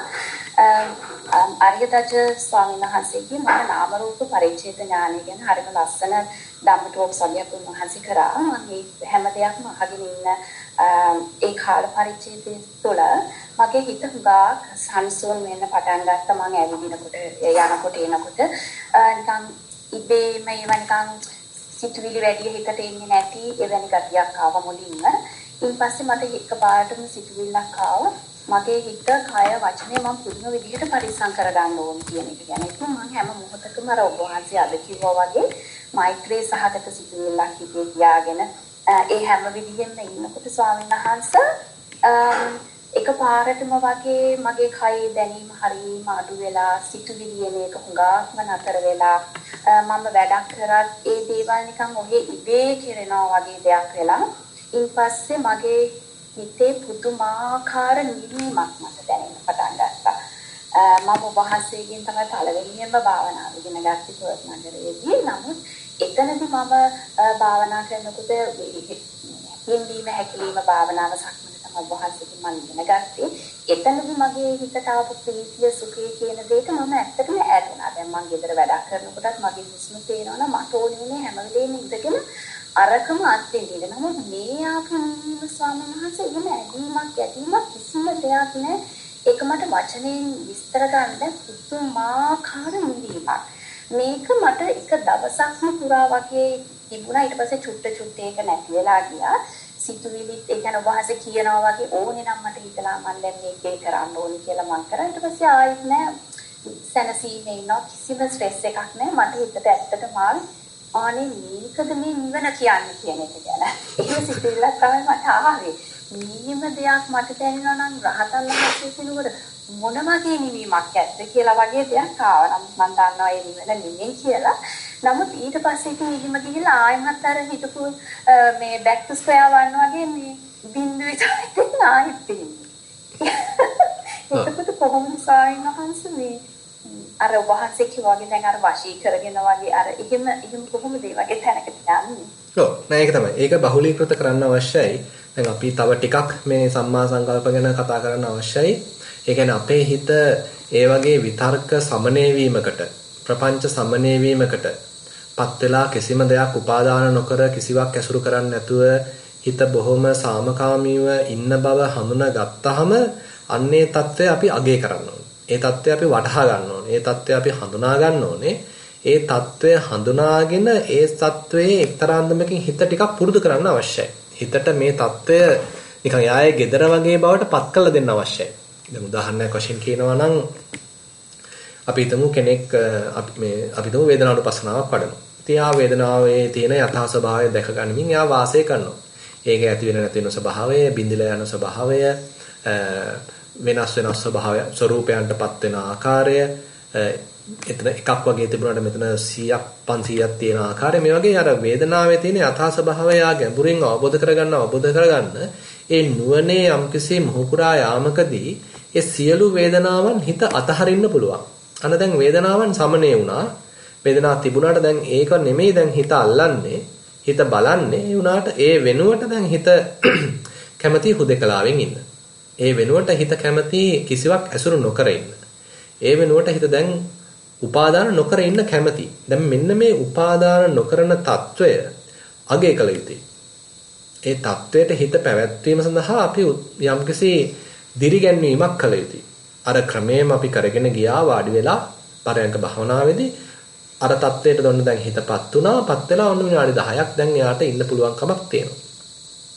අරියදජ ස්වාමීන් වහන්සේගේ මම නාම රූප පරිච්ඡේද ඥානය ගැන හරිම ලස්සන ධම්මටෝක් සභාවක් උන්වහන්සේ කරා. මම හැම දෙයක්ම අහගෙන ඉන්න ඒ කාල පරිච්ඡේදය තුළ මගේ හිත හුඟා සංසෝන් වෙන්න පටන් ගත්තා. මම ඇවිදිනකොට යනකොට එනකොට නිකන් ඉබේම නිකන් සිතුවිලි වැඩි හිතට එන්නේ නැති එවැනි ගතියක් ආවා මුලින්ම. ඊට පස්සේ මට එකපාරටම සිතුවිල්ලක් ආවා. මගේ හිත, කය, වචනේ මම පුදුම විදිහට පරිස්සම් කරගන්න ඕන කියන එක ගැන. ඒක මම හැම මොහොතකම අර ඔබ වහන්සේ අද කිව්වා වගේ මෛත්‍රී සහගත සිතුවිල්ලක් හිතේ තියාගෙන ඒ හැම විදිහෙම ඉන්නකොට ස්වාමීන් වහන්සේ එකපාරටම වගේ මගේ කයේ දැනීම හරියම අඩු වෙලා සිතුවිලි එන එක හුඟක්ම නතර වෙලා මම වැඩක් කරත් ඒ දේවල් නිකන් ඔහේ ඉබේ කෙරෙනවා වගේ දෙයක් වෙලා ඊට පස්සේ මගේ හිතේ පුදුමාකාර නිවීමක් මට දැනෙන්න පටන් ගත්තා. මම වහන්සේගෙන් තමයි පළවෙනියෙන්ම භාවනාව ඉගෙන ගත්තේ පර්ත් නගරයේදී. නමුත් එතනදී මම භාවනා කරනකොට හින්දීම හැකිලිම භාවනාව සක්මන තමයි වහන්සේගෙන් මම ඉගෙන ගත්තේ. එතනදී මගේ හිතට ආපු ප්‍රීතිය සුඛය කියන දෙයට මම ඇත්තටම ඈත් වුණා. දැන් මම ගෙදර වැඩ කරනකොටත් මගේ හුස්ම තේරෙනවා මට ඕනේ හැම වෙලේම ඉඳගෙන අරකම අත්දෙන්න. නමුත් මේ ආපු ස්වාමීන් වහන්සේ එහෙම ඇදීමක් ගැටීමක් කිසිම දෙයක් නැහැ. ඒක මට වචනෙන් විස්තර ගන්න පුදුමාකාර නිවීමක්. මේක මට එක දවසක්ම පුරා වගේ තිබුණා. ඊට පස්සේ චුට්ට ඒක නැති වෙලා ගියා. සිතුවිලිත් ඒ කියන්නේ වහන්සේ කියනවා වගේ ඕනේ නම් මට හිතලා මම දැන් මේක කරන්න ඕනේ කියලා මම කරා. ඊට පස්සේ ආයෙත් නෑ සැනසීමේ ඉන්නවා. කිසිම ස්ට්‍රෙස් එකක් නෑ. මට හිතට ඇත්තටම ආනේ මේකද මේ නිවන කියන්නේ කියන එක ගැන. ඒක සිතුවිල්ලක් තමයි මට ආවේ. නිවීම දෙයක් මට දැනෙනවා නම් රහතන් වහන්සේ කෙනෙකුට මොන වගේ නිවීමක් ඇද්ද කියලා වගේ දෙයක් ආවා. නමුත් මම දන්නවා ඒ නිවන නෙමෙයි කියලා. නමුත් ඊට පස්සේ ඉතින් එහෙම ගිහිල්ලා ආයෙමත් අර හිතපු මේ බෑක් ටු ස්ක්වයර් වන් වගේ මේ බිඳුවේ තමයි ආයෙත් තියෙන්නේ. ඒකත් කොහොමද සායන වහන්සේ මේ අර වහන්සේ කිව්වාගේ දැන් අර වශී කරගෙන වගේ අර එහෙම කොහොමද ඒ වගේ තැනකට යන්නේ? ඔව් නෑ ඒක තමයි. ඒක බහුලීකృత කරන්න අවශ්‍යයි. දැන් අපි තව ටිකක් මේ සම්මා සංකල්ප ගැන කතා කරන්න අවශ්‍යයි. ඒ කියන්නේ අපේ හිත ඒ වගේ විතර්ක සමනය වීමකට, ප්‍රපංච සමනය වීමකට පත් වෙලා කිසිම දෙයක් උපාදාන නොකර කිසිවක් ඇසුරු කරන්නේ නැතුව හිත බොහොම සාමකාමීව ඉන්න බව හඳුනා ගත්තාම අන්නේ தත්ත්වය අපි අගය කරන්න ඕනේ. ඒ தත්ත්වය අපි වටහා ගන්න ඕනේ. ඒ தත්ත්වය අපි හඳුනා ගන්න ඕනේ. ඒ தත්ත්වය හඳුනාගෙන ඒ தත්ත්වයේ එක්තරා අන්දමකින් හිත ටිකක් පුරුදු කරන්න අවශ්‍යයි. හිතට මේ தත්ත්වය නිකන් යායේ gedara වගේ බවට පත් කරලා දෙන්න අවශ්‍යයි. දැන් උදාහරණයක් වශයෙන් කියනවා නම් අපි හිතමු කෙනෙක් අපි හිතමු වේදනානුපස්සනාවක් වඩනවා. ඉතින් ආ වේදනාවේ තියෙන යථා ස්වභාවය දැක ගනිමින් එයා වාසය කරනවා. ඒක ඇති වෙන නැති වෙන ස්වභාවය, බිඳිලා යන ස්වභාවය, වෙනස් වෙනස් ස්වභාවය, ස්වરૂපයන්ටපත් වෙන ආකාරය, එතන එකක් වගේ තිබුණාට මෙතන 100ක් 500ක් තියෙන ආකාරය, මේ වගේ අර වේදනාවේ තියෙන යථා ස්වභාවය ගැඹුරින් අවබෝධ කරගන්න ඒ නුවණේ යම්කිසි මොහුකුරා යාමකදී ඒ සියලු වේදනාවන් හිත අතහරින්න පුළුවන්. අන්න දැන් වේදනාවන් සමනය වුණා. වේදනාවක් තිබුණාට දැන් ඒක නෙමෙයි දැන් හිත අල්ලන්නේ. හිත බලන්නේ. ඒ වුණාට ඒ වෙනුවට දැන් හිත කැමති හුදකලාවෙන් ඉන්න. ඒ වෙනුවට හිත කැමති කිසිවක් ඇසුරු නොකර ඉන්න. ඒ වෙනුවට හිත දැන් උපාදාන නොකර ඉන්න කැමති. දැන් මෙන්න මේ උපාදාන නොකරන తত্ত্বය අගය කළ යුතුයි. ඒ தത്വයට හිත පැවැත්වීම සඳහා අපි යම්කිසි දිරිගැන්වීමක් කළ යුතුයි. අර ක්‍රමයෙන් අපි කරගෙන ගියා වාඩි වෙලා පරයන්ක භාවනාවේදී අර தത്വයට දොන්න දැන් හිතපත් වුණා. පත් වෙලා ඔන්න විනාඩි 10ක් දැන් එයාට ඉන්න පුළුවන් කමක් තියෙනවා.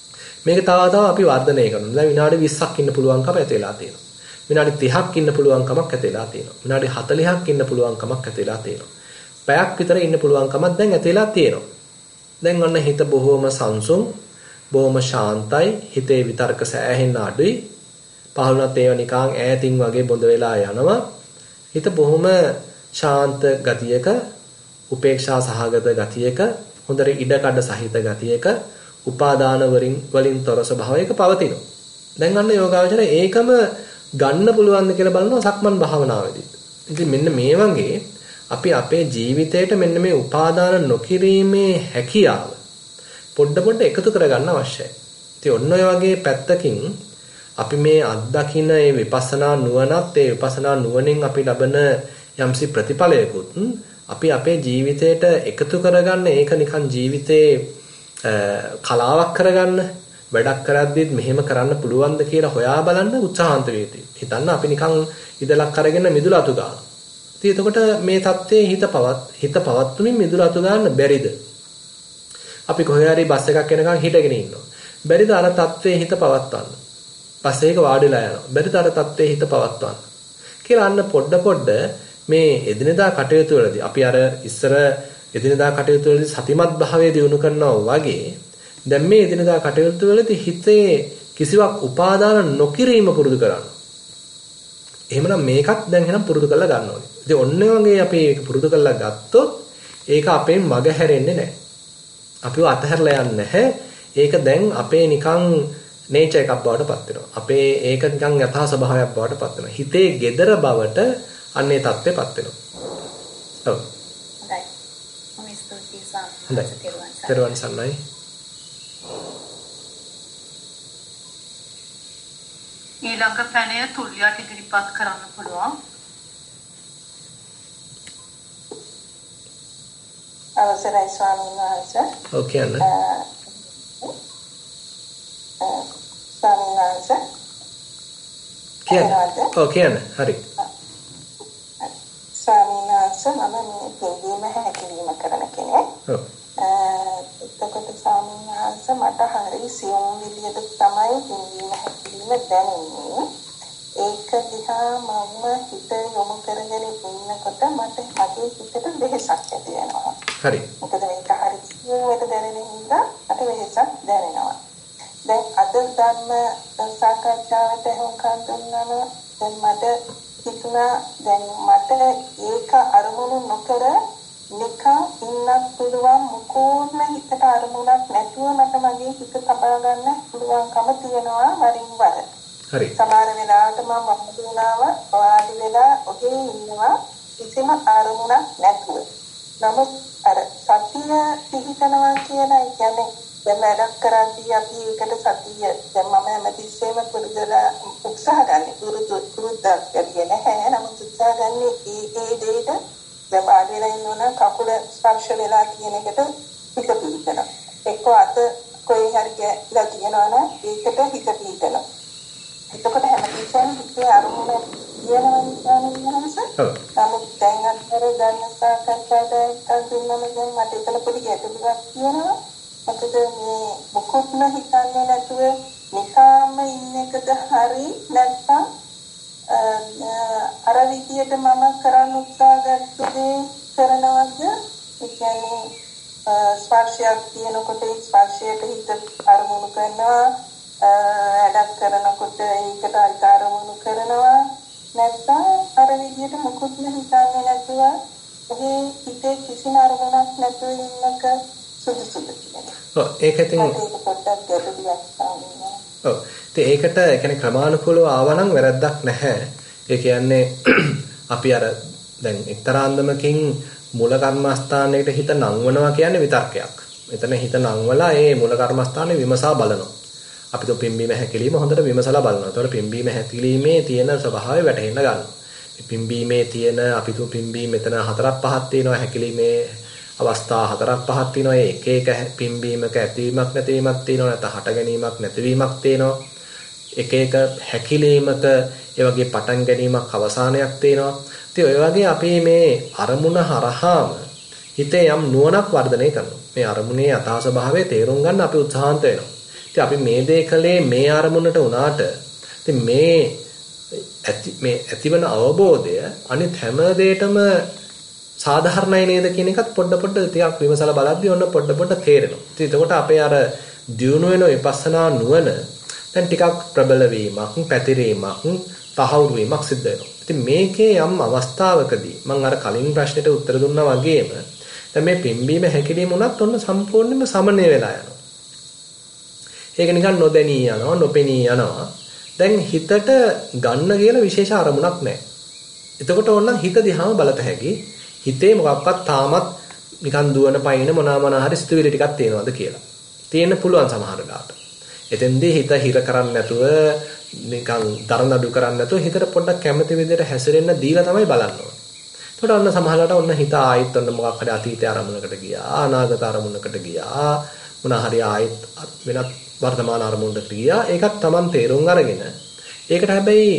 මේක තව අපි වර්ධනය කරනවා. දැන් විනාඩි 20ක් ඉන්න පුළුවන්කම ඇති වෙලා තියෙනවා. විනාඩි 30ක් ඉන්න පුළුවන්කමක් ඇති වෙලා තියෙනවා. විනාඩි 40ක් ඉන්න පුළුවන්කමක් ඇති වෙලා තියෙනවා. පැයක් විතර ඉන්න පුළුවන්කමක් දැන් ඇති වෙලා තියෙනවා. දැන් ඔන්න හිත බොහොම සංසුන්, බොහොම ශාන්තයි, හිතේ විතර්ක සෑහෙන්න අඩුයි. පහළුණත් ඒවා නිකන් ඈතින් වගේ බොඳ වෙලා යනවා. හිත බොහොම ශාන්ත ගතියක, උපේක්ෂා සහගත ගතියක, හොඳට ඉඩකඩ සහිත ගතියක, උපාදාන වලින් තොර ස්වභාවයක පවතිනවා. දැන් අන්න යෝගාවචරය ඒකම ගන්න පුළුවන්ද කියලා බලනවා සක්මන් භාවනාවේදී. ඉතින් මෙන්න මේ වගේ අපි අපේ ජීවිතේට මෙන්න මේ උපාදාන නොකිරීමේ හැකියාව පොඩ එකතු කරගන්න අවශ්‍යයි. ඉතින් ඔන්න ඔය වගේ පැත්තකින් අපි මේ අත්දකින්න මේ විපස්සනා නුවණත් ඒ විපස්සනා නුවණින් අපි ලබන යම්සි ප්‍රතිඵලයකුත් අපි අපේ ජීවිතයට එකතු කරගන්න ඒක නිකන් ජීවිතේ කලාවක් කරගන්න වැඩක් කරද්දිත් මෙහෙම කරන්න පුළුවන්ද කියලා හොයා බලන්න උත්සාහන්ත වේති. හිතන්න අපි නිකන් ඉදලක් අරගෙන මිදුල අතු ගන්නවා. ඉතින් එතකොට මේ தත්ත්වයේ හිත පවත්වමින් මිදුල අතු ගන්න බැරිද? අපි කොහේ හරි බස් එකක් එනකන් හිටගෙන ඉන්නවා. බැරිද අර தත්ත්වයේ හිත පවත්වන්න? බස් එක වාඩිලා යනවා. බැරිද අර தත්ත්වයේ හිත පවත්වන්න? කියලා අන්න පොඩ මේ එදිනෙදා කටයුතු වලදී අපි අර ඉස්සර එදිනෙදා කටයුතු වලදී සතිමත් භාවය දිනු කරනවා වගේ දැන් මේ එදිනෙදා කටයුතු වලදී හිතේ කිසිවක් උපාදාන නොකිරීම පුරුදු කරන්න. එහෙමනම් මේකත් දැන් එහෙනම් පුරුදු කරලා ගන්න ඕනේ. ඉතින් ඔන්න වගේ අපි ඒක පුරුදු කරලා ගත්තොත් ඒක අපෙන් මග හැරෙන්නේ නැහැ. අපිව අතහැරලා යන්නේ නැහැ. ඒක දැන් අපේ නිකන් නේචර් එකක් බවට පත් වෙනවා. අපේ ඒක නිකන් යථා ස්වභාවයක් බවට පත් වෙනවා. හිතේ gedara බවට අන්නේ தත්ත්වෙපත් වෙනවා. ඔව්. හොඳයි. මම ස්තුතියි සාමි. හොඳයි. තෙරුවන් සරණයි. ඊළඟ පැනය තුලියට ඉදිරිපත් කරන්න පුළුවන්. අවසරයි ස්වාමීන් වහන්සේ. ඔව් කියන්න. ස්වාමීන් වහන්සේ. කියන්න. හරි. ස්වාමීන් වහන්සේ මම මේ පිළිම හැකිරීම කරන කෙනෙක්. ඔව්. එතකොට ස්වාමීන් වහන්සේ මට හරි සියුම් විදියට තමයි පිළිම හැකිරීම දැනෙන්නේ. ඒක දිහා මම හිත යොමු කරගෙන ඉන්නකොට මට මගේ හිතට වෙහසක් ඇති වෙනවා. හරි. මොකද මේක හරි සියුම්වට දැනෙන හින්දා මට වෙහසක් දැනෙනවා. දැන් අද ධර්ම සාකච්ඡාවට හුඟක් දුන්නාම දැන් මට හිතුණා දැන් මට ඒක අරමුණු නොකර නිකන් ඉන්නත් පුළුවන් මොකෝම හිතට අරමුණක් නැතුව මට මගේ හිත තබා ගන්න පුළුවන්කම තියෙනවා වරින් වර. හරි. සමහර වෙලාවට මම වහදුනාම වාඩි වෙලා ඔහේ ඉන්නවා කිසිම අරමුණක් නැතුව. නමුත් අර සතිය පිහිටනවා කියලා කියන්නේ දැන් වැඩක් කරද්දී අපි ඒකට සතිය දැන් මම හැමතිස්සෙම පුරුදුලා උත්සාහ ගන්න පුරුද්දක් ඇති නැහැ. නමුත් උත්සාහ ගන්න ඒ දෙයට දැන් වාඩි වෙලා ඉන්නවනම් කකුල ස්පර්ශ වෙලා කියන එකට හිත පිහිටනවා. එක්ක අත කොයි හරි ගෑලා තියෙනවනම් ඒකට හිත පිහිටනවා. එතකොට හැමතිස්සෙම හිතේ අරමුණ කියනවා නේද? නමුත් දැන් අතර ගන්න සාකච්ඡාවට අඳුනම දැන් මට එතන පොඩි ගැටලුවක් තියෙනවා. මොකද මේ මොකොත්ම හිතන්නේ නැතුව නිකාම ඉන්න එකද හරි නැත්නම් අර විදියට මම කරන්න උත්සාහ ගත්ත දේ කරනවද? ඒ කියන්නේ ස්පර්ශයක් තියෙනකොට ඒ ස්පර්ශයට හිත අරමුණු කරනවා, වැඩක් කරනකොට ඒකට අරමුණු කරනවා, නැත්නම් අර විදියට මොකොත්ම හිතන්නේ නැතුව ඔහේ හිතේ කිසිම අරමුණක් නැතුව ඉන්නක සුදුසුද කියලා. ඔව් ඒක ඉතින් ඔව් ඒකට ඒ කියන්නේ ක්‍රමානුකූලව ආවනම් වැරද්දක් නැහැ. ඒ කියන්නේ අපි අර දැන් එක්තරා අන්දමකින් මූල කර්මස්ථානයේට හිත නංවනවා කියන්නේ විතර්කයක්. එතන හිත නංවලා ඒ මූල කර්මස්ථානේ විමසා බලනවා. අපි તો පිම්බීම හැකිලිම හොඳට විමසලා බලනවා. ඒතකොට පිම්බීම හැකිලිමේ තියෙන ස්වභාවය වැටහෙන්න ගන්නවා. පිම්බීමේ තියෙන අපි તો පිම්බීම මෙතන 4-5ක් තියෙනවා හැකිලිමේ අවස්ථා 4-5ක් තියෙනවා. ඒ එක එක පිම්බීමක ඇතිවීමක් නැතිවීමක් තියෙනවා. නැත්නම් හට ගැනීමක් නැතිවීමක් තියෙනවා. එක එක හැකිලීමක ඒ වගේ පටන් ගැනීමක් අවසානයක් තියෙනවා. ඉතින් ඔය වගේ අපි මේ අරමුණ හරහාම හිතේ යම් නුවණක් වර්ධනය කරනවා. මේ අරමුණේ යථා ස්වභාවය තේරුම් ගන්න අපි උත්සාහන්ත වෙනවා. ඉතින් අපි මේ දේ කලේ මේ අරමුණට උනාට ඉතින් මේ ඇතිවන අවබෝධය අනිත් හැම දෙයකම සාධාරණයි නේද කියන එකත් පොඩ ටිකක් විමසලා බලද්දී ඔන්න පොඩ තේරෙනවා. ඉතින් එතකොට අපේ අර දියුණු වෙන විපස්සනා නුවණ දැන් ටිකක් ප්‍රබල වීමක්, පැතිරීමක්, තහවුරු වීමක් සිද්ධ වෙනවා. ඉතින් මේකේ යම් අවස්ථාවකදී මම අර කලින් ප්‍රශ්නෙට උත්තර දුන්නා වගේම දැන් මේ පිම්බීම හැකිලිම උනත් ඔන්න සම්පූර්ණයෙන්ම සමනය වෙලා යනවා. ඒක නිකන් නොදැනී යනවා, නොපෙනී යනවා. දැන් හිතට ගන්න කියලා විශේෂ අරමුණක් නැහැ. එතකොට ඕනනම් හිත දිහාම බලත හැකි. හිතේ මොකක්වත් තාමත් නිකන් දුවන පයින් මොනවා හරි සිතුවිලි ටිකක් තියෙනවද කියලා. තියෙන්න පුළුවන් සමහර ලාට. එතෙන්දී හිත හිර කරන්නේ නැතුව නිකන් දරනඩු කරන්නේ නැතුව හිතට පොඩ්ඩක් කැමති විදිහට හැසිරෙන්න දීලා තමයි බලන්න ඕනේ. එතකොට ඔන්න සමහරලාට ඔන්න හිත ආයෙත් ඔන්න මොකක් හරි අතීතයේ අරමුණකට ගියා, අනාගත අරමුණකට ගියා, මොනවා හරි ආයෙත් වෙනත් වර්තමාන අරමුණකට ගියා. ඒකත් Taman තේරුම් අරගෙන ඒකට හැබැයි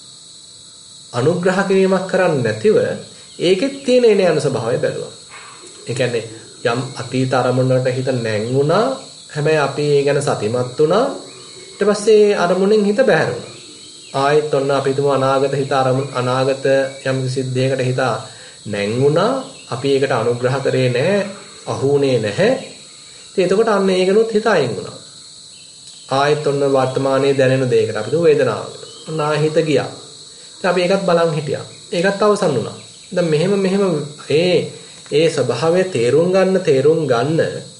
අනුග්‍රහ කිරීමක් කරන්නේ නැතිව ඒකෙත් තියෙන එන යන ස්වභාවය බැලුවා. ඒ කියන්නේ යම් අතීත අරමුණකට හිත නැංගුණා. හැබැයි අපි ඒ ගැන සතිමත් වුණා. ඊට පස්සේ අරමුණෙන් හිත බැහැරුණා. ආයෙත් ඔන්න අපි තුමු අනාගත හිත අනාගත යම් සිද්ධියකට හිත නැංගුණා. අපි ඒකට අනුග්‍රහ කරේ නැහැ, අහුුනේ නැහැ. ඉතින් එතකොට අන්න ඒකනොත් හිත අයින් වුණා. ආයෙත් ඔන්න වර්තමානයේ දැනෙන දෙයකට අපි තුමු වේදනාවකට. ඔන්න හිත ගියා. ඉතින් අපි ඒකත් බලන් හිටියා. ඒකත් අවසන් වුණා. දැන් මෙහෙම ඒ ස්වභාවය තේරුම් ගන්න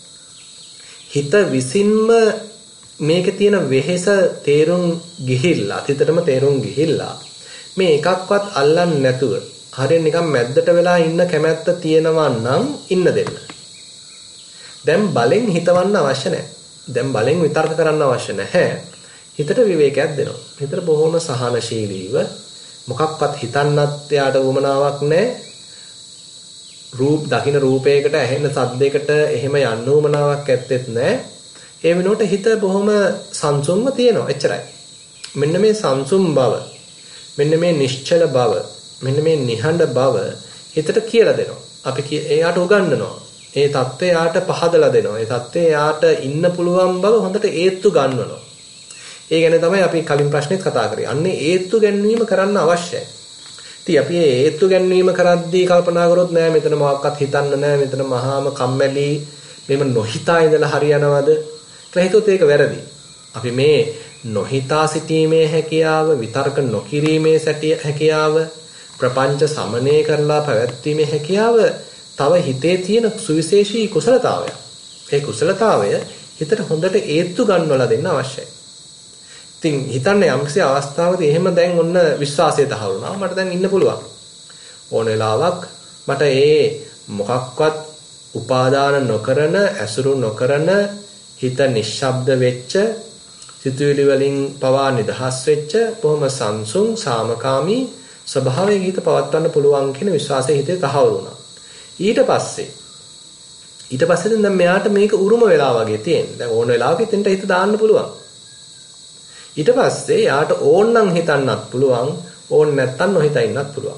හිත විසින්ම මේකේ තියෙන වෙහෙස තේරුම් ගිහිල්ලා අතීතටම තේරුම් ගිහිල්ලා මේ එකක්වත් අල්ලන්නේ නැතුව හරියට නිකන් මැද්දට වෙලා ඉන්න කැමැත්ත තියෙනවා නම් ඉන්න දෙන්න. දැන් බලෙන් හිතවන්න අවශ්‍ය නැහැ. දැන් බලෙන් විතර්ක කරන්න අවශ්‍ය නැහැ. හිතට විවේකයක් දෙනවා. හිතට බොහොම සහනශීලීව මොකක්වත් හිතන්නත් යාට වමනාවක් නැහැ. දකින්න රූපයකට ඇහෙන සද්දයකට එහෙම යන්න උමනාවක් ඇත්තෙත් නැහැ. ඒ වෙනුවට හිත බොහොම සංසුන්ව තියෙනවා. එච්චරයි. මෙන්න මේ සංසුන් බව, මෙන්න මේ නිශ්චල බව, මෙන්න මේ නිහඬ බව හිතට කියලා දෙනවා. අපි එයාට උගන්වනවා. ඒ தත්ත්වය යාට පහදලා දෙනවා. ඒ தත්ත්වය යාට ඉන්න පුළුවන් බව හොඳට ඒත්තු ගන්වනවා. ඒ ගැන තමයි අපි කලින් ප්‍රශ්නෙත් කතා කරේ. අන්නේ ඒත්තු ගැන්වීම කරන්න අවශ්‍යයි. ඉතින් අපි මේ හේතු ගැන්වීම කරද්දී කල්පනා කරොත් නෑ මෙතන මොකක්වත් හිතන්න නෑ මෙතන මහාම කම්මැලි මෙම නොහිතා ඉඳලා හරියනවද කියලා හිතුවොත් ඒක වැරදි. අපි මේ නොහිතා සිටීමේ හැකියාව, විතර්ක නොකිරීමේ හැකියාව, ප්‍රපංච සමනය කරලා පැවැත්වීමේ හැකියාව තව හිතේ තියෙන සුවිශේෂී කුසලතාවයක්. ඒ කුසලතාවය හිතට හොඳට ඒත්තු ගන්නවලා දෙන්න අවශ්‍යයි. ඉතින් හිතන්නේ යම්කිසි අවස්ථාවකදී එහෙම දැන් ඔන්න විශ්වාසය තහවුරුනා මට දැන් ඉන්න පුළුවන් ඕන වෙලාවක් මට ඒ මොකක්වත් උපාදාන නොකරන ඇසුරු නොකරන හිත නිශ්ශබ්ද වෙච්ච සිතුවිලි වලින් පවා නිදහස් වෙච්ච බොහොම සංසුන් සාමකාමී ස්වභාවයක හිත පවත්වන්න පුළුවන් කියන විශ්වාසය හිතේ තහවුරුනා ඊට පස්සේ දැන් මෙයාට මේක උරුම වෙලා වගේ තියෙනවා දැන් ඕන වෙලාවක ඉතින්ට හිත දාන්න පුළුවන් ඊට පස්සේ යාට ඕන්නම් හිතන්නත් පුළුවන් ඕන් නැත්තම් නොහිතා ඉන්නත් පුළුවන්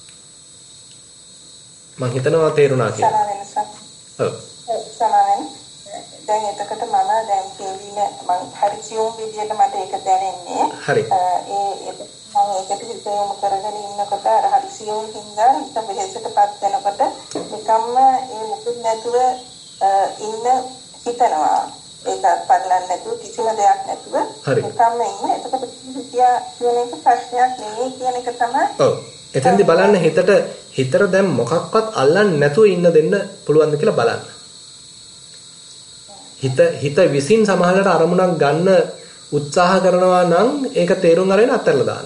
මම හිතනවා තේරුණා කියලා ඔව් සමාවෙන් දැන් එතකොට මම දැන් කියන්නේ මම හරි සියුම් විදියට මට ඒක දැනෙන්නේ හරි මම ඒකට හිත යොමු කරගෙන ඉන්නකොට අර හරි සියුම් හින්දා හිත වෙහෙසටපත් වෙනකොට නිකම්ම ඒ මුකුත් නැතුව ඉන්න හිතනවා ඒක පදලන්න නැතුව කිසිම දෙයක් නැතුව නිකම්ම ඉන්න එතකොට හිතියා කියන එක ප්‍රශ්නයක් නෙවෙයි කියන එක තමයි ඔව් එතෙන්දී බලන්න හිතට දැන් මොකක්වත් අල්ලන්නේ නැතුව ඉන්න දෙන්න පුළුවන්ද කියලා බලන්න හිත විසින් සමහරකට අරමුණක් ගන්න උත්සාහ කරනවා නම් ඒක තේරුම් අරගෙන අත්හැරලා දාන්න.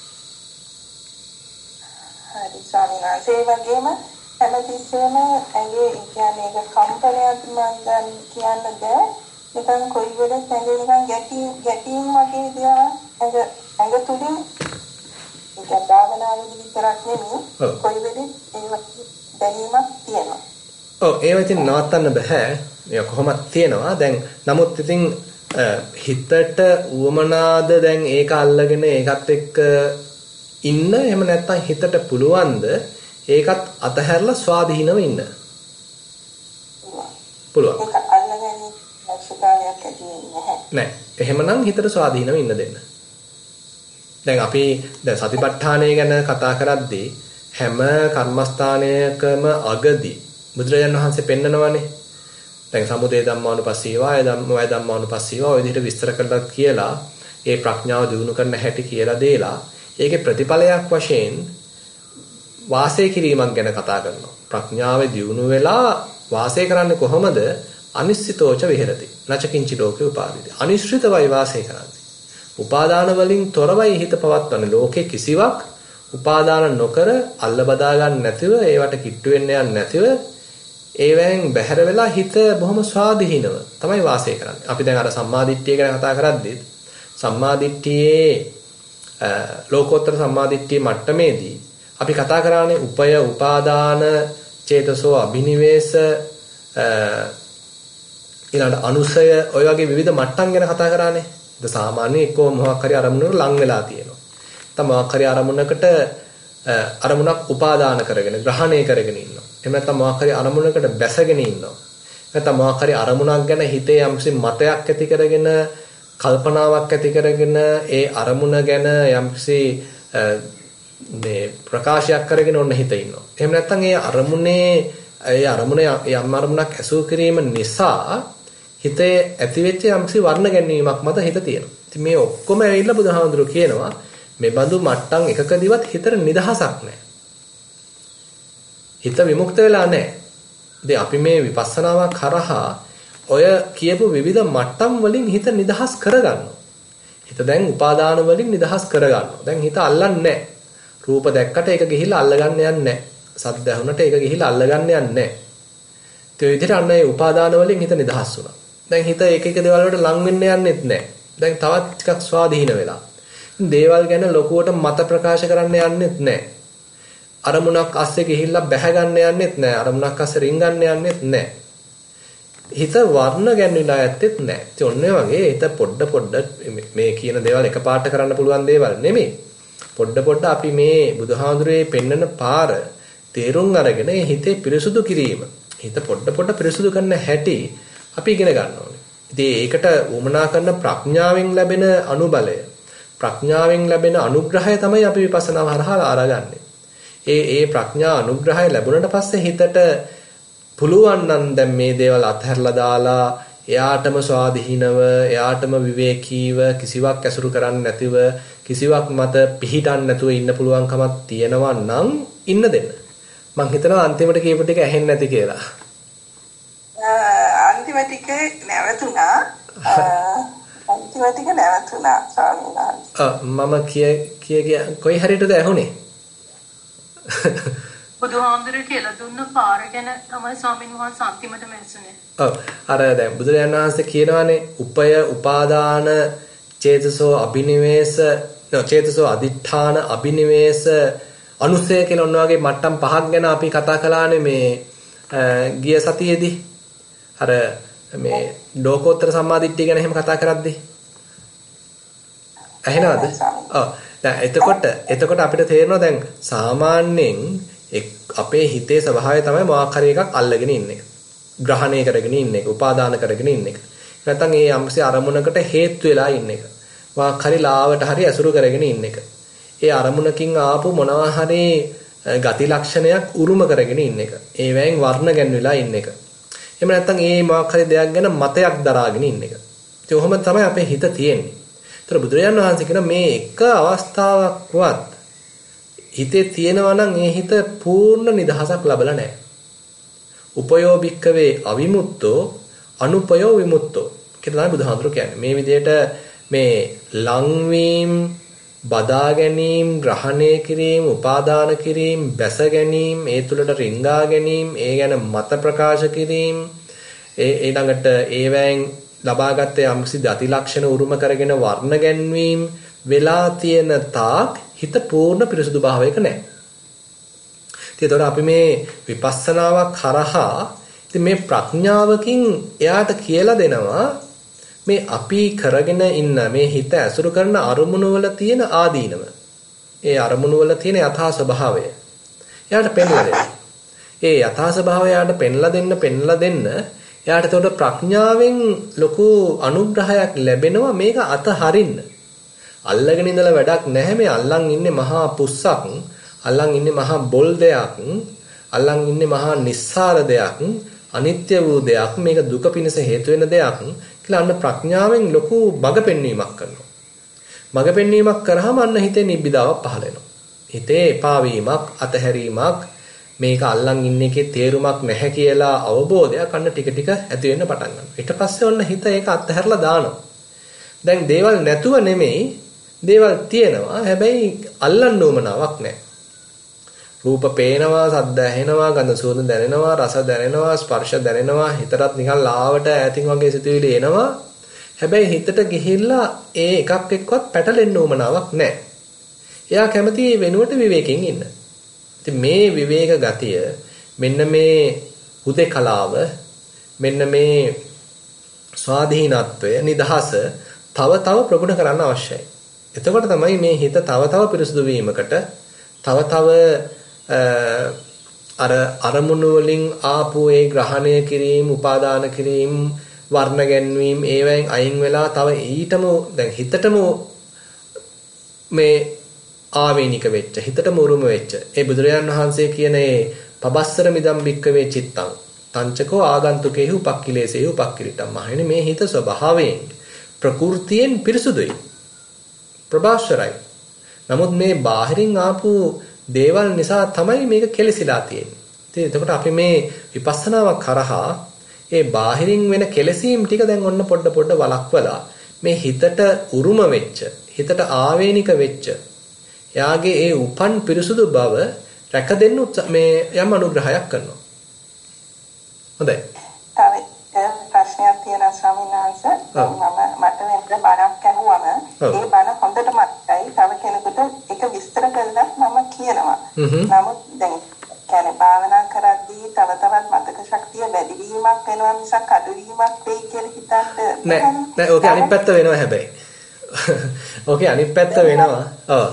හරි ස්වාමීනාසේ වගේම හැමතිස්සෙම ඇගේ කියන්නේ ඒක කම්පනයක් මම දැන් කියන්න බෑ. නිකන් කොයි වෙලෙත් ඇගේ නිකන් ගැටීම් වගේ දේවල් ඇඟ තුලින් ඒක භාවනාවේදී විතරක් නෙමෙයි කොයි වෙලෙත් ඒ දැනීමක් තියෙනවා. ඔව් ඒව ඉතින් නවත්තන්න බෑ. ඒක කොහොමද තියෙනවා. දැන් නමුත් ඉතින් හිතට උවමනාද දැන් ඒක අල්ලගෙන ඒකත් එක්ක ඉන්න එහෙම නැත්නම් හිතට පුළුවන්ද ඒකත් අතහැරලා ස්වාධීනව ඉන්න පුළුවන් ඒක අල්ලගෙන සුඛාලයක් ඇති නෑ. එහෙමනම් හිතට ස්වාධීනව ඉන්න දෙන්න. දැන් අපි දැන් සතිපට්ඨානය ගැන කතා කරද්දී හැම කර්මස්ථානයකම අගදී බුදුරජාණන් වහන්සේ පෙන්නනවානේ. දැන් සමුදය ධම්මානුපස්සීවා, වය ධම්මානුපස්සීවා ඔය විදිහට විස්තර කරලා කියලා ඒ ප්‍රඥාව දිනු කරන හැටි කියලා දේලා ඒකේ ප්‍රතිඵලයක් වශයෙන් වාසය කිරීමක් ගැන කතා කරනවා. ප්‍රඥාවේ දියුණු වෙලා වාසය කරන්නේ කොහොමද? අනිශ්චිතෝච විහෙරති. නචකින්චි ලෝකේ උපාදීති. අනිශ්චිතවයි වාසය කරන්නේ. උපාදාන වලින් තොරවයි හිත පවත්වන්නේ. ලෝකේ කිසිවක් උපාදාන නොකර අල්ල බදා ගන්න නැතිව ඒවට කිට්ටු වෙන්න යන්නේ නැතිව ඒවෙන් බැහැර වෙලා හිත බොහොම ස්වාධීනව තමයි වාසය කරන්නේ. අපි දැන් අර සම්මාදිට්ඨිය ගැන කතා කරද්දී සම්මාදිට්ඨියේ ලෝකෝත්තර සම්මාදිට්ඨිය මට්ටමේදී අපි කතා කරන්නේ උපය උපාදාන චේතසෝ අභිනිවේෂ ඊළඟ අනුසය ඔය වගේ විවිධ මට්ටම් ගැන කතා කරන්නේ. ද සාමාන්‍ය එක්කෝ මොහොක් හරි අරමුණකට ලං වෙලා තියෙනවා. තමක් හරි අරමුණකට අරමුණක් උපාදාන කරගෙන ග්‍රහණය කරගෙන ඉන්නවා. එහෙම නැත්නම් මොහොක් හරි අරමුණකට බැසගෙන ඉන්නවා. නැත්නම් මොහොක් හරි අරමුණක් ගැන හිතේ යම්කිසි මතයක් ඇති කරගෙන කල්පනාවක් ඇති කරගෙන ඒ අරමුණ ගැන යම්කිසි මේ ප්‍රකාශයක් කරගෙන ඔන්න හිත ඉන්නවා. එහෙම නැත්නම් ඒ අරමුණ යම් අරමුණක් ඇසුරු කිරීම නිසා හිතේ ඇතිවෙච්ච යම්කිසි වර්ණ ගැනීමක් මත හිත තියෙනවා. ඉතින් මේ ඔක්කොම ඇවිල්ලා බුදුහාමුදුරුවෝ කියනවා මේ බඳු මට්ටම් එකකදීවත් හිතට නිදහසක් නැහැ. හිත විමුක්ත වෙලා නැහැ. ඉතින් අපි මේ විපස්සනාවක් කරහා ඔය කියපු විවිධ මට්ටම් වලින් හිත නිදහස් කරගන්නවා. හිත දැන් උපාදාන වලින් නිදහස් කරගන්නවා. දැන් හිත අල්ලන්නේ නැහැ. රූප දැක්කට ඒක ගිහිල්ලා අල්ලගන්න යන්නේ නැහැ. සද්ද ඇහුනට ඒක ගිහිල්ලා අල්ලගන්න යන්නේ නැහැ. ඒ විදිහට අන්න ඒ උපාදාන වලින් හිත නිදහස් වුණා. දැන් හිත එක එක දේවල් වලට ලං වෙන්න යන්නෙත් නැහැ. දැන් තවත් ටිකක් ස්වාධීන වෙලා. දේවල් ගැන ලොකුවට මත ප්‍රකාශ කරන්න යන්නෙත් නැහැ. අරමුණක් අස්සේ ගිහිල්ලා බැහැ ගන්න යන්නෙත් නැහැ. අරමුණක් අස්සේ රින්ගන්න යන්නෙත් නැහැ. හිත වර්ණ ගැන්විලා ඇත්තෙත් නැහැ. ඒ ඔන්නේ වගේ හිත පොඩ මේ කියන දේවල් එකපාරට කරන්න පුළුවන් දේවල් නෙමෙයි. පොඩ අපි මේ බුදුහාඳුරේ පෙන්නන පාර තේරුම් අරගෙන හිතේ පිරිසුදු කිරීම. හිත පොඩ පිරිසුදු කරන හැටි අපි ඉගෙන ගන්න ඕනේ. ඉතින් ඒකට වමනා කරන ප්‍රඥාවෙන් ලැබෙන අනුබලය, ප්‍රඥාවෙන් ලැබෙන අනුග්‍රහය තමයි අපි විපස්සනාව හරහා අරගන්නේ. ඒ ප්‍රඥා අනුග්‍රහය ලැබුණට පස්සේ හිතට පුළුවන් නම් දැන් මේ දේවල් අත්හැරලා දාලා එයාටම ස්වාධීනව, එයාටම විවේකීව කිසිවක් ඇසුරු කරන්නේ නැතිව, කිසිවක් මත පිහිටන්න නැතුව ඉන්න පුළුවන්කමක් තියෙනවා නම් ඉන්න දෙන්න. මං හිතනවා අන්තිමට කියපු ටික ඇහෙන්නේ නැති කියලා. අන්තිම ටික නැවතුණා. ස්වාමීන් වහන්සේ. මම කිය කොයි හරියටද ඇහුනේ? බුදුහාමුදුරුවෝ කියලා දුන්න පාර ගැන තමයි ස්වාමීන් වහන්සේ අන්තිමටම ඇසුනේ. ඔව්. අර දැන් බුදුරජාණන් වහන්සේ කියනවානේ උපය උපාදාන චේතසෝ අභිනිවේෂ චේතසෝ අදිඨාන අභිනිවේෂ අනුසය කියලා ඔන්න වගේ මට්ටම් පහක් ගැන අපි කතා කළානේ මේ ගිය සතියේදී. අර මේ ලෝකෝත්තර සම්මාදිට්ඨිය ගැන එහෙම කතා කරද්දී. ඇහෙනවද? ඔව්. දැන් එතකොට අපිට තේරෙනවා දැන් සාමාන්‍යයෙන් අපේ හිතේ ස්වභාවය තමයි මොකක් හරි එකක් අල්ලගෙන ඉන්න එක. ග්‍රහණය කරගෙන ඉන්න එක, උපාදාන කරගෙන ඉන්න එක. නැත්නම් ඒ යම්කිසි අරමුණකට හේතු වෙලා ඉන්න එක. මොකක් හරි ලාවට හරි ඇසුරු කරගෙන ඉන්න එක. ඒ අරමුණකින් ආපු මොනවා හරි ගති ලක්ෂණයක් උරුම කරගෙන ඉන්න එක. ඒවෙන් වර්ණ ගැන්විලා ඉන්න එක. එහෙම නැත්නම් ඒ මොකක් හරි දෙයක් ගැන මතයක් දරාගෙන ඉන්න එක. ඒ කොහොමද තමයි අපේ හිත තියෙන්නේ. ඒතර බුදුරජාණන් වහන්සේ කියන මේ එක අවස්ථාවක්වත් හිතේ තියෙනවා නම් ඒ හිත පූර්ණ නිදහසක් ලැබලා නැහැ. උපයෝ භික්කවේ අවිමුත්තෝ අනුපයෝ විමුත්තෝ කියලා තමයි බුදුහාමුදුරුවෝ කියන්නේ. මේ විදිහට මේ ලංවීම, බදා ගැනීම, ග්‍රහණය කිරීම, උපාදාන කිරීම, බැස ගැනීම, ඒ තුලට රිංගා ගැනීම, ඒ ගැන මත ප්‍රකාශ කිරීම, ඒ ළඟට ඒවෙන් ලබාගත් යම්කිසි දති ලක්ෂණ උරුම කරගෙන වර්ණ ගැන්වීම වෙලා තියෙන තාක් හිත පූර්ණ පිරිසුදු භාවයක නැහැ. ඒතකොට අපි මේ විපස්සනාවක් කරහා ඉතින් මේ ප්‍රඥාවකින් එයාට කියලා දෙනවා මේ අපි කරගෙන ඉන්න මේ හිත ඇසුරු කරන අරමුණු වල තියෙන ආදීනව. ඒ අරමුණු වල තියෙන යථා ස්වභාවය. එයාට පෙන්වලා දෙන්න. ඒ යථා ස්වභාවය එයාට පෙන්ලා දෙන්න එයාට එතකොට ප්‍රඥාවෙන් ලොකු අනුග්‍රහයක් ලැබෙනවා මේක අතහරින්න. අල්ලගෙන ඉඳලා වැඩක් නැහැ මේ අල්ලන් ඉන්නේ මහා පුස්සක්, අල්ලන් ඉන්නේ මහා බොල් දෙයක්, අල්ලන් ඉන්නේ මහා නිස්සාර දෙයක්, අනිත්‍ය වූ දෙයක්, මේක දුක පිණිස හේතු වෙන දෙයක් කියලා අන්න ප්‍රඥාවෙන් ලොකු මඟ පෙන්වීමක් කරනවා. මඟ පෙන්වීමක් කරාම අන්න හිතේ නිබ්බිදාවක් පහළ වෙනවා. හිතේ එපා වීමක්, අතහැරීමක්, මේක අල්ලන් ඉන්න එකේ තේරුමක් නැහැ කියලා අවබෝධයක් අන්න ටික ටික ඇති වෙන්න පටන් ගන්නවා. ඊට පස්සේ ඔන්න හිත ඒක අත්හැරලා දානවා. දැන් දේවල් නැතුව නෙමෙයි, දේවල් තියෙනවා. හැබැයි අල්ලන්න උවමනාවක් නැහැ. රූප පේනවා, ශබ්ද ඇහෙනවා, ගඳ සුවඳ දැනෙනවා, රස දැනෙනවා, ස්පර්ශ දැනෙනවා. හිතටත් නිකන් ලාවට ඈතින් වගේ සිතුවිලි එනවා. හැබැයි හිතට ගිහිල්ලා ඒ එකක් එක්කවත් පැටලෙන්න උවමනාවක් නැහැ. එයා කැමති වෙනුවට විවේකයෙන් ඉන්න. ඉතින් මේ විවේක ගතිය, මෙන්න මේ හුදේකලාව, මෙන්න මේ ස්වාධීනත්වය, නිදහස තව තව ප්‍රගුණ කරන්න අවශ්‍යයි. එතකොට තමයි මේ හිත තව තව පිරිසුදු වීමකට, තව තව අර අරමුණු වලින් ආපු ඒ ග්‍රහණය කිරීම, උපාදාන කිරීම, වර්ණ ගැන්වීම ඒවෙන් අයින් වෙලා තව ඊටම දැන් හිතටම මේ ආවේනික වෙච්ච, හිතටම උරුම වෙච්ච ඒ බුදුරජාන් වහන්සේ කියන ඒ පබස්සර මිදම් බික්කවේ චිත්තං තංචකෝ ආගන්තුකේහි උපක්ඛිලේසේහි උපක්ඛිරිටම්. මහණෙනි මේ හිත ස්වභාවයෙන් ප්‍රകൃතියෙන් පිරිසුදුයි, ප්‍රභාස්වරයි. නමුත් මේ බාහිරින් ආපු දේවල් නිසා තමයි මේක කෙලසිලා තියෙන්නේ. ඉතින් එතකොට අපි මේ විපස්සනාවක් කරහා ඒ බාහිරින් වෙන කෙලසීම් ටික දැන් ඔන්න පොඩ වළක්වලා මේ හිතට උරුම වෙච්ච, හිතට ආවේනික වෙච්ච එයාගේ ඒ උපන් පිරිසුදු බව රැක දෙන්න මේ යම් අනුග්‍රහයක් කරනවා. හොඳයි. තව ප්‍රශ්නයක් තියෙනවා ස්වාමීන් වහන්සේ. මට වෙන බණක් ඇහුවම ඒ බණ හොඳට මතකයි. තව කෙනෙකුට ඒක විස්තර කරලා මම කියනවා. නමුත් දැන් කියන්නේ භාවනා කරද්දී තව තවත් මතක ශක්තිය වැඩි වීමක් වෙනවා මිසක් අඩු වීමක් වෙයි කියලා හිතන්න නෑ. ඕකේ අනිත් පැත්ත වෙනවා හැබැයි. ඕකේ අනිත් පැත්ත වෙනවා. ඔව්.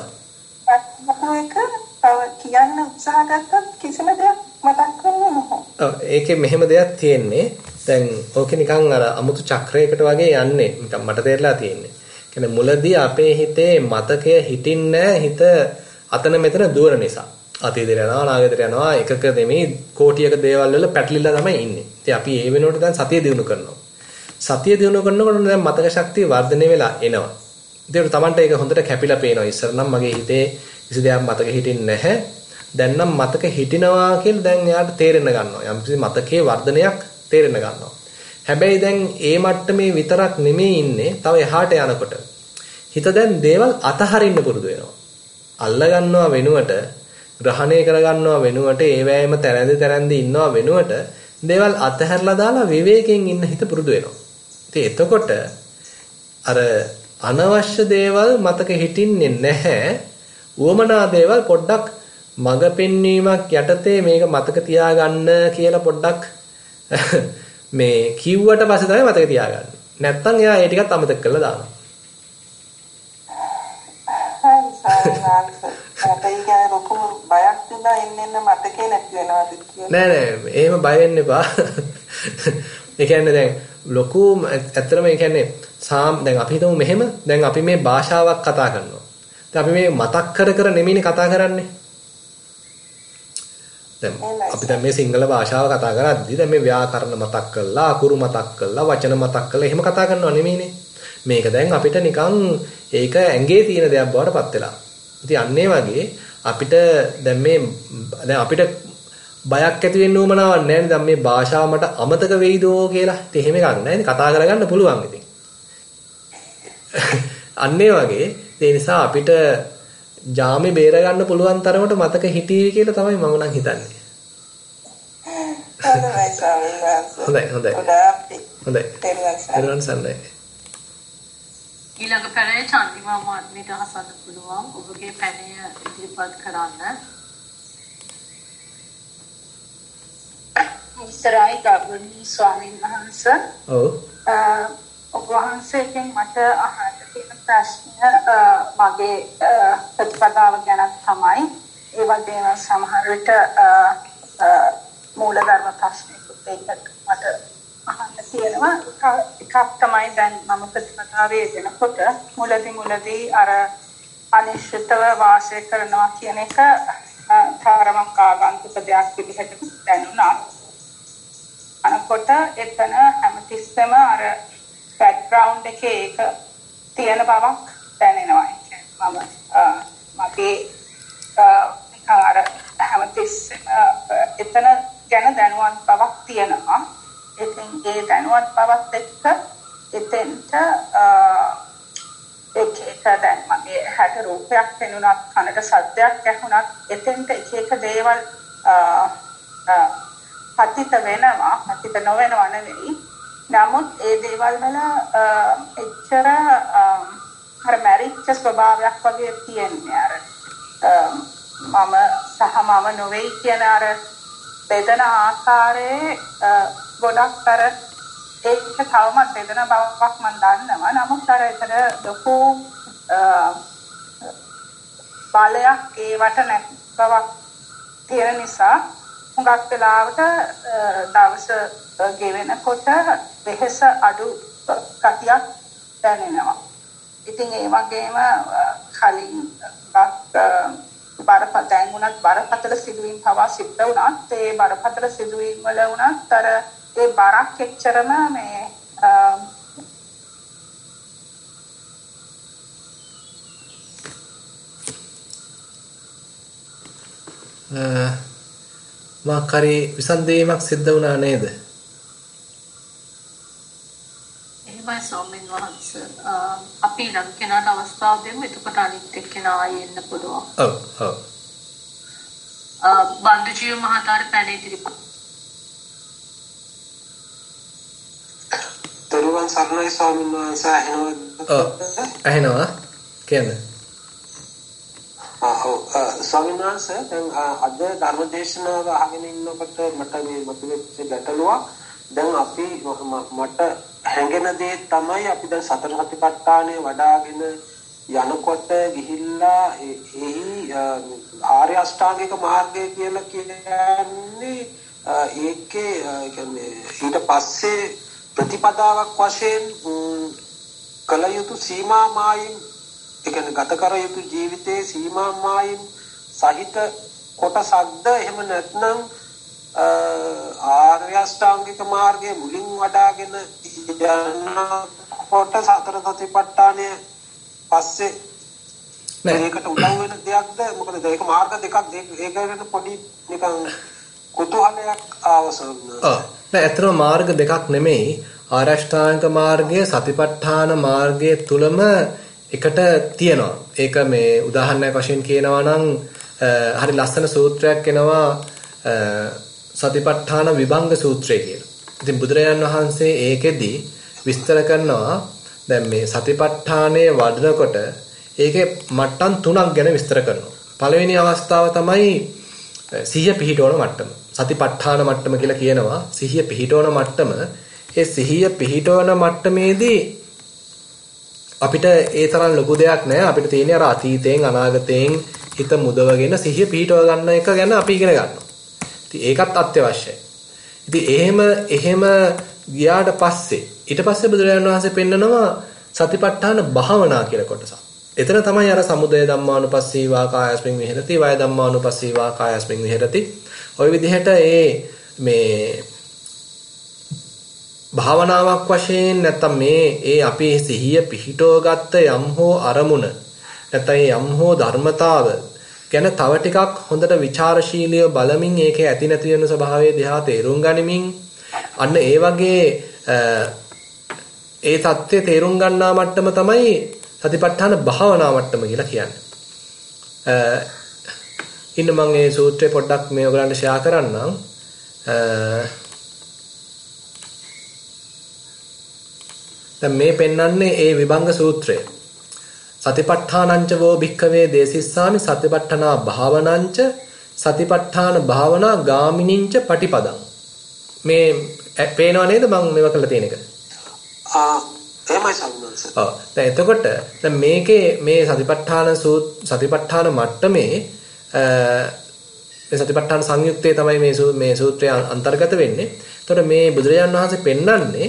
ඒක තව කියන්න උත්සාහ ගත්තත් කිසිම දෙයක් මතක් වෙන්නේ නැහැ. ඔව් ඒකේ මෙහෙම දෙයක් තියෙන්නේ. දැන් ඕකේ නිකන් අර අමුතු චක්‍රයකට වගේ යන්නේ. නිකන් මට තේරලා තියෙන්නේ. කියන්නේ මුලදී අපේ හිතේ මතකය හිටින්නේ හිත අතන මෙතන දුවන නිසා. අතීතයට යනවා, අනාගතයට යනවා, එකක දෙමේ කෝටියක දේවල් වල පැටලිලා තමයි ඉන්නේ. ඉතින් අපි ඒ වෙනුවට දැන් සතිය දිනු කරනවා. සතිය දිනු කරනකොට දැන් මතක ශක්තිය වර්ධනය වෙලා එනවා. ඒකට Tamanට ඒක හොඳට කැපිලා පේනවා. ඉස්සර නම් මගේ හිතේ කිසි දෙයක් මතක හිටින්නේ නැහැ. දැන් නම් මතක හිටිනවා කියලා දැන් එයාට තේරෙන්න ගන්නවා. යම්කිසි මතකයේ වර්ධනයක් තේරෙන්න ගන්නවා. හැබැයි දැන් ඒ මට්ටමේ විතරක් නෙමෙයි ඉන්නේ. තව එහාට යනකොට හිත දැන් දේවල් අතහරින්න පුරුදු වෙනවා. අල්ල ගන්නවා වෙනුවට, ග්‍රහණය කර ගන්නවා වෙනුවට, ඒ වෑයම තරැන්දි ඉන්නවා වෙනුවට දේවල් අතහැරලා දාලා විවේකයෙන් ඉන්න හිත පුරුදු වෙනවා. ඉතින් එතකොට අර අනවශ්‍ය දේවල් මතක හිටින්නේ නැහැ. උවමනා දේවල් පොඩ්ඩක් මඟ පෙන්වීමක් යටතේ මේක මතක තියාගන්න කියලා පොඩ්ඩක් මේ කිව්වට පස්සේ තමයි මතක තියාගන්නේ. නැත්තම් එයා ඒ ටිකත් අමතක කරලා දානවා. නෑ එහෙම බය වෙන්න එපා. ඒ කියන්නේ දැන් ලොකු ඇත්තටම ඒ කියන්නේ දැන් අපි හිතමු මෙහෙම දැන් අපි මේ භාෂාවක් කතා කරනවා. දැන් අපි මේ මතක් කර නෙමෙයිනේ කතා කරන්නේ. දැන් අපි දැන් මේ සිංහල භාෂාව කතා කරද්දී දැන් මේ ව්‍යාකරණ මතක් කරලා, අකුරු මතක් කරලා, වචන මතක් කරලා එහෙම කතා කරනවා නෙමෙයිනේ. මේක දැන් අපිට නිකන් ඒක ඇඟේ තියෙන දෙයක් බවට පත් වෙලා. ඉතින් අන්නේ වගේ අපිට දැන් අපිට බයක් ඇති වෙන්න උවමනාවක් නැහැ නේ. දැන් මේ භාෂාව මට අමතක වෙයිදෝ කියලා. ඉතින් එහෙම එකක් නැහැ නේ. කතා කරගන්න පුළුවන් ඉතින්. අන්නේ වගේ ඒ නිසා අපිට ජාමේ බේර ගන්න පුළුවන් තරමට මතක හිටියේ කියලා තමයි මම නම් හිතන්නේ. හොඳයි. එරුවන් සන්නයි. ඊළඟ පැනේ චන්දිමා මාත්මිට අහසන්න පුළුවන්. ඔබගේ පැනය ඉදිරිපත් කරන්න. ඉස්සරයි ගෞරවනීය ස්වාමීන් වහන්සේ. ඔව්. ඔබ වහන්සේගෙන් මට අහන්න තියෙන ප්‍රශ්නය මගේ ප්‍රතිපදාව ගැන තමයි. ඒ වගේම සමහර විට මූලධර්ම ප්‍රශ්නයකුත් ඒකට මට අහන්න තියෙනවා එකක් තමයි දැන් මම ප්‍රතිපදාවේ දෙනකොට මුලදී අර අනිශ්චිතව වාසය කරනවා කියන එක තරමක් ආගන්තුක දෙයක් විදිහට දැනුණා. අනකොට එතන හැමතිස්සෙම අර බෑග්ග්‍රවුන්ඩ් එකේ ඒක තියෙන බවක් දැනෙනවා. මගේ අර හැමතිස්සෙම එතන ගැන දැනුවත් බවක් තියෙනවා. ඉතින් ඒ දැනුවත් බවත් එක්ක එතෙන්ට ඒක දැන් මගේ හැට රූපයක් පෙනුනත් කනට සද්දයක් ඇහුණත් එතෙන්ට එක දේවල් පතිත වෙනවා පතිත නොවෙනවා නෙවෙයි. නමුත් ඒ දේවල් වල එච්චර අර මැරිච්ච ස්වභාවයක් වගේ තියෙන්නේ. අර මම සහ මම නොවේ කියන අර වේදන ආකාරයේ ගොඩක් අර ඒක තවමත් වේදන බවක් මම දන්නවා. නමුත් අර ඒතර ලොකු බලයක් ඒවට නැති බවක් තියෙන නිසා හුඟක් වෙලාවට දවස ගෙවෙනකොට වෙහෙස අඩු ගතියක් දැනෙනවා. ඉතින් ඒ වගේම කලින් බරපතල වුණත් බරපතල සිදුවීම් පවා සිද්ධ වුණත් ඒ බරපතල සිදුවීම් වල වුණත් අර ඒ බරක් එච්චරම මේ මාකරි විසන්දේමක් සිද්ධ වුණා නේද? එහෙමයි ස්වාමීන් වහන්සේ. අපි ළඟ කෙනාට අවස්ථාව දෙමු. එතකොට අනිත් එක්කෙනා ආයෙ එන්න පුළුවන්. ඔව්. බන්දුජීව මහතාට පැන ඉදිරිපත්. දරුවන් සර්ණයි ස්වාමීන් වහන්සේ ඇහෙනවා කියන්න. ස්වාමීන් වහන්සේ දැන් අද ධර්මදේශනාව අහගෙන ඉන්නකොට මට මේ මතුවෙච්ච ගැටලුවක් දැන් අපි මට හැඟෙන දේ තමයි අපි දැන් සතර සතිපට්ඨානය වඩාගෙන යනකොට ගිහිල්ලා එහි ආර්ය අෂ්ටාංගික මාර්ගය කියලා කියන්නේ ඒකේ කියන්නේ ඊට පස්සේ ප්‍රතිපදාවක් වශයෙන් කල යුතු සීමා මායිම් ඒ කියන්නේ ගත කර යුතු ජීවිතයේ සීමා මායිම් සහිත කොටසක්ද එහෙම නැත්නම් ආර්ය අෂ්ටාංගික මාර්ගයේ මුලින් වඩාගෙන යනකොට සතර සතිපට්ඨානය පස්සේ මේකට උදව් වෙන දෙයක්ද මොකද ඒක මාර්ග දෙකක් ඒක ගැන පොඩි නිකන් කුතුහලයක් අවසන් නෑ අතන මාර්ග දෙකක් නෙමෙයි ආර්ය අෂ්ටාංගික මාර්ගයේ සතිපට්ඨාන මාර්ගයේ තුලම එකට තියෙනවා. ඒක මේ උදාහරණයක් වශයෙන් කියනවා නම් හරි ලස්සන සූත්‍රයක් එනවා සතිපට්ඨාන විභංග සූත්‍රය කියලා. ඉතින් බුදුරජාන් වහන්සේ ඒකෙදි විස්තර කරනවා දැන් මේ සතිපට්ඨානයේ වඩනකොට ඒකේ මට්ටම් තුනක් ගැන විස්තර කරනවා. පළවෙනි අවස්ථාව තමයි සිහිය පිහිටවන මට්ටම. සතිපට්ඨාන මට්ටම කියලා කියනවා. සිහිය පිහිටවන මට්ටම. ඒ සිහිය පිහිටවන මට්ටමේදී අපිට ඒ තරම් ලොකු දෙයක් නෑ. අපිට තියෙන්නේ අර අතීතයෙන් අනාගතයෙන් හිත මුදවගෙන සිහිය පිහිටව ගන්න එක ගැන අපි ඉගෙන ගන්නවා. ඉතින් ඒකත් අත්‍යවශ්‍යයි. ඉතින් එහෙම ගියාට පස්සේ ඊට පස්සේ බුදුරජාණන් වහන්සේ පෙන්නනවා සතිපට්ඨාන භාවනා කියලා කොටසක්. එතන තමයි අර සමුදය ධම්මානුපස්සීවා කායස්මින් විහෙරති වය ධම්මානුපස්සීවා කායස්මින් විහෙරති. ওই විදිහට මේ භාවනාවක් වශයෙන් නැත්තම් මේ අපි සිහිය පිහිටව ගත්ත යම් හෝ අරමුණ නැත්නම් යම් හෝ ධර්මතාව ගැන තව ටිකක් හොඳට ਵਿਚාරශීලීව බලමින් ඒකේ ඇති නැති වෙන ස්වභාවය දිහා තේරුම් ගනිමින් අන්න ඒ වගේ ඒ தත්ත්වය තේරුම් ගන්නා මට්ටම තමයි සතිපට්ඨාන භාවනා මට්ටම කියලා කියන්නේ. ඉන්න මම මේ සූත්‍රය පොඩ්ඩක් මේ ඔයගලන්ට ෂෙයා කරන්නම්. දැන් මේ පෙන්වන්නේ ඒ විභංග සූත්‍රය. සතිපට්ඨානංච වෝ භික්ඛවේ දේසිස්සාමි සතිපට්ඨනා භාවනංච සතිපට්ඨාන භාවනා ගාමිනිංච පටිපදං. මේ පේනව නේද මම මේව කරලා තියෙන එක? එහෙමයි සම්මාස. දැන් එතකොට දැන් මේකේ මේ සතිපට්ඨාන මට්ටමේ මේ සතිපට්ඨාන සංයුක්තයේ තමයි මේ සූත්‍රය අන්තර්ගත වෙන්නේ. එතකොට මේ බුදුරජාණන් වහන්සේ පෙන්වන්නේ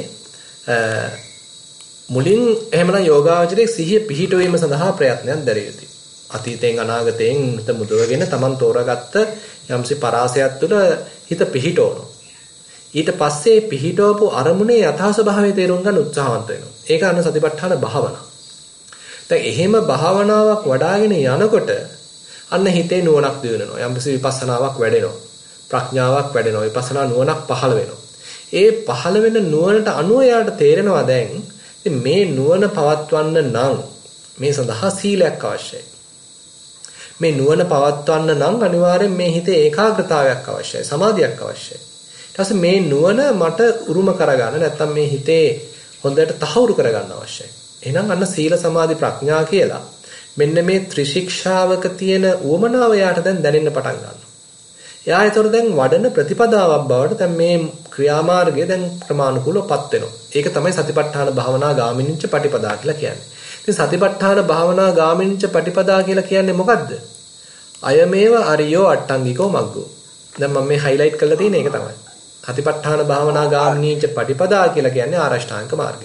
මුලින් එහෙමනම් යෝගාවචරයේ සිහිය පිහිටවීම සඳහා ප්‍රයත්නයක් දැරිය යුතුයි. අතීතයෙන් අනාගතයෙන් හිත මුදවගෙන Taman තෝරාගත්ත යම්සි පරාසයක් තුළ හිත පිහිටවනවා. ඊට පස්සේ පිහිටවපු අරමුණේ යථා ස්වභාවය තේරුම් ගන්න උත්සාහවන්ත වෙනවා. ඒක අන්න සතිපට්ඨාන භාවනාව. දැන් එහෙම භාවනාවක් වඩාගෙන යනකොට අන්න හිතේ නුවණක් දිනනවා. යම්කිසි විපස්සනාවක් වැඩෙනවා. ප්‍රඥාවක් වැඩෙනවා. විපස්සනා නුවණක් පහළ වෙනවා. ඒ පහළ වෙන නුවණට අනුව යාට තේරෙනවා දැන් ඉතින් මේ නුවණ පවත්වන්න නම් මේ සඳහා සීලයක් අවශ්‍යයි. මේ නුවණ පවත්වන්න නම් අනිවාර්යෙන් මේ හිතේ ඒකාග්‍රතාවයක් අවශ්‍යයි. සමාධියක් අවශ්‍යයි. ඊට පස්සේ මේ නුවණ මට උරුම කරගන්න නැත්නම් මේ හිතේ හොඳට තහවුරු කරගන්න අවශ්‍යයි. එහෙනම් අන්න සීල සමාධි ප්‍රඥා කියලා මෙන්න මේ ත්‍රිශික්ෂාවක තියෙන උවමනාව යාට දැන් දැනෙන්න පටන් ගන්නවා. එයා ඒතර දැන් වඩන ප්‍රතිපදාවක් බවට දැන් මේ ක්‍රියාමාර්ගය දැන් ක්‍රමානුකූලවපත් වෙනවා. ඒක තමයි සතිපට්ඨාන භාවනා ගාමිනිච්ච පටිපදා කියලා කියන්නේ. ඉතින් සතිපට්ඨාන භාවනා ගාමිනිච්ච පටිපදා කියලා කියන්නේ මොකද්ද? අයමේව අරියෝ අට්ටංගිකෝ මග්ගෝ. දැන් මම මේ හයිලයිට් කරලා තියෙන එක තමයි. සතිපට්ඨාන භාවනා ගාමිනිච්ච පටිපදා කියලා කියන්නේ ආරෂ්ඨාංග මාර්ගය.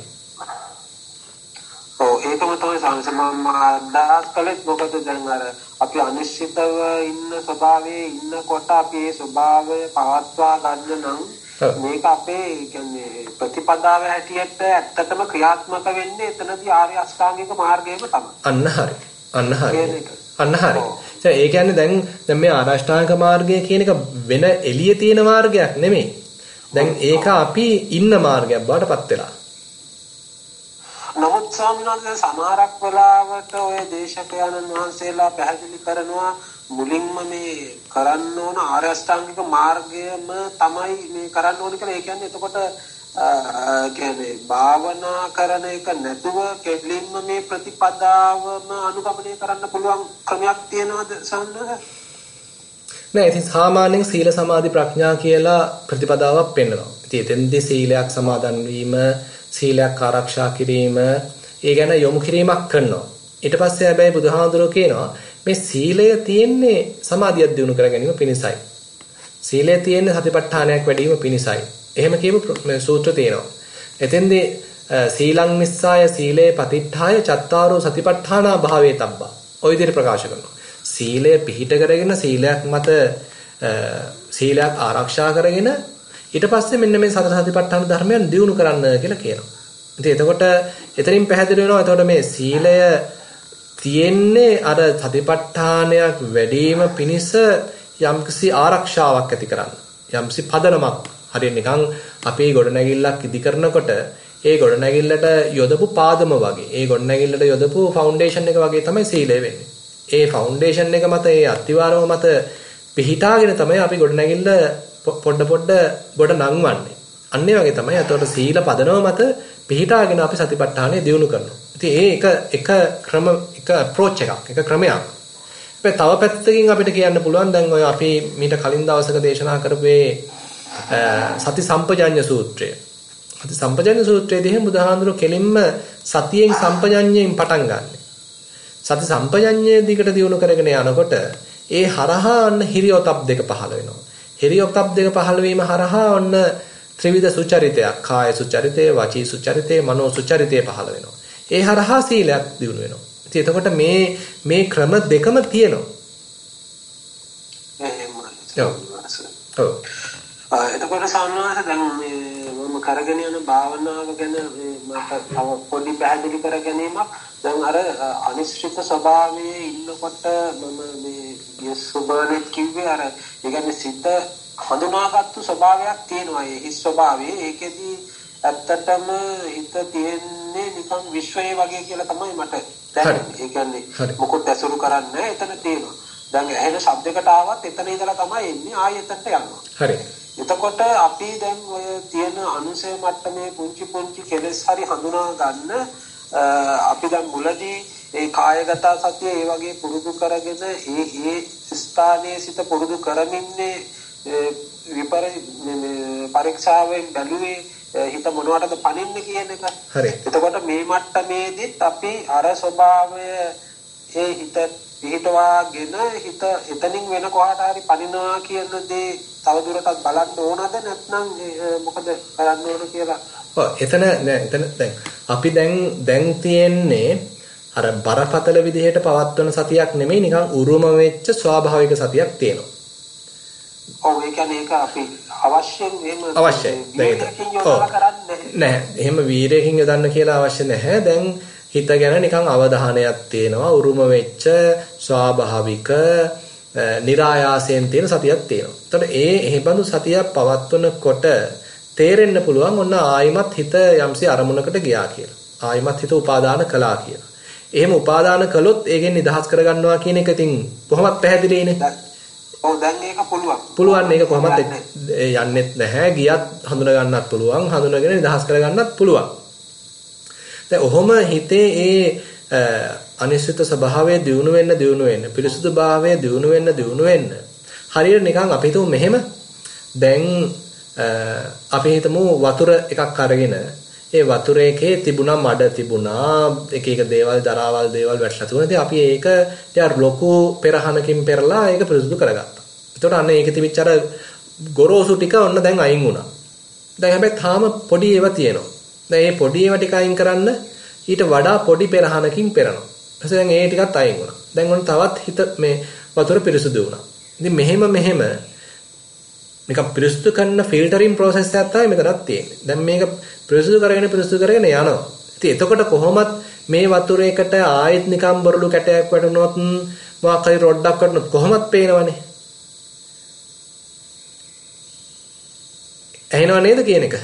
ඔව් ඒකම තමයි සංසමම අදහස් කළේ. මොකද දැන් අර අපි අනිශ්චිතව ඉන්න ස්වභාවයේ ඉන්නකොට අපි ඒ ස්වභාවය පවත්වා ගන්න නම් මේක අපේ කියන්නේ ප්‍රතිපදාව හැටියට ඇත්තටම ක්‍රියාත්මක වෙන්නේ එතනදී ආර්ය අෂ්ටාංගික මාර්ගයම තමයි. අන්න හරි. ඒ කියන්නේ දැන් මේ ආරෂ්ඨාංග මාර්ගය කියන එක වෙන එළියේ තියෙන මාර්ගයක් නෙමෙයි. දැන් ඒක අපි ඉන්න මාර්ගයක් බවට පත් වෙලා. නමුත් ස්වාමීන් වහන්සේ සමහරක් වෙලාවට ඔය දේශකයන්න් වහන්සේලා පැහැදිලි කරනවා මුලින්ම මේ කරන්න ඕන ආර්ය අෂ්ටාංගික මාර්ගයම තමයි මේ කරන්න ඕන කියලා. ඒ කියන්නේ එතකොට කියන්නේ භාවනා කරන එක නැතුව කෙලින්ම මේ ප්‍රතිපදාවම අනුගමනය කරන්න පුළුවන් ක්‍රමයක් තියෙනවද සම්බන්ධ? නෑ ඉතින් සාමාන්‍යයෙන් සීල සමාධි ප්‍රඥා කියලා ප්‍රතිපදාවක් පෙන්වනවා. ඉතින් එතෙන්දී සීලයක් සමාදන් වීම, සීලයක් ආරක්ෂා කිරීම, ඒ ගැන යොමු කිරීමක් කරනවා. ඊට පස්සේ හැබැයි බුදුහාඳුරෝ කියනවා මේ සීලය තියෙන්නේ සමාධියක් දිනු කර ගැනීම පිණිසයි. සීලය තියෙන්නේ සතිපට්ඨානයක් වැඩි වීම පිණිසයි. එහෙම කියපු සූත්‍ර තියෙනවා. එතෙන්දී සීලං නිස්සාය සීලේ පතිට්ඨාය චත්තාරෝ සතිපට්ඨානා භාවේ තබ්බා. ඔය විදිහට ප්‍රකාශ කරනවා. සීලය පිහිට කරගෙන සීලයක් මත සීලයක් ආරක්ෂා කරගෙන ඊට පස්සේ මෙන්න මේ සතර සතිපට්ඨාන ධර්මයන් දියුණු කරන්න කියලා කියනවා. ඉතින් එතකොට එතනින් පැහැදිලි වෙනවා එතකොට මේ සීලය තියෙන්නේ අර සතිපට්ඨානයක් වැඩිම පිණිස යම්කිසි ආරක්ෂාවක් ඇති කරන්න. යම්කිසි පදනමක්. හරිය නිකන් අපේ ගොඩනැගිල්ලක් ඉදි කරනකොට ඒ ගොඩනැගිල්ලට යොදපු පාදම වගේ, ඒ ගොඩනැගිල්ලට යොදපු ෆවුන්ඩේෂන් එක වගේ තමයි සීලය වෙන්නේ. ඒ ෆවුන්ඩේෂන් එක මත ඒ අත්තිවාරම මත පිහිටාගෙන තමයි අපි ගොඩනැගිල්ල පොඩ ගොඩ නංවන්නේ. අන්න ඒ වගේ තමයි අතට සීල පදනම මත පිහිටාගෙන අපි සතිපට්ඨානය දියුණු කරනවා. ඉතින් ඒක එක අප්‍රෝච් එකක්, එක ක්‍රමයක්. හැබැයි තව පැත්තකින් අපිට කියන්න පුළුවන් දැන් ඔය අපි මීට කලින් දවසක දේශනා කරපේ සති සම්පජඤ්ඤ සූත්‍රය. සති සම්පජඤ්ඤ සූත්‍රයේදී බුදුහාඳුර කෙලින්ම සතියෙන් සම්පජඤ්ඤයෙන් පටන් ගන්න. සති සම්පජඤ්ඤය දිගට දියුණු කරගෙන යනකොට ඒ හරහා අන්න හිරියොතප් දෙක පහළ වෙනවා. හිරියොතප් දෙක පහළ වීම හරහා ඔන්න ත්‍රිවිධ සුචරිතයක්, කාය සුචරිතය, වචී සුචරිතය, මනෝ සුචරිතය පහළ වෙනවා. ඒ හරහා සීලයක් දියුණු වෙනවා. ඉතින් එතකොට මේ ක්‍රම දෙකම තියෙනවා. ඔව්. එතකොට සාමාන්‍යයෙන් දැන් මම කරගෙන යන භාවනාව ගැන මට තව පොඩි පැහැදිලි කර ගැනීමක්. දැන් අර අනිශ්චිත ස්වභාවයේ ඉන්නකොට මම මේ සුබනෙත් කිව්වේ අර ඒ කියන්නේ සිත හඳුනාගත්තු ස්වභාවයක් තියෙනවා. ඒ හිස් ස්වභාවයේ ඒකෙදි ඇත්තටම හිත තියෙන්නේ නිකන් විශ්වයේ වගේ කියලා තමයි මට දැනෙන්නේ. ඒ කියන්නේ මොකොත් ඇසුරු කරන්නේ එතන තියෙනවා. දැන් ඇහෙන ශබ්දයකට ආවත් එතන ඉඳලා තමයි එන්නේ ආයෙ එතනට යනවා. හරි. එතකොට අපි දැන් ඔය තියෙන අනුසය මට්ටමේ පුංචි කෙලෙස් හරි හඳුනා ගන්න අපි දැන් මුලදී ඒ කායගත සතිය ඒ වගේ පුරුදු කරගෙන ඒ ස්ථානයේ සිට පුරුදු කරමින්නේ පරීක්ෂාවෙන් බැලුවේ හිත මොනවටද පණින්නේ කියන එක. හරි. එතකොට මේ මට්ටමේදීත් අපි අර ස්වභාවය ඒ හිත පිහිටවාගෙන හිත එතනින් වෙන කොහාට හරි පනිනවා කියන දේ තවදුරටත් බලන්න ඕනද නැත්නම් මොකද කරන්න ඕන කියලා? ඔව් එතන දැන් අපි දැන් තියෙන්නේ අර බරපතල විදිහට පවත්වන සතියක් නෙමෙයි නිකන් උරුම වෙච්ච ස්වාභාවික සතියක් තියෙනවා. ඔව් ඒ කියන්නේ ඒක අපි අවශ්‍යයි. නැහැ. එහෙම වීරයකින් යොදන්න කියලා අවශ්‍ය නැහැ. දැන් හිත ගැන නිකන් අවධානයක් තියෙනවා. උරුම වෙච්ච ස්වාභාවික નિરાයාසයෙන් තියෙන සතියක් තියෙනවා. එතකොට එහෙබඳු සතියක් පවත්වනකොට තේරෙන්න පුළුවන් ඔන්න ආයිමත් හිත යම්සේ අරමුණකට ගියා කියලා. ආයිමත් හිත උපාදාන කළා කියලා. එහෙම උපාදාන කළොත් ඒකෙන් නිදහස් කරගන්නවා කියන එක ඉතින් කොහොමද පැහැදිලිනේ? ඔව් දැන් ඒක පුළුවන්. පුළුවන් මේක කොහොමද යන්නෙත් නැහැ. ගියත් හඳුන ගන්නත් පුළුවන්. හඳුනගෙන නිදහස් කරගන්නත් පුළුවන්. දැන් ඔහොම හිතේ අනිශ්චිත ස්වභාවය දියුණු වෙන්න පිරිසුදු භාවය දියුණු වෙන්න හරියට නිකන් අපි හිතමු මෙහෙම දැන් අපි හිතමු වතුර එකක් අරගෙන ඒ වතුර එකේ තිබුණා මඩ තිබුණා එක දේවල් දරාවල් දේවල් වැටලා තිබුණා. ඉතින් අපි ඒක ටිකක් ලොකු පෙරහනකින් පෙරලා ඒක පිරිසුදු කරගත්තා. එතකොට අන්න ඒකේ තිබිච්ච අර ගොරෝසු ටික ඔන්න දැන් අයින් වුණා. දැන් හැබැයි තාම පොඩි ඒවා තියෙනවා. දැන් මේ පොඩි ඒවා ටික අයින් කරන්න ඊට වඩා පොඩි පෙරහනකින් පෙරනවා. ඊපස්සේ දැන් ඒ ටිකත් අයින් වුණා. දැන් ඔන්න තවත් හිත මේ වතුර පිරිසුදු වුණා. ඉතින් මෙහෙම නිකන් පිරිසුදු කරන ෆිල්ටරින් ප්‍රොසෙස් එකක් තමයි මෙතනක් තියෙන්නේ. දැන් මේක පිරිසුදු කරගෙන යනවා. ඉතින් එතකොට කොහොමත් මේ වතුර එකට ආයෙත් නිකන් බොරළු කැටයක් වැටුනොත් මොකක් හරි රොඩක් වැටුනොත් කොහොමත් පේනවනේ. ඇහෙනව නේද කියන එක?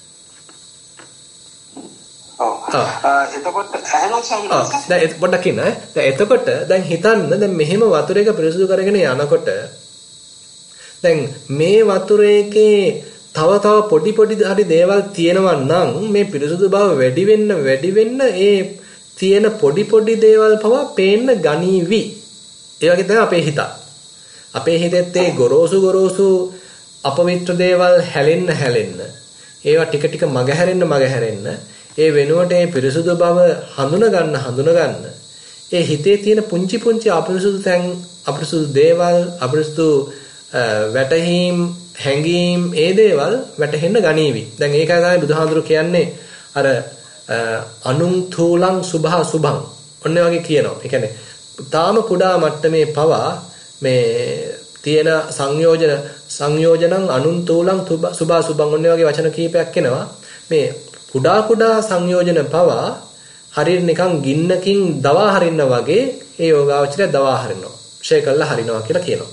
එතකොට ඇහෙනවා සමහරවිට. දැන් පොඩ්ඩක් ඉන්න ඈ. දැන් එතකොට දැන් හිතන්න දැන් මෙහෙම වතුර එක පිරිසුදු කරගෙන යනකොට දැන් මේ වතුර එකේ තව පොඩි හරි දේවල් තියෙනවා නම් මේ පිරිසුදු බව වැඩි වෙන්න ඒ තියෙන පොඩි දේවල් පවා පේන්න ගනීවි. ඒ වගේ තමයි අපේ හිත. අපේ හිතෙත් ඒ ගොරෝසු අපවිත්‍ර දේවල් හැලෙන්න ඒවා ටික මගහැරෙන්න ඒ වෙනුවට ඒ පිරිසුදු බව හඳුන ගන්න ඒ හිතේ තියෙන පුංචි අපිරිසුදු තැන් අපිරිසුදු දේවල් අපිරිසුදු වැටහීම් හැඟීම් ඒ දේවල් වැටහෙන්න ගනීවි. දැන් ඒකයි තමයි බුදුහාඳුරු කියන්නේ අර අනුං තූලං සුභා සුභං ඔන්න වගේ කියනවා. ඒ කියන්නේ තාම කුඩා මට්ටමේ පවා මේ තියෙන සංයෝජනං අනුං තූලං සුභා සුභං ඔන්න වගේ වචන කීපයක් එනවා. මේ කුඩා සංයෝජන පවා හරියට නිකන් ගින්නකින් දවා හරින්න වගේ ඒ යෝගාවචරය දවා හරිනවා. ෂේ කළා හරිනවා කියලා කියනවා.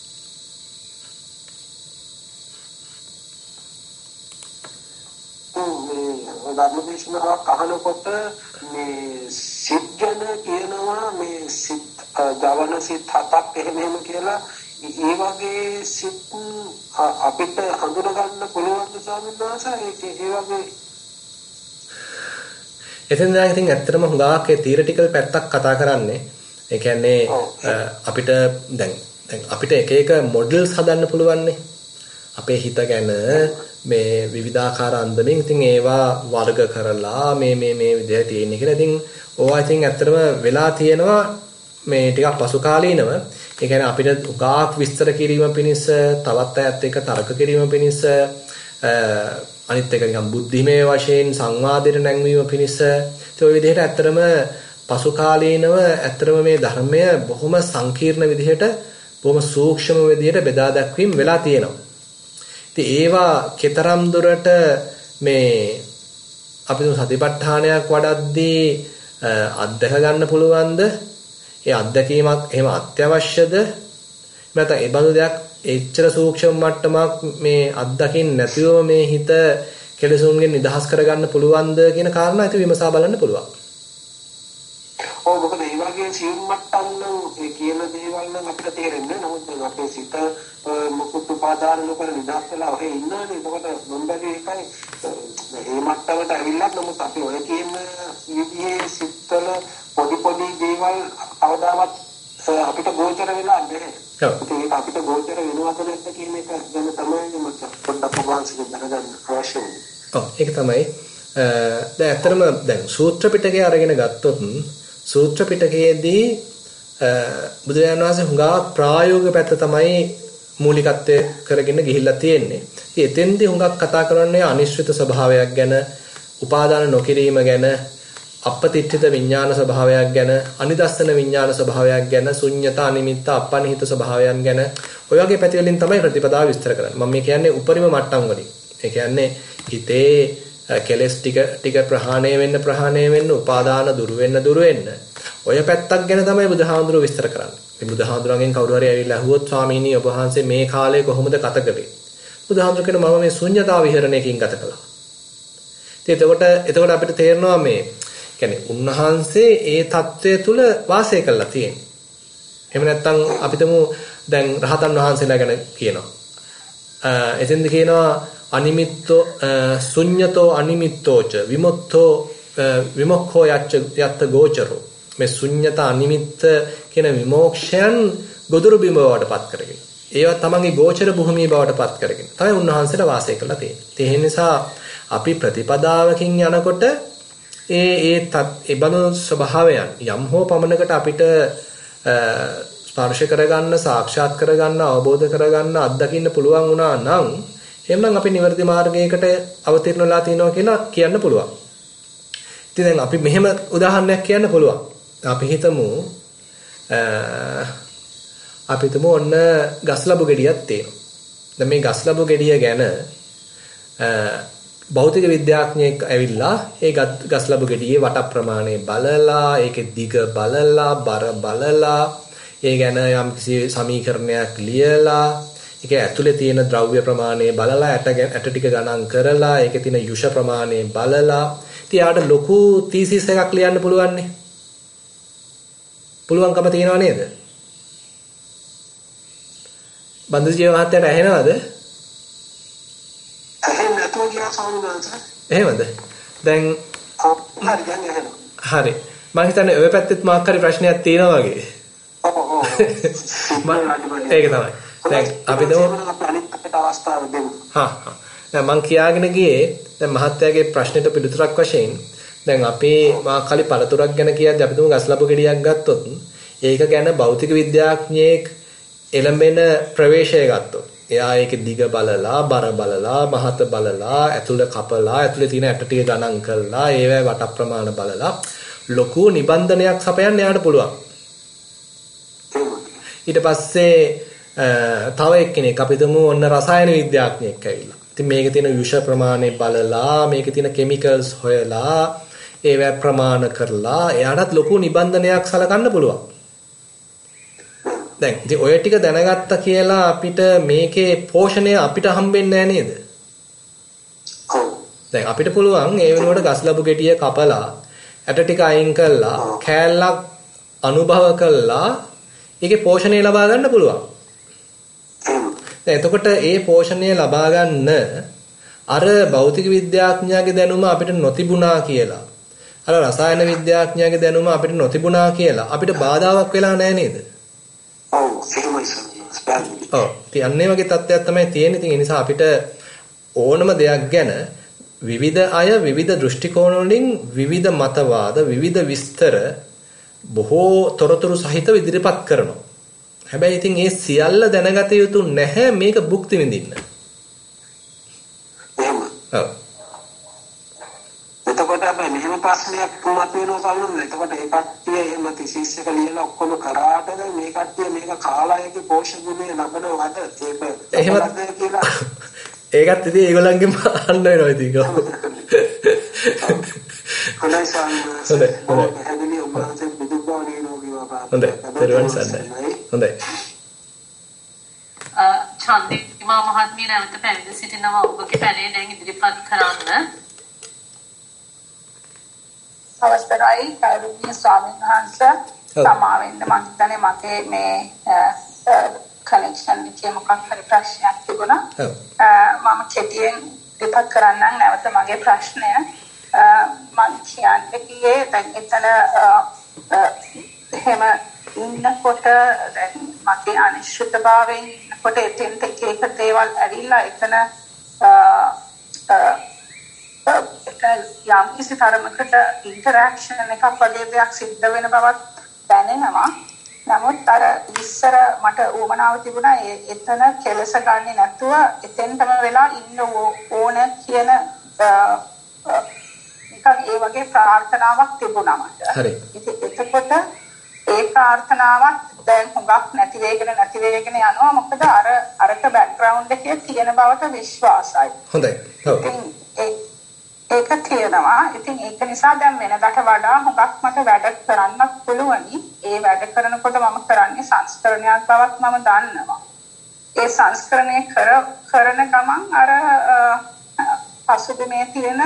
ධර්මදේශනාවක් අහනකොට මේ සිත් ගැන කියනවා මේ සිත් දවන සිත් හතක් එහෙම කියලා ඒ වගේ සිත් අපිට හඳුනා ගන්න පුළුවන් ස්වාමීන් වහන්සේ ඒ වගේ එතෙන් දැන් ඉතින් ඇත්තටම හුඟක් ඒ තියරිටිකල් පැත්තක් කතා කරන්නේ. ඒ කියන්නේ අපිට දැන් අපිට එක මොඩල්ස් හදන්න පුළුවන්නේ. අපේ හිත ගැන මේ විවිධාකාර අන්දමින් ඉතින් ඒවා වර්ග කරලා මේ විදිහට තියෙන කියලා. ඉතින් ඕවා ඉතින් ඇත්තටම වෙලා තියෙනවා මේ ටිකක් පසු කාලීනව. ඒ කියන්නේ අපිට උගාක් විස්තර කිරීම පිණිස තවත් අයත් එක්ක තර්ක කිරීම පිණිස අනිත් එක නිකන් බුද්ධිමය වශයෙන් සංවාදයට නැංවීම පිණිස ඒ විදිහට ඇත්තටම පසු කාලීනව ඇත්තටම මේ ධර්මය බොහොම සංකීර්ණ විදිහට බොහොම සූක්ෂම විදිහට බෙදා දැක්වීම වෙලා තියෙනවා. ඉතින් ඒවා කතරම් දුරට මේ අපි සතිපට්ඨානයක් වඩද්දී අත්දැක ගන්න පුළුවන්ද? ඒ අත්දැකීමක් එහෙම අත්‍යවශ්‍යද? නැත්නම් ඒ බඳු දෙයක් එච්චර සූක්ෂම මට්ටමක් මේ අත්දකින්න නැතිව මේ හිත කෙලෙසුන්ගෙන් නිදහස් කරගන්න පුළුවන්ද කියන කාරණා ඉතින් විමසා බලන්න පුළුවන්. ඔව් මොකද මේ වගේ සියුම් මට්ටම් නම් ඒ කියන දේවල් නම් අපිට තේරෙන්නේ නැහැ. නමුත් දැන් අපේ සිත මොකුත් උපාදාන නොකර නිදහස් වෙලා ඔහේ ඉන්නවනේ. එතකොට මොන්බගේ එකයි මේ මට්ටමට ඇවිල්ලා නමුත් අපි ඔය කියන විදිහේ සිත්වල පොඩි දේවල් අවදාවත් අපිට ගෝචර වෙලා නැහැ. ඒක අපිට ගෝචර වෙනවද නැද්ද කියන එක ගැන තමයි මට පොඩ්ඩක් වහන්සේ දැනගන්න අවශ්‍ය වෙන්නේ. ඔව් ඒක තමයි. දැන් ඇත්තටම දැන් සූත්‍ර පිටකේ අරගෙන ගත්තොත් සූත්‍ර පිටකයේදී බුදුරජාණන් වහන්සේ හුඟා ප්‍රායෝගික පැත්ත තමයි මූලිකත්වය කරගෙන ගිහිල්ලා තියෙන්නේ. ඉතින් එතෙන්දී හුඟක් කතා කරන්නේ අනිශ්චිත ස්වභාවයක් ගැන, උපාදාන නොකිරීම ගැන, අපපතිච්ඡිත විඥාන ස්වභාවයක් ගැන, අනිදස්සන විඥාන ස්වභාවයක් ගැන, ශුන්්‍යතා අනිමිත්ත අපනිහිත ස්වභාවයන් ගැන ඔය වගේ පැති වලින් තමයි ප්‍රතිපදාව විස්තර කරන්නේ. මම මේ කියන්නේ උපරිම මට්ටම් වලින්. ඒ කියන්නේ හිතේ කෙලස් ටික ප්‍රහාණය වෙන්න, උපාදාන දුරු වෙන්න. ඔය පැත්තක් ගැන තමයි බුදුහාමුදුරුවෝ විස්තර කරන්නේ. මේ බුදුහාමුදුරන්ගෙන් කවුරු හරි ඇවිල්ලා අහුවොත් ස්වාමීනි ඔබ වහන්සේ මේ කාලේ කොහොමද ගත කළේ? බුදුහාමුදුරුවෝ කියනවා මම මේ ශුන්්‍යතා විහරණයකින් ගත කළා. ඉතින් එතකොට අපිට තේරෙනවා මේ කියන්නේ උන්වහන්සේ ඒ தත්වය තුල වාසය කළා තියෙන්නේ. එහෙම නැත්නම් අපිටම දැන් රහතන් වහන්සේලා ගැන කියනවා. එතෙන්ද කියනවා අනිමිත්තෝ ශුඤ්ඤතෝ අනිමිත්තෝච විමුක්ඛෝ යත්ත ගෝචරෝ. මේ ශුඤ්ඤත අනිමිත්ත කියන විමෝක්ෂයන් ගොදුරු බිම බවට පත් කරගෙන. ඒවා තමන්ගේ ගෝචර භූමිය බවට පත් කරගෙන තමයි උන්වහන්සේලා වාසය කළා තියෙන්නේ. ඒ නිසා අපි ප්‍රතිපදාවකින් යනකොට ඒ බඳු ස්වභාවයන් යම් හෝ පමණකට අපිට ස්පර්ශ කරගන්න, සාක්ෂාත් කරගන්න, අවබෝධ කරගන්න, අත්දකින්න පුළුවන් වුණා නම් එහෙනම් අපි නිවැරදි මාර්ගයකට අවතීර්ණ වෙලා තියෙනවා කියලා කියන්න පුළුවන්. ඉතින් දැන් අපි මෙහෙම උදාහරණයක් කියන්න පුළුවන්. අපි හිතමු ඔන්න ගස්ලබු ගෙඩියක් තියෙනවා. දැන් මේ ගස්ලබු ගෙඩිය ගැන භෞතික විද්‍යාඥයෙක් ඇවිල්ලා ඒ ගස්ලබු ගෙඩියේ වට ප්‍රමාණය බලලා, ඒකේ දිග බලලා, බර බලලා, ඒ ගැන යම්කිසි සමීකරණයක් ලියලා, ඒක ඇතුලේ තියෙන ද්‍රව්‍ය ප්‍රමාණය බලලා, ඇට ටික ගණන් කරලා, ඒකේ තියෙන යුෂ ප්‍රමාණය බලලා, ඉතින් යාට ලොකු තීසිස් එකක් ලියන්න පුළුවන් නේ. පුළුවන්කම තියෙනව නේද? බන්දුජීව මහත්තයාට ඇහෙනවද? එහෙමද? දැන් හරි. මම හිතන්නේ ඔය පැත්තෙත් මාක් හරි ප්‍රශ්නයක් තියෙනවා වගේ. ඒක තමයි. දැන් අපි අවස්ථාව දෙමු. දැන් මම කියාගෙන ගියේ දැන් මහත්තයාගේ ප්‍රශ්නෙට පිළිතුරක් වශයෙන් දැන් අපේ මා කලි පළතුරක් ගැන කියද්දී අපි තුමු ගස්ලබු ගෙඩියක් ගත්තොත් ඒක ගැන භෞතික විද්‍යාඥයෙක් එළඹෙන ප්‍රවේශය ගත්තොත් එයා ඒකේ දිග බලලා, බර බලලා, මහත බලලා, ඇතුළ කපලා, ඇතුළේ තියෙන ඇට ටික ගණන් කරලා, ඒවැ වට ප්‍රමාණ බලලා ලොකු නිබන්ධනයක් සපයන්න යාට පුළුවන්. ඊට පස්සේ තව එක්කෙනෙක් අපි තුමු ඔන්න රසායන විද්‍යාඥයෙක් ඇවිල්ලා. ඉතින් මේකේ තියෙන යුෂ ප්‍රමාණය බලලා, මේකේ තියෙන කිමිකල්ස් හොයලා, ඒවැ ප්‍රමාණ කරලා එයාටත් ලොකු නිබන්ධනයක් සලකන්න පුළුවන්. දැන් ඉතින් ඔය ටික දැනගත්තා කියලා අපිට මේකේ පෝෂණය අපිට හම්බෙන්නේ නැහැ නේද? ඔව්. දැන් අපිට පුළුවන් ඒ වෙනුවට ගස්ලබු ගෙඩිය කපලා ඇට ටික අයින් කළා කෑල්ලක් අනුභව කළා ඒකේ පෝෂණය ලබා ගන්න පුළුවන්. දැන් එතකොට ඒ පෝෂණය ලබා ගන්න අර භෞතික විද්‍යාඥයාගේ දැනුම අපිට නොතිබුණා කියලා, අර රසායන විද්‍යාඥයාගේ දැනුම අපිට නොතිබුණා කියලා අපිට බාධාවක් වෙලා නැහැ නේද? ඔව් එහෙමයි සර්. ඔව් ඉතින් අන්නේ වගේ තත්ත්වයක් තමයි තියෙන්නේ. ඉතින් ඒ නිසා අපිට ඕනම දෙයක් ගැන විවිධ අය විවිධ දෘෂ්ටි කෝණ වලින් විවිධ මතවාද විවිධ විස්තර බොහෝ තොරතුරු සහිතව ඉදිරිපත් කරනවා. හැබැයි ඉතින් ඒ සියල්ල දැනගත යුතු නැහැ මේක භුක්ති විඳින්න. එහෙම. ඔව්. එතකොට අපි මෙහෙම ප්‍රශ්නයක් තුමත් වෙනවා සල්ලුනේ. එතකොට ඒ කට්ටිය එහෙම තිසිස් එක ලියලා ඔක්කොම කරාට දැන් මේ කට්ටිය මේක කාලායේගේ පෝෂණ ගුණය ලබනවද? ඒක එහෙමද කියලා. ඒකත් ඉතින් ඒගොල්ලන්ගෙන් අහන්න වෙනවා ඉතින්. හොඳයි සල්ලුනේ. හොඳයි. හැදෙන්නේ ඔබවහන්සේ බුදුබව නිරෝගීව පාප. හොඳයි. දරුවනි සන්නයි. හොඳයි. චන්දිමා මහත්මිය නැවත පැමිණ සිටිනවා. ඔබගේ පැනේ දැන් ඉදිරිපත් කරන්න. අවස්ථරයි කරුණීය ස්වාමීන් වහන්සේ සමාවෙන්න මම හිතන්නේ මගේ මේ කනෙක්ෂන් එකේ මොකක් හරි ප්‍රශ්නයක් තිබුණා. මම කෙටියෙන් ඉදිරිපත් කරන්නම් නැවත මගේ ප්‍රශ්නය. මම කියන්නේ කියේ දැන් එතන එහෙම ඉන්නකොට දැන් මගේ අනිශ්චිතභාවයෙන් ඉන්නකොට එතෙන් එක දේවල් ඇවිල්ලා එතන යම් කිසි තරමකට ඉන්ටරැක්ෂන් එකක් වගේ දෙයක් සිද්ධ වෙන බවක් දැනෙනවා. නමුත් අර ඉස්සර මට උවමනාව තිබුණා එතන කෙලස ගන්නේ නැතුව එතෙන්ටම වෙලා ඉන්න ඕන කියන නිකන් ඒ වගේ ප්‍රාර්ථනාවක් තිබුණා මට. හරි. ඉතින් එතකොට ඒ ප්‍රාර්ථනාවක් දැන් හුඟක් නැති වෙගෙන යනවා. මොකද අරක බෑග්ග්‍රවුන්ඩ් එකේ තියෙන බවට විශ්වාසයි. හොඳයි. ඔව්. ඒක තියෙනවා. ඉතින් ඒක නිසා දැන් වෙනකට වඩා හුඟක් මට වැඩ කරන්නත් පුළුවනි. ඒ වැඩ කරනකොට මම කරන්නේ සංස්කරණයක් බවක් මම දන්නවා. ඒ සංස්කරණය කරන ගමන් අර පසුබිමේ තියෙන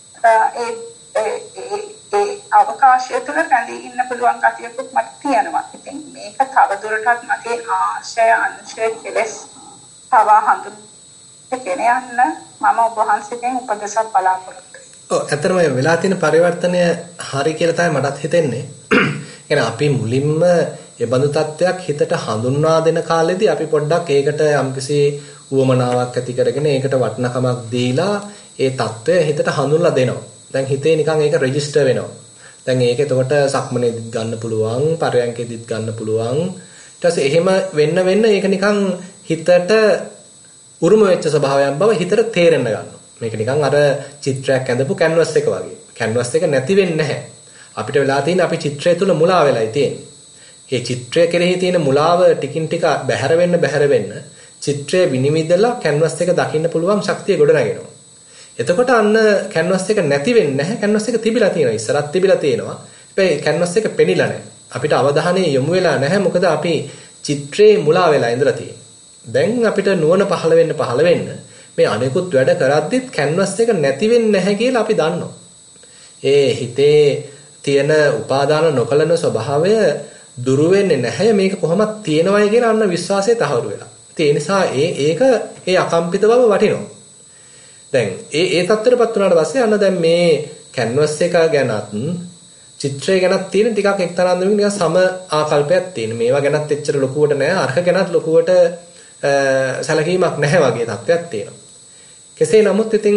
ඒ අවකාශය තුළ රැඳී ඉන්න පුළුවන් කතියකුත් මට තියෙනවා. ඉතින් මේක තවදුරටත් මගේ ආශය අනුශය කෙලස් පවා හඳුනගෙන යන්න මම ඔබ වහන්සේගෙන් උපදෙසක් බලාපොරොත්තු. ඔව් ඇත්තටම මේ වෙලා තියෙන පරිවර්තනය හරි කියලා තමයි මටත් හිතෙන්නේ. يعني අපි මුලින්ම ඒ බඳු තත්වයක් හිතට හඳුන්වා දෙන කාලෙදී අපි පොඩ්ඩක් ඒකට යම්කිසි උවමනාවක් ඇති කරගෙන ඒකට වටිනකමක් දීලා ඒ தত্ত্বය හිතට හඳුන්ලා දෙනවා. දැන් හිතේ නිකන් ඒක රෙජිස්ටර් වෙනවා. දැන් ඒක එතකොට සක්මනේදිත් ගන්න පුළුවන්, පරයන්කේදිත් ගන්න පුළුවන්. ඊට පස්සේ එහෙම වෙන්න ඒක නිකන් හිතට උරුම වෙච්ච ස්වභාවයක් බව හිතට තේරෙන්න ගන්නවා. මේක නිකන් අර චිත්‍රයක් ඇඳපු කැන්වස් එක වගේ. කැන්වස් එක නැති වෙන්නේ නැහැ. අපිට වෙලා තියෙන අපි චිත්‍රය තුල මුලා වෙලායි තියෙන්නේ. ඒ චිත්‍රය කෙරෙහි තියෙන මුලාව ටිකින් ටික බැහැර වෙන්න චිත්‍රය විනිවිදලා කැන්වස් එක දකින්න පුළුවන් ශක්තිය ගොඩනගෙනවා. එතකොට අන්න කැන්වස් එක නැති වෙන්නේ නැහැ. කැන්වස් එක තිබිලා තියෙනවා. ඉස්සරත් තිබිලා තියෙනවා. හැබැයි කැන්වස් එක පෙනිලා නැහැ. අපිට අවධානය යොමු වෙලා නැහැ. මොකද අපි චිත්‍රයේ මුලා වෙලා ඉඳලා තියෙන්නේ. දැන් අපිට නුවණ පහළ වෙන්න මේ අනිකුත් වැඩ කරද්දිත් කැන්වස් එක නැති වෙන්නේ නැහැ කියලා අපි දන්නවා. ඒ හිතේ තියෙන උපාදාන නොකලන ස්වභාවය දුරු වෙන්නේ නැහැ. මේක කොහොමද තියෙනවයි කියලා අන්න විශ්වාසය තහවුරු වෙලා. ඒ නිසා ඒක අකම්පිත බව වටිනවා. දැන් ඒ තත්ත්වයටපත් වුණාට පස්සේ අන්න දැන් මේ කැන්වස් එක ගැනත් චිත්‍රය ගැනත් තියෙන ටිකක් එක්තරා අන්දමකින් නිකන් සම ආකල්පයක් තියෙන. මේවා ගැනත් එච්චර ලොකුවට නෑ. අර්හ ගැනත් ලොකුවට සැලකීමක් නැහැ වගේ තත්ත්වයක් තියෙනවා. කෙසේ නමුත් ඉතින්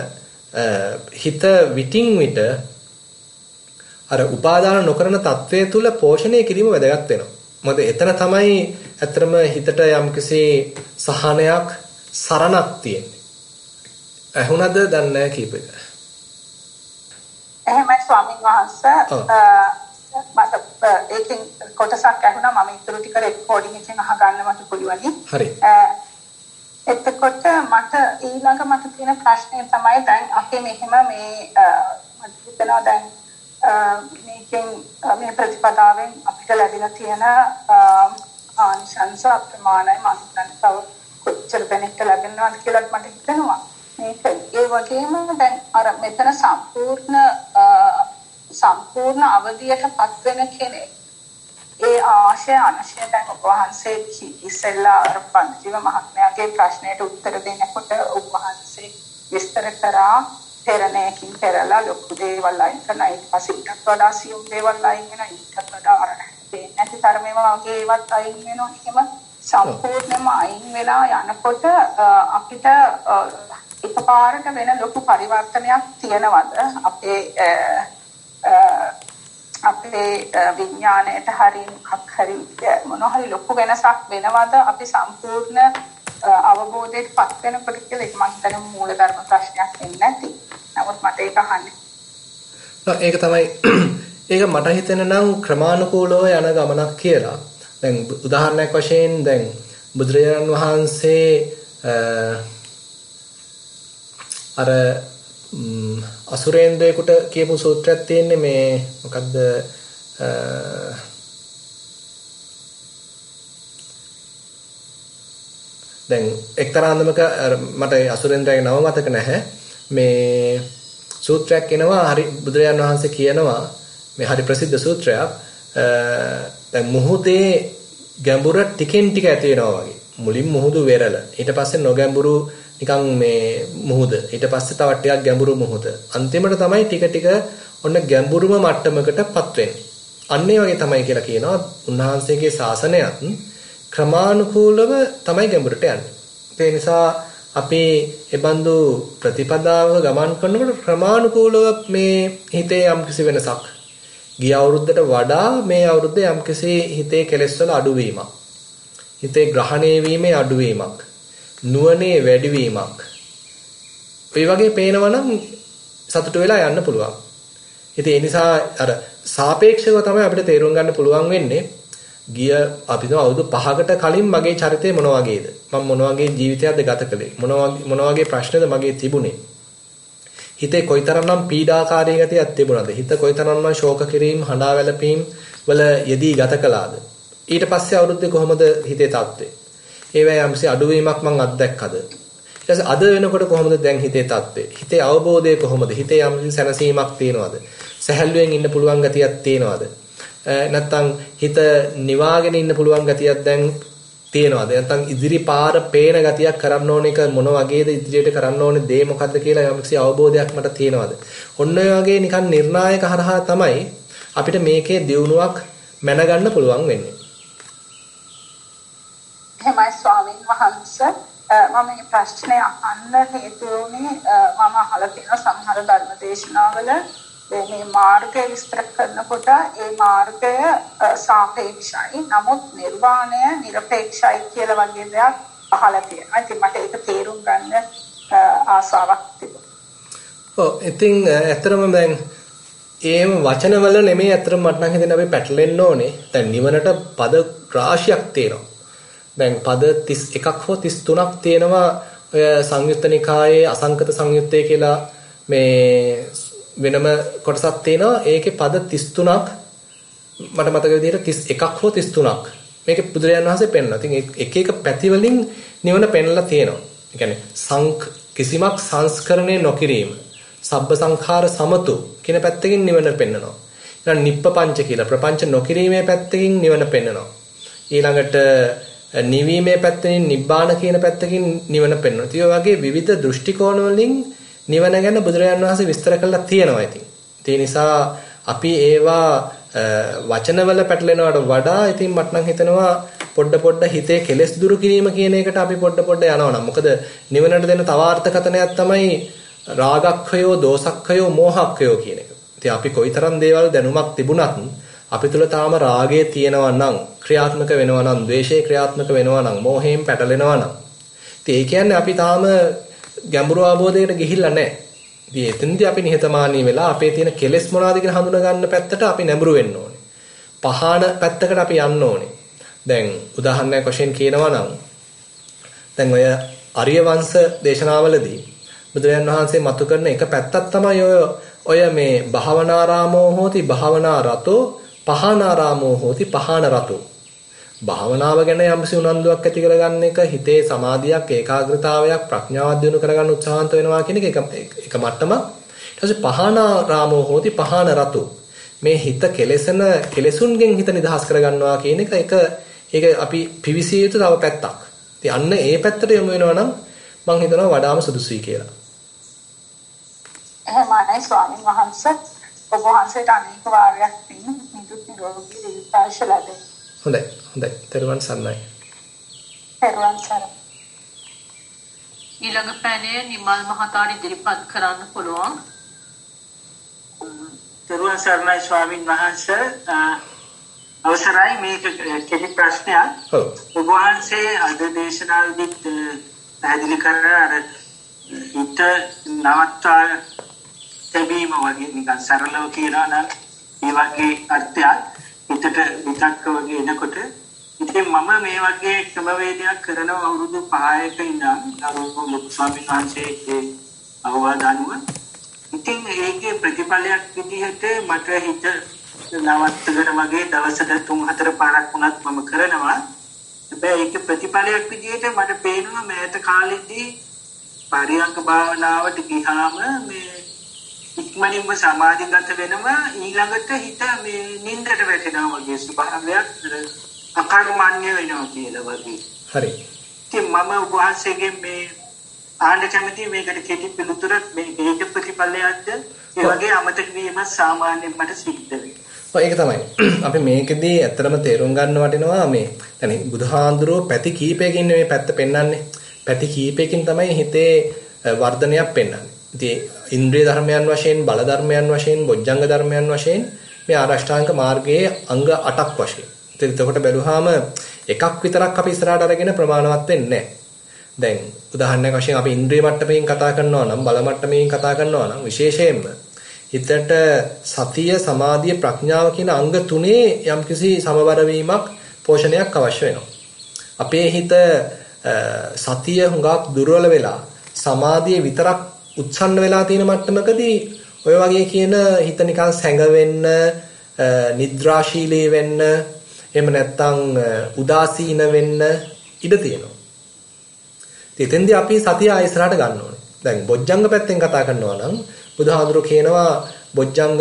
හිත විටින් විට අර උපාදාන නොකරන තත්වයේ තුල පෝෂණය කිරීම වැදගත් වෙනවා. මොකද එතන තමයි ඇත්තටම හිතට යම්කිසි සහනයක් සරණක් තියෙන්නේ. ඇහුණද දන්නේ නැහැ කීප එක. එහෙමයි ස්වාමීන් වහන්සේ. මට ඒකෙන් කොටසක් ඇහුණා. මම ඊටු ටික රෙකෝඩින් එකෙන් අහගන්න මට පුළුවනි. හරි. එතකොට මට තියෙන ප්‍රශ්නේ තමයි දැන් අපි මෙහෙම මේ මට හිතෙනවා දැන් මේකෙන් මේ ප්‍රතිපදාවෙන් අපිට ලැබිලා තියෙන ආනිසංස අප්‍රමාණයි. මම හිතන්නේ තව කොච්චර දෙනෙක්ට ලැබෙනවද කියලා මට හිතෙනවා. මේක ඒ වගේම දැන් අර මෙතන සම්පූර්ණ අවධියටපත් වෙන කෙනෙක් ඒ ආශය අනශය දැන් ඔබ වහන්සේ ඉස්සෙල්ලා අර පන්තිව මහත්මයාගේ ප්‍රශ්නයට උත්තර දෙනකොට ඔබ වහන්සේ විස්තර කරා පෙරණයකින් පෙරලා ලොකු දේවල් අයින් කරන ඊට පස්සේ ඊටත් වඩා සියුම් දේවල් අයින් වෙන ඊටත් වඩා අර නැති තරමේම වගේ ඒවත් අයින් වෙනවා. එහෙම සම්පූර්ණයෙන්ම අයින් වෙලා යනකොට අපිට එකපාරට වෙන ලොකු පරිවර්තනයක් තියෙනවද අපේ විඥාණයට හරි මොකක් හරි මොන හරි ලොකු වෙනසක් වෙනවද අපි සම්පූර්ණ අවබෝධයටපත් වෙනකොට කියලා ඒක මම හිතන්නේ මූලධර්ම ප්‍රශ්නයක් වෙන්නේ නැති. නමුත් මට ඒක අහන්නේ. ඒක තමයි ඒක මට හිතෙන නම් ක්‍රමානුකූලව යන ගමනක් කියලා. දැන් උදාහරණයක් වශයෙන් දැන් බුදුරජාණන් වහන්සේ අර අසුරේන්ද්‍රයෙකුට කියපු සූත්‍රයක් තියෙන්නේ මේ මොකද්ද දැන් එක්තරා අන්දමක මට අසුරේන්ද්‍රයාගේ නම මතක නැහැ මේ සූත්‍රයක් එනවා හරි බුදුරජාණන් වහන්සේ කියනවා මේ හරි ප්‍රසිද්ධ සූත්‍රයක් දැන් මුහුදේ ගැඹුර ටිකෙන් ටික ඇති වෙනවා වගේ මුලින් මුහුදු වෙරළ ඊට පස්සේ නොගැඹුරු නිකන් මේ මුහුද ඊට පස්සේ තව ටිකක් ගැඹුරු මුහුද අන්තිමට තමයි ටික ටික ඔන්න ගැඹුරුම මට්ටමකටපත් වෙන්නේ අන්න ඒ වගේ තමයි කියලා කියනවා උන්වහන්සේගේ ශාසනයත් ක්‍රමානුකූලව තමයි ගැඹුරට යන්නේ ඒ නිසා අපි එබඳු ප්‍රතිපදාවක ගමන් කරනකොට ක්‍රමානුකූලව මේ හිතේ යම්කිසි වෙනසක් ගිය අවුරුද්දට වඩා මේ අවුරුද්දේ යම්කිසි හිතේ කෙලෙස් වල අඩුවීමක්, හිතේ ග්‍රහණය වීමේ අඩුවීමක්, නුවණේ වැඩිවීමක්, ඒ වගේ පේනවනම් සතුට වෙලා යන්න පුළුවන්. ඉතින් ඒ නිසා අර සාපේක්ෂව තමයි අපිට තේරුම් ගන්න පුළුවන් වෙන්නේ ගිය අපි දව අවුරුදු 5කට කලින් මගේ චරිතය මොන වගේද? මම මොන වගේ ජීවිතයක්ද ගත කළේ? මොන වගේ ප්‍රශ්නද මගේ තිබුණේ? හිතේ කොයිතරම්නම් පීඩාකාරී ගතියක් තිබුණාද? හිත කොයිතරම්නම් ශෝක කිරීම, හඬා වැළපීම් වල යෙදී ගත කළාද? ඊට පස්සේ අවුරුද්දේ කොහොමද හිතේ තත්ත්වය? ඒවැ යම්සි අඩුවීමක් මං අත්දැක්කද? ඊට පස්සේ අද වෙනකොට කොහොමද දැන් හිතේ තත්ත්වය? හිතේ අවබෝධය කොහොමද? හිතේ යම්සි සැනසීමක් තියෙනවද? සැහැල්ලුවෙන් ඉන්න පුළුවන් ගතියක් තියෙනවද? නැත්තම් හිත නිවාගෙන ඉන්න පුළුවන් ගතියක් දැන් තියෙනවද? නැත්තම් ඉදිරි පාර පේන ගතියක් කරන්න ඕන එක මොන වගේද, ඉදිරියට කරන්න ඕනේ දේ මොකද්ද කියලා යම්කිසි අවබෝධයක් මට තියෙනවද? ඔන්න ඔය වගේ නිකන් නිර්ණායක හරහා තමයි අපිට මේකේ දියුණුවක් මැනගන්න පුළුවන් වෙන්නේ. එහෙමයි ස්වාමීන් වහන්සේ. මම මේ ප්‍රශ්නේ අහන්න හේතු වුණේ මම අහලා තියෙන සමහර ධර්ම දේශනාවල මේ මාර්ගය විස්තර කරනකොට ඒ මාර්ගය සාපේක්ෂයි, නමුත් නිර්වාණය නිර්පේක්ෂයි කියලා වගේ දෙයක් අහලා තියෙනවා. ඉතින් මට ඒක තේරුම් ගන්න ආසාවක් තිබුණා. ඔව් ඉතින් ඇත්තටම දැන් ඒම වචනවල නෙමෙයි ඇත්තටම මට නම් හිතෙන්නේ අපි පැටලෙන්න ඕනේ. දැන් නිවනට පද රාශියක් තියෙනවා. දැන් පද 31ක් හෝ 33ක් තියෙනවා ඔය සංයුත්ත නිකායේ අසංකත සංයුත්තේ කියලා මේ වෙනම කොටසක් තියෙනවා. ඒකේ පද 33ක් මට මතක විදිහට 31ක් හෝ 33ක් මේකේ බුදුරජාණන් වහන්සේ පෙන්නනවා. ඉතින් එක එක පැති වලින් නිවන පෙන්නලා තියෙනවා. ඒ කියන්නේ කිසිමක් සංස්කරණය නොකිරීම, සබ්බ සංඛාර සමතු කියන පැත්තකින් නිවන පෙන්නනවා. ඊළඟ නිප්පපංච කියලා ප්‍රපංච නොකිරීමේ පැත්තකින් නිවන පෙන්නනවා. ඊළඟට නිවීමේ පැත්තෙන් නිබ්බාන කියන පැත්තකින් නිවන පෙන්වනවා. ඒ වගේ විවිධ දෘෂ්ටි කෝණ වලින් නිවන ගැන බුදුරජාණන් වහන්සේ විස්තර කරලා තියෙනවා. ඉතින් ඒ නිසා අපි ඒවා වචනවල පැටලෙනවට වඩා ඉතින් මට නම් හිතෙනවා පොඩ හිතේ කෙලෙස් දුරු කිරීම කියන එකට අපි පොඩ යනවා නම්. මොකද නිවනට දෙන තව අර්ථකථනයක් තමයි රාගක්ඛයෝ, දෝසක්ඛයෝ, මෝහක්ඛයෝ කියන එක. ඉතින් අපි කොයිතරම් දේවල් දැනුමක් තිබුණත් අපි තුල තාම රාගය තියෙනවා නම්, ක්‍රියාත්මක වෙනවා නම්, ද්වේෂය ක්‍රියාත්මක වෙනවා නම්, මෝහයෙන් පැටලෙනවා නම්. ඉතින් ඒ කියන්නේ අපි තාම ගැඹුරු අවබෝධයකට ගිහිල්ලා නැහැ. ඉතින් එතනදී අපි නිහතමානී වෙලා අපේ තියෙන කෙලෙස් මොනවද කියලා හඳුනා ගන්න පැත්තට අපි නැඹුරු වෙන්න ඕනේ. පහාන පැත්තකට අපි යන්න ඕනේ. දැන් උදාහරණයක් වශයෙන් කියනවා නම් දැන් ඔය ආර්ය වංශ දේශනාවලදී බුදුරජාණන් වහන්සේ මතු කරන එක පැත්තක් තමයි ඔය මේ භාවනාරාමෝ හෝති භාවනා රතෝ, පහානාරාමෝ හෝති පහාන රතෝ. භාවනාව ගැන යම්සි උනන්දුවක් ඇති කරගන්න එක, හිතේ සමාධියක්, ඒකාග්‍රතාවයක්, ප්‍රඥාවක් දිනු කරගන්න උත්සාහන්ත වෙනවා කියන එක මට්ටමක්. ඊට පස්සේ පහානාරාමෝ හෝති පහාන රතෝ. මේ හිත කෙලෙසුන්ගෙන් හිත නිදහස් කරගන්නවා කියන ඒක අපි පිවිසිය යුතු තව පැත්තක්. ඉතින් අන්න ඒ පැත්තට යොමු වෙනවා නම් මම හිතනවා වඩාම සුදුසුයි කියලා. එහෙමයි ස්වාමීන් වහන්සේ. ඔබ වහන්සේට අනේක වාරයක් පින් නිදුක් නිරෝගී දීර්ඝායුෂ ලැබේ. හොඳයි. තෙරුවන් සරණයි. තෙරුවන් සරණයි. ඊළඟ පැනේ නිමල් මහතාට ඉදිරිපත් කරන්න පුළුවන්. තෙරුවන් සරණයි ස්වාමීන් වහන්සේ. අවසරයි මේක කෙටි ප්‍රශ්නයක්. ඔව්. ඔබ වහන්සේ අද දේශනාවේදී පැහැදිලි කරන අර හිත නවත්වා තැබීම වගේ නිකන් සරලව කියනවා නම් ඒ වගේ අර්ථයක් හිතට විතක්ක වගේ එනකොට ඉතින් මම මේ වගේ ක්‍රමවේදයක් කරනවා අවුරුදු 5ක ඉඳන් ලොකු ස්වාමීන් වහන්සේගේ අවවාද අනුව. ඉතින් ඒකේ ප්‍රතිඵලයක් විදිහට මට හිත නවත්තගෙන වගේ දවසට 3-4 පාරක් වුණත් මම කරනවා. හැබැයි ඒකේ ප්‍රතිඵලයක් විදිහට මට පේනවා මෑත කාලෙදී පරියංග භාවනාවට ගියාම මේ ඉක්මනින්ම සමාධිගත වෙනවා, ඊළඟට හිත මේ නින්දට වැටෙනවා වගේ ස්වභාවයක් අකර්මණ්‍ය වෙනවා කියලා වගේ. හරි. ඉතින් මම ඔබ වහන්සේගෙන් මේ ආන්න කැමති මේකට කෙටි පිළිතුරක් මේ ඒක ප්‍රතිඵලයක්ද ඒ වගේ අමතක වීම සාමාන්‍යයෙන් මට සිද්ධ වෙනවා. ඒක තමයි. අපි මේකෙදී ඇත්තටම තේරුම් ගන්න වටිනවා මේ. يعني බුදුහාඳුරෝ පැති කීපයකින් මේ පැත්ත පෙන්වන්නේ. පැති කීපයකින් තමයි හිතේ වර්ධනයක් පෙන්වන්නේ. ඉතින් ඉන්ද්‍රිය ධර්මයන් වශයෙන්, බල ධර්මයන් වශයෙන්, බොජ්ජංග ධර්මයන් වශයෙන් මේ ආරෂ්ඨාංග මාර්ගයේ අංග 8ක් වශයෙන්. එතකොට බැලුවාම එකක් විතරක් අපි ඉස්සරහට අරගෙන ප්‍රමාණවත් වෙන්නේ නැහැ. දැන් උදාහරණයක් වශයෙන් අපි ඉන්ද්‍රිය මට්ටමකින් කතා කරනවා නම්, බල මට්ටමකින් කතා කරනවා නම් විශේෂයෙන්ම හිතට සතිය, සමාධිය, ප්‍රඥාව කියන අංග තුනේ යම්කිසි සමබර වීමක්, පෝෂණයක් අවශ්‍ය වෙනවා. අපේ හිත සතිය හුඟක් දුර්වල වෙලා සමාධිය විතරක් උත්සන්න වෙලා තියෙන මට්ටමකදී ඔය වගේ කියන හිත නිකන් සැඟවෙන්න, නිද්‍රාශීලී වෙන්න, එහෙම නැත්නම් උදාසීන වෙන්න ඉඩ තියෙනවා. ඉතින්දී අපි සතිය ආයසරට ගන්න ඕනේ. දැන් බොජ්ජංග පැත්තෙන් කතා කරනවා නම් බුදුහාඳුරු කියනවා බොජ්ජංග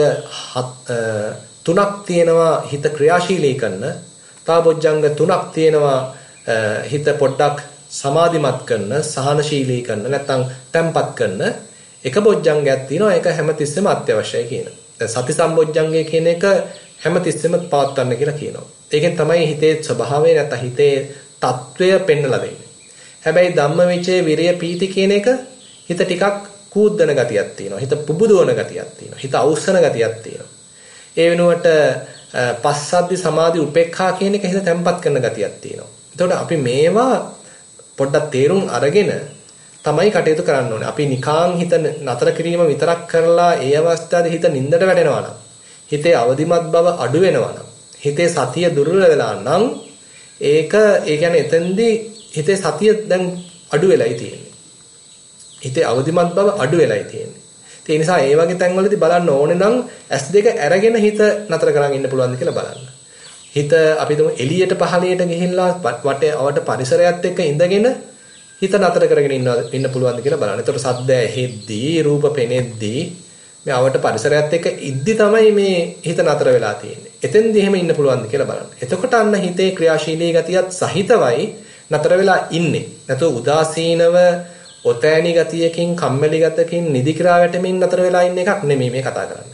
3ක් තියෙනවා හිත ක්‍රියාශීලී කරන. තව බොජ්ජංග 3ක් තියෙනවා හිත පොඩ්ඩක් සමාධිමත් කරන, සහනශීලී කරන, නැත්නම් තැම්පත් කරන. එක බොජ්ජංගයක් තියෙනවා ඒක හැමතිස්සෙම අත්‍යවශ්‍යයි කියන. දැන් සති සම්බොජ්ජංගය කියන එක හැමතිස්සෙම පවත්වන්න කියලා කියනවා. ඒකෙන් තමයි හිතේ ස්වභාවය නැත්නම් හිතේ తත්වය පෙන්වලා දෙන්නේ. හැබැයි ධම්මවිචේ විරය පීති කියන එක හිත ටිකක් කූද්දන ගතියක් තියෙනවා. හිත පුබුදවන ගතියක් තියෙනවා. හිත අවුස්සන ගතියක් තියෙනවා. ඒ වෙනුවට පස්සද්ධි සමාධි උපේක්ඛා කියන එක හිත තැම්පත් කරන ගතියක් තියෙනවා. එතකොට අපි මේවා පොඩ්ඩක් තේරුම් අරගෙන තමයි කටයුතු කරන්න ඕනේ. අපි නිකාං හිත නතර කිරීම විතරක් කරලා ඒ අවස්ථාවේ හිත නින්දට වැටෙනවා නම්, හිතේ අවදිමත් බව අඩු වෙනවා නම්, හිතේ සතිය දුර්වල වෙලා නම් ඒ කියන්නේ එතෙන්දී හිතේ සතිය දැන් අඩු වෙලයි තියෙන්නේ. හිතේ අවදිමත් බව අඩු වෙලයි තියෙන්නේ. ඒ නිසා ඒ වගේ තැන්වලදී බලන්න ඕනේ නම් S2 අරගෙන හිත නතර කරන් ඉන්න පුළුවන්ද කියලා බලන්න. හිත අපි තුමු එළියට පහළයට ගිහිල්ලා වටේ පරිසරයත් එක්ක ඉඳගෙන හිත නතර කරගෙන ඉන්න පුළුවන්ද කියලා බලන්න. ඒතකොට සද්ද ඇහෙද්දී, රූප පෙනෙද්දී මේ අවට පරිසරයත් එක්ක ඉද්දි තමයි මේ හිත නතර වෙලා තියෙන්නේ. එතෙන්දී එහෙම ඉන්න පුළුවන්ද කියලා බලන්න. එතකොට අන්න හිතේ ක්‍රියාශීලී ගතියත් සහිතවයි නතර වෙලා ඉන්නේ. නැතුව උදාසීනව ඔතෑණි ගතියකින්, කම්මැලි ගතකින්, නිදි කිරා වැටෙමින් නතර වෙලා ඉන්න එකක් නෙමෙයි මේ කතා කරන්නේ.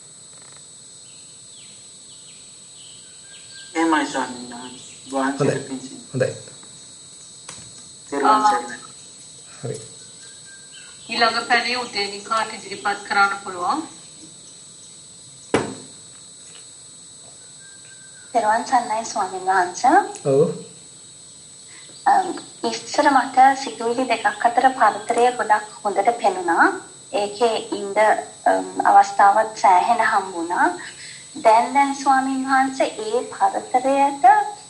එමයි ස්වාමීන් වහන්සේ. හොඳයි. හරි. ඊළඟ පැනේ උදේනිකාට ඉදිරිපත් කරන්න පුළුවන්. පෙරවන් සන්නයි ස්වාමීන් වහන්සේ. ඔව්. ඉස්සර මට සිතුවිලි දෙකක් අතර පරතරය ගොඩක් හොඳට පෙනුණා. ඒකේ ඉඳ අවස්ථාවක් සෑහෙන හම්බුණා. දැන් ස්වාමීන් වහන්සේ ඒ පරතරයට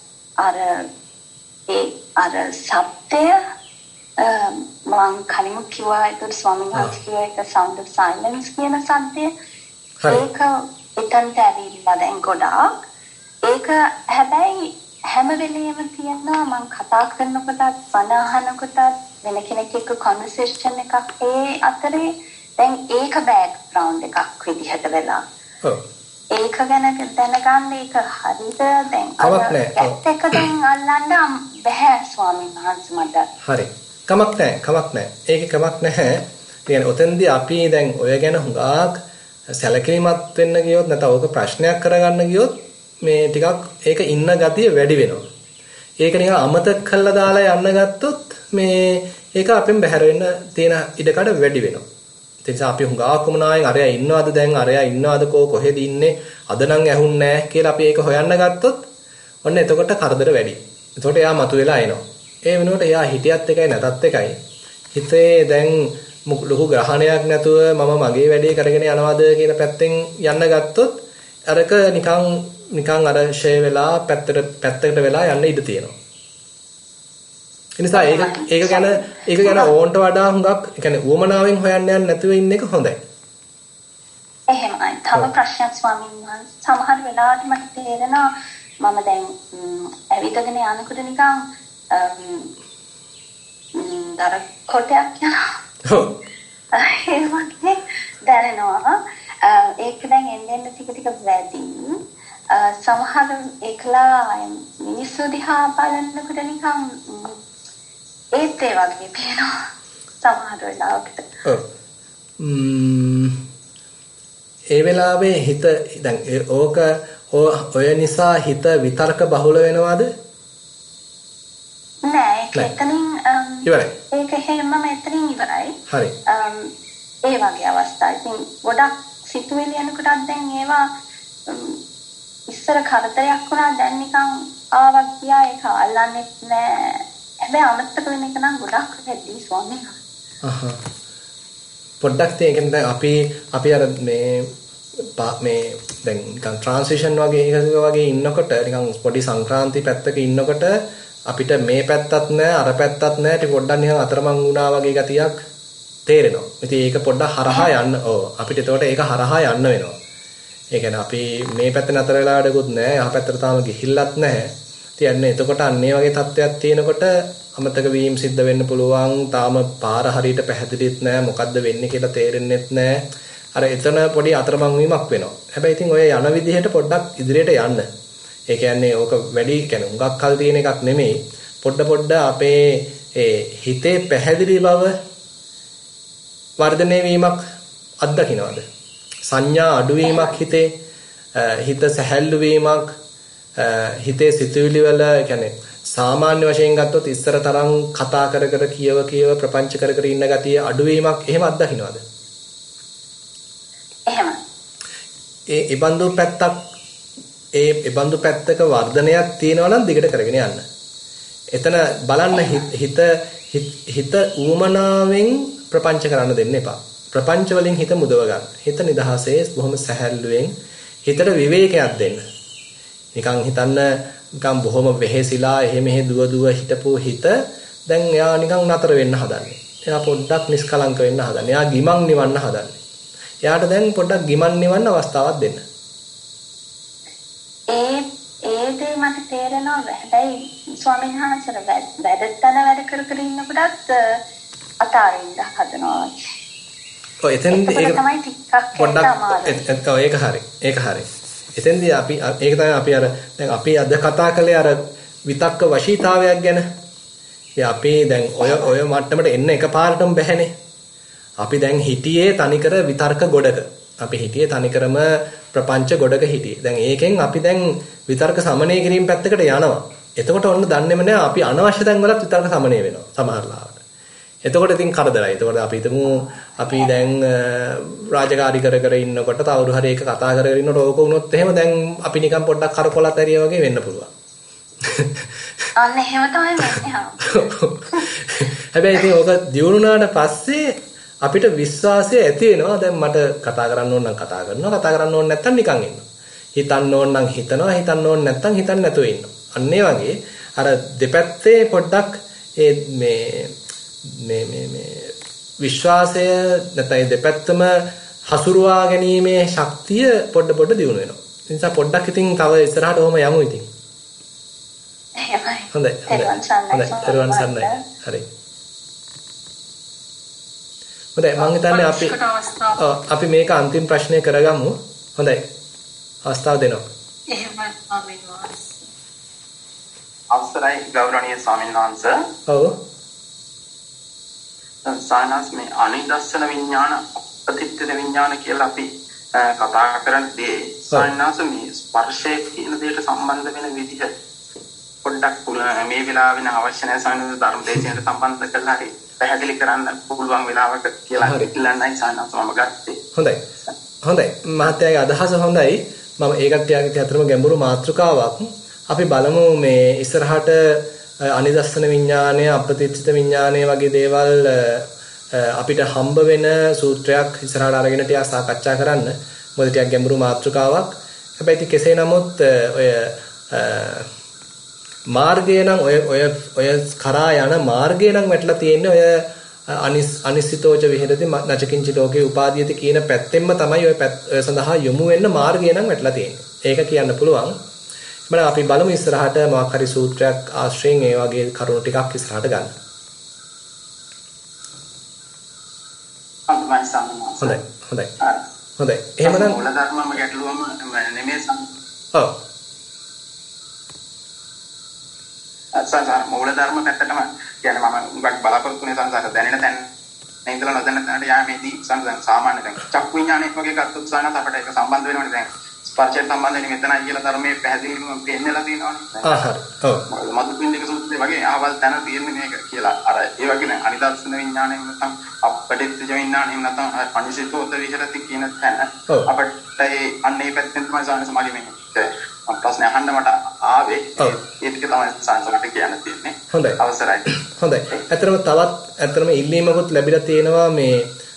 අර සත්‍ය මම කලින් කිව්වා ඒක ස්වාමීන් වහන්සේ කිව්වා ඒක sound of silence කියන සත්‍ය. ඒක එතනට ඇවිල්ලා දැන් ගොඩාක්. ඒක හැබැයි හැම වෙලෙම තියෙනවා මම කතා කරනකොටත් බණ අහනකොටත් වෙන කෙනෙක් එක්ක කන්වර්සේෂන් එකක් ඒ අතරේ දැන් ඒක බෑග්ග්‍රවුන්ඩ් එකක් විදිහට වෙලා. ඔව්. ඒක ගැන දැනගන්න ඒක හරිද දැන් ඇත්ත එක දැන් අල්ලන්න බෑ ස්වාමීන් වහන්සේ මට. හරි. කමක් නැහැ. ඒකේ කමක් නැහැ. කියන්නේ ඔතෙන්දී අපි දැන් ඔය ගැන හුඟක් සැලකිලිමත් වෙන්න ගියොත් නැත්නම් ඕක ප්‍රශ්නයක් කරගන්න ගියොත් මේ ටිකක් ඒක ඉන්න ගතිය වැඩි වෙනවා. ඒක නිකන් අමතක කරලා දාලා යන්න ගත්තොත් මේ ඒක අපෙන් බැහැර වෙන්න තියෙන ඉඩකඩ වැඩි වෙනවා. ඒ නිසා අපි හුඟක් කොමනායෙන් අරයා ඉන්නවද දැන් අරයා ඉන්නවද කොහෙද ඉන්නේ අද නම් ඇහුන්නේ නැහැ කියලා අපි ඒක හොයන්න ගත්තොත් ඔන්න එතකොට කරදර වැඩි. එතකොට එයා මතුවෙලා එනවා. ඒ වෙනුවට එයා හිටියත් එකයි නැතත් එකයි. හිතේ දැන් ලොකු ග්‍රහණයක් නැතුව මම මගේ වැඩේ කරගෙන යනවාද කියන පැත්තෙන් යන්න ගත්තොත් අරක නිකන් අර ෂේ වෙලා පැත්තකට වෙලා යන්න ඉඩ තියෙනවා. ඒ නිසා ඒක ගැන ඕන්ට වඩා හුඟක් ඒ කියන්නේ උවමනාවෙන් හොයන්න යන්න නැතුව ඉන්න එක හොඳයි. එහෙමයි. තව ප්‍රශ්නයක් ස්වාමීන් වහන්සේ. සමහර වෙලාවට මට තේරෙනවා මම දැන් ඇවිදගෙන යනකොට නිකන් දර කොටයක් යනවා. ඔව්. ඒ වගේ දැනෙනවා. ඒක දැන් එන්න ටික වැඩි. සමහර එකලා මිනිස්සු දිහා බලනකොට නිකන් ඒත් ඒ වගේ පේනවා සමහර වෙලාවකට. ඔව්. ඒ වෙලාවේ හිත දැන් ඕක ඔය නිසා හිත විතර්ක බහුල වෙනවද? නෑ එතනින් ඉවරයි. ඒක හැමම එතනින් ඉවරයි. හරි. ඒ වගේ අවස්ථා. ඉතින් ගොඩක් සිතුවිලි යනකොටත් දැන් ඒවා ඉස්සර කරදරයක් වුණා දැන් නිකන් ආවක් ගියා ඒක අල්ලන්නේ නැහැ. හැබැයි අමතක වෙන එක නම් ගොඩක් වැඩි ස්වාමීන් වහන්සේ. පොඩ්ඩක් තේකෙන් දැන් අපි අර මේ දැන් නිකන් ට්‍රාන්සිෂන් වගේ ඉන්නකොට නිකන් පොඩි සංක්‍රාන්ති පැත්තක ඉන්නකොට අපිට මේ පැත්තත් නැහැ අර පැත්තත් නැහැ ටික පොඩ්ඩක් නිකන් අතරමං වුණා වගේ ගතියක් තේරෙනවා. ඉතින් ඒක පොඩ්ඩක් හරහා යන්න අපිට එතකොට ඒක හරහා යන්න වෙනවා. ඒ කියන්නේ අපි මේ පැත්තේ නතර වෙලා වැඩකුත් නැහැ. අහ පැත්තට තාම ගිහිල්ලත් නැහැ. ඉතින් එතකොට අන්නේ වගේ තත්ත්වයක් තියෙනකොට අමතක වීම සිද්ධ වෙන්න පුළුවන්. තාම පාර හරියට පැහැදිලිත් නැහැ. මොකද්ද වෙන්නේ කියලා තේරෙන්නෙත් නැහැ. අර එතන පොඩි අතරමං වීමක් වෙනවා. හැබැයි ඉතින් ඔය යන විදිහට පොඩ්ඩක් ඉදිරියට යන්න. ඒ කියන්නේ ඕක වැඩි කියන්නේ හුඟක් කල් තියෙන එකක් නෙමෙයි. පොඩ අපේ හිතේ පැහැදිලි බව වර්ධනය වීමක් අත්දකින්නවද? සංඥා අඩුවීමක් හිතේ හිත සැහැල්ලු වීමක් හිතේ සිතුවිලි වල කියන්නේ සාමාන්‍ය වශයෙන් ගත්තොත් ඉස්සර තරම් කතා කර කියව ප්‍රපංච කර ඉන්න ගතිය අඩුවීමක් එහෙම අත්දකින්නවද? එහෙම. ඒ බඳු පැත්තක වර්ධනයක් තියෙනවා නම් දිගට කරගෙන යන්න. එතන බලන්න හිත ඌමනාවෙන් ප්‍රපංච කරන්න දෙන්න එපා. ප්‍රපංච වලින් හිත මුදව ගන්න. හිත නිදහසේ බොහොම සැහැල්ලුවෙන් හිතට විවේකයක් දෙන්න. නිකන් හිතන්න නිකන් බොහොම වෙහෙසිලා එහෙ මෙහෙ දුව හිටපු හිත දැන් එයා නිකන් නතර වෙන්න හදන්නේ. එයා පොඩ්ඩක් නිස්කලංක වෙන්න හදන්නේ. එයා ගිමන් නිවන්න හදන්නේ. එයාට දැන් පොඩ්ඩක් ගිමන් නිවන්න අවස්ථාවක් දෙන්න. ඒ දේ මට තේරෙනවා. හැබැයි ස්වාමීන් වහන්සේ වැඩ කර ඉන්නකොටත් අතාරින්න හදනවා. ඔය එතෙන්දී ඒක තමයි ටිකක් පොඩ්ඩක් ඒක හරි. එතෙන්දී අපි ඒක තමයි අපි අර දැන් අපි අද කතා කළේ අර විතක්ක වශීතාවයක් ගැන. අපි දැන් ඔය මට්ටමට එන්න එකපාරටම බැහැනේ. අපි දැන් හිටියේ තනිකර විතර්ක ගොඩක. අපි හිටියේ තනිකරම ප්‍රපංච ගොඩක හිටියේ. දැන් ඒකෙන් අපි දැන් විතර්ක සමනය කිරීම පැත්තකට යනවා. එතකොට ඔන්න දන්නේම නෑ අපි අනවශ්‍ය තැන් වලත් විතර්ක සමනය වෙනවා සමහර ලාවට. එතකොට ඉතින් කරදරයි. එතකොට අපි හිතමු අපි දැන් රාජකාරී කර ඉන්නකොට තවුරු හරි එක කතා කරගෙන ඉන්නකොට ඕක වුණොත් එහෙම දැන් අපි නිකන් පොඩ්ඩක් කරකොලත් ඇරියා වගේ වෙන්න පුළුවන්. අන්න එහෙම තමයි වෙන්නේ. හැබැයි ඉතින් ඕක දියුණුනාට පස්සේ අපිට විශ්වාසය ඇති වෙනවා. දැන් මට කතා කරන්න ඕන නම් කතා කරනවා. කතා කරන්න ඕන නැත්නම් නිකන් ඉන්නවා. හිතන්න ඕන නම් හිතනවා. හිතන්න ඕන නැත්නම් හිතන්නේ නැතුව ඉන්නවා. අන්න ඒ වගේ අර දෙපැත්තේ පොඩ්ඩක් මේ විශ්වාසය නැත්නම් දෙපැත්තම හසුරුවා ගැනීමේ ශක්තිය පොඩ දියුණු වෙනවා. ඒ නිසා පොඩ්ඩක් ඉතින් තව ඉස්සරහට ඔහම යමු ඉතින්. එහෙමයි. හොඳයි. තෙරුවන් සරණයි. හරි. හොඳයි මම හිතන්නේ අපි මේක අන්තිම ප්‍රශ්නය කරගමු. හොඳයි. අවස්ථාව දෙනවා. එහෙමයි ස්වාමීන් වහන්සේ. අවසරයි ගෞරවනීය ස්වාමීන් වහන්සේ. ඔව්. සානස් මේ අනිදස්සන විඥාන අපතිත්ත විඥාන කියලා අපි කතා කරන්නේ සානස් මේ ස්පර්ශය කියන දෙයට සම්බන්ධ වෙන විදිහ පොඩ්ඩක් මේ වෙලාවෙන අවශ්‍ය නැහැ සානස් ධර්ම දේශනාවට සම්බන්ධ කරලා හරි පැහැදිලි කරන්න පුළුවන් වෙලාවක කියලා ඉල්ලන්නයි සානස් මම ගත්තේ. හොඳයි මහත්තයාගේ අදහස හොඳයි. මම ඒකට යාගේ අතරම ගැඹුරු මාතෘකාවක් අපි බලමු මේ ඉස්සරහට අනිදස්සන විඥානය අප්‍රතිත්ථිත විඥානය වගේ දේවල් අපිට හම්බ වෙන සූත්‍රයක් ඉස්සරහට අරගෙන ටිකක් සාකච්ඡා කරන්න. මොකද ටිකක් ගැඹුරු මාතෘකාවක්. හැබැයි ඉතින් කෙසේ නමුත් ඔය මාර්ගය නම් ඔය කරා යන මාර්ගය නම් වැටලා තියෙන්නේ ඔය අනිසිතෝච විහෙරති නචකින්චි ලෝකේ උපාදීයති කියන පැත්තෙන්ම තමයි ඔය සඳහා යොමු වෙන්න මාර්ගය නම් වැටලා තියෙන්නේ. ඒක කියන්න පුළුවන්. මම අපි බලමු ඉස්සරහට මොකක් හරි සූත්‍රයක් ආශ්‍රයෙන් ඒ වගේ කරුණු ටිකක් ඉස්සරහට ගන්න. හොඳයි. එහෙමනම් මූල ධර්මම ගැටලුවම නෙමෙයි ඔව්. සංසාර මූල ධර්ම පැත්තටම කියන්නේ මම උගක් බලාපොරොත්තු වෙන සංසාර දැනෙන තැන ඉඳලා නොදැනෙන තැනට යෑමේදී සංසාර සාමාන්‍ය දැන් චක්කු විඥානයේ වගේ ගත්තොත් සානත් අපිට ඒක සම්බන්ධ වෙනවනේ දැන් ස්පර්ශයට සම්බන්ධ වෙන්නේ මෙතනයි කියලා ධර්මයේ පැහැදිලිවම පෙන්නලා තියෙනවානේ. හරි. ඔව්. මදුපිණ්ඩික සූත්‍රය වගේ අහවල් තැන තියෙන්නේ මේක කියලා. අර ඒ වගේ අනිදර්ශන විඥාණයෙන් නැත්නම් අපටිච්ච විඥාණයෙන් නැත්නම් අනිසිතෝත විහෙරති කියන තැන අපිට අන්න ඒ පැත්තෙන් තමයි සාමාන්‍ය සමාධිය මේ ප්‍රශ්න අහන්න මට ආවේ. ඒ ටික තමයි සාංශකට කියන්න තියෙන්නේ. හොඳයි. අවසරයි. හොඳයි. ඇත්තටම ඉල්ලීමකුත් ලැබිලා තියෙනවා මේ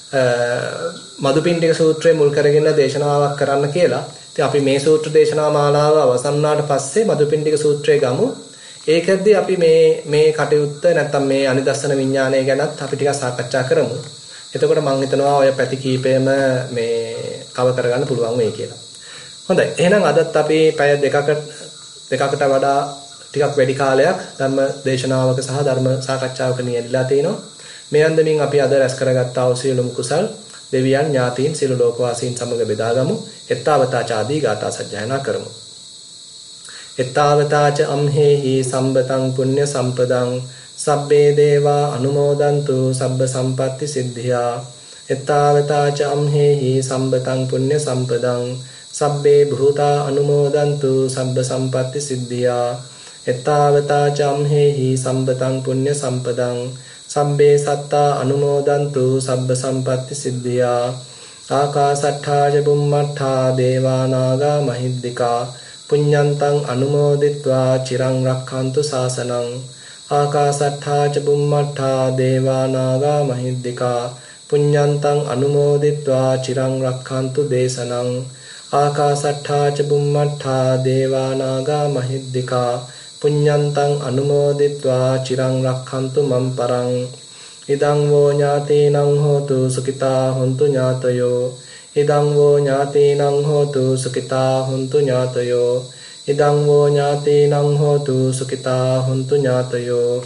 මදුපිණ්ඩික සූත්‍රය මුල් කරගෙන දේශනාවක් කරන්න කියලා. ඉතින් අපි මේ සූත්‍ර දේශනා මාලාව අවසන් වුණාට පස්සේ මදුපිණ්ඩික සූත්‍රය ගමු. ඒකෙද්දී අපි මේ කටයුත්ත නැත්තම් මේ අනිදස්සන විඥානය ගැනත් අපි ටිකක් සාකච්ඡා කරමු. එතකොට මම හිතනවා ඔය පැති කීපයම මේ කව කරගන්න පුළුවන් වෙයි කියලා. හොඳයි. එහෙනම් අදත් අපි පැය දෙකකට වඩා ටිකක් වැඩි කාලයක් ධර්ම දේශනාවක සහ ධර්ම සාකච්ඡාවක නියැලලා තිනවා. මේ අන්දමින් අපි අද රැස් කරගත්තා වූ සියලුම කුසල් දෙවියන් ඥාතීන් සියලු ලෝකවාසීන් සමග බෙදාගමු. එත්තාවතාච ආදී ගාථා සජ්ජායනා කරමු. එත්තාවතාච අම්හෙහි සම්බතං පුඤ්ඤ සම්පදං සබ්බේ දේවා අනුමෝදන්තු සබ්බ සම්පatti සිද්ධියා. එත්තාවතාච අම්හෙහි සම්බතං පුඤ්ඤ සම්පදං සබ්බේ භූතා අනුමෝදන්තු සබ්බ සම්පatti සිද්ධියා. එත්තාවතාච අම්හෙහි සම්බතං පුඤ්ඤ සම්පදං සබ්බේ සත්තා අනුමෝදන්තු සබ්බ සම්පatti සිද්ධියා. ආකාසට්ඨා ච බුම්මට්ඨා දේවා නාග මහිද්దికා පුඤ්ඤන්තං අනුමෝදිත්වා චිරං රක්ඛන්තු ශාසනං. ආකාසට්ඨා ච බුම්මට්ඨා දේවා නාග මහිද්దికා පුඤ්ඤන්තං අනුමෝදිත්වා චිරං රක්ඛන්තු දේශනං. ආකාසට්ඨා ච බුම්මට්ඨා දේවා නාග මහිද්దికා පුඤ්ඤන්තං අනුමෝදිත්වා චිරං රක්ඛන්තු මම් පරං. ඉදං වෝ ඥාතීනං හෝතු සුඛිතා හොන්තු ඥාතයෝ. ඉදං වෝ ඥාතීනං හෝතු සුඛිතා හොන්තු ඥාතයෝ. ඉදං වෝ ඥාතීනං හෝතු සුඛිතා හොන්තු ඥාතයෝ.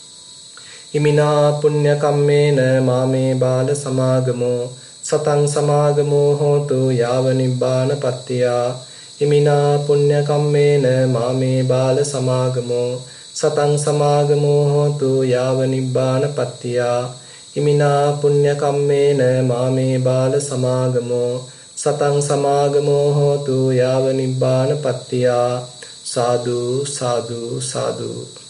ඉමිනා පුඤ්ඤ කම්මේන මාමේ බාල සමාගමෝ සතං සමාගමෝ හෝතු යාව නිබ්බාන පත්තියා. ඉමිනා පුඤ්ඤ කම්මේන මාමේ බාල සමාගමෝ සතං සමාගමෝ හෝතු යාව නිබ්බාන පත්තියා. ඉමිනා පුඤ්ඤ කම්මේන මාමේ බාල සමාගමෝ සතං සමාගමෝ හෝතු යාව නිබ්බාන පත්තියා. සාදු සාදු සාදු.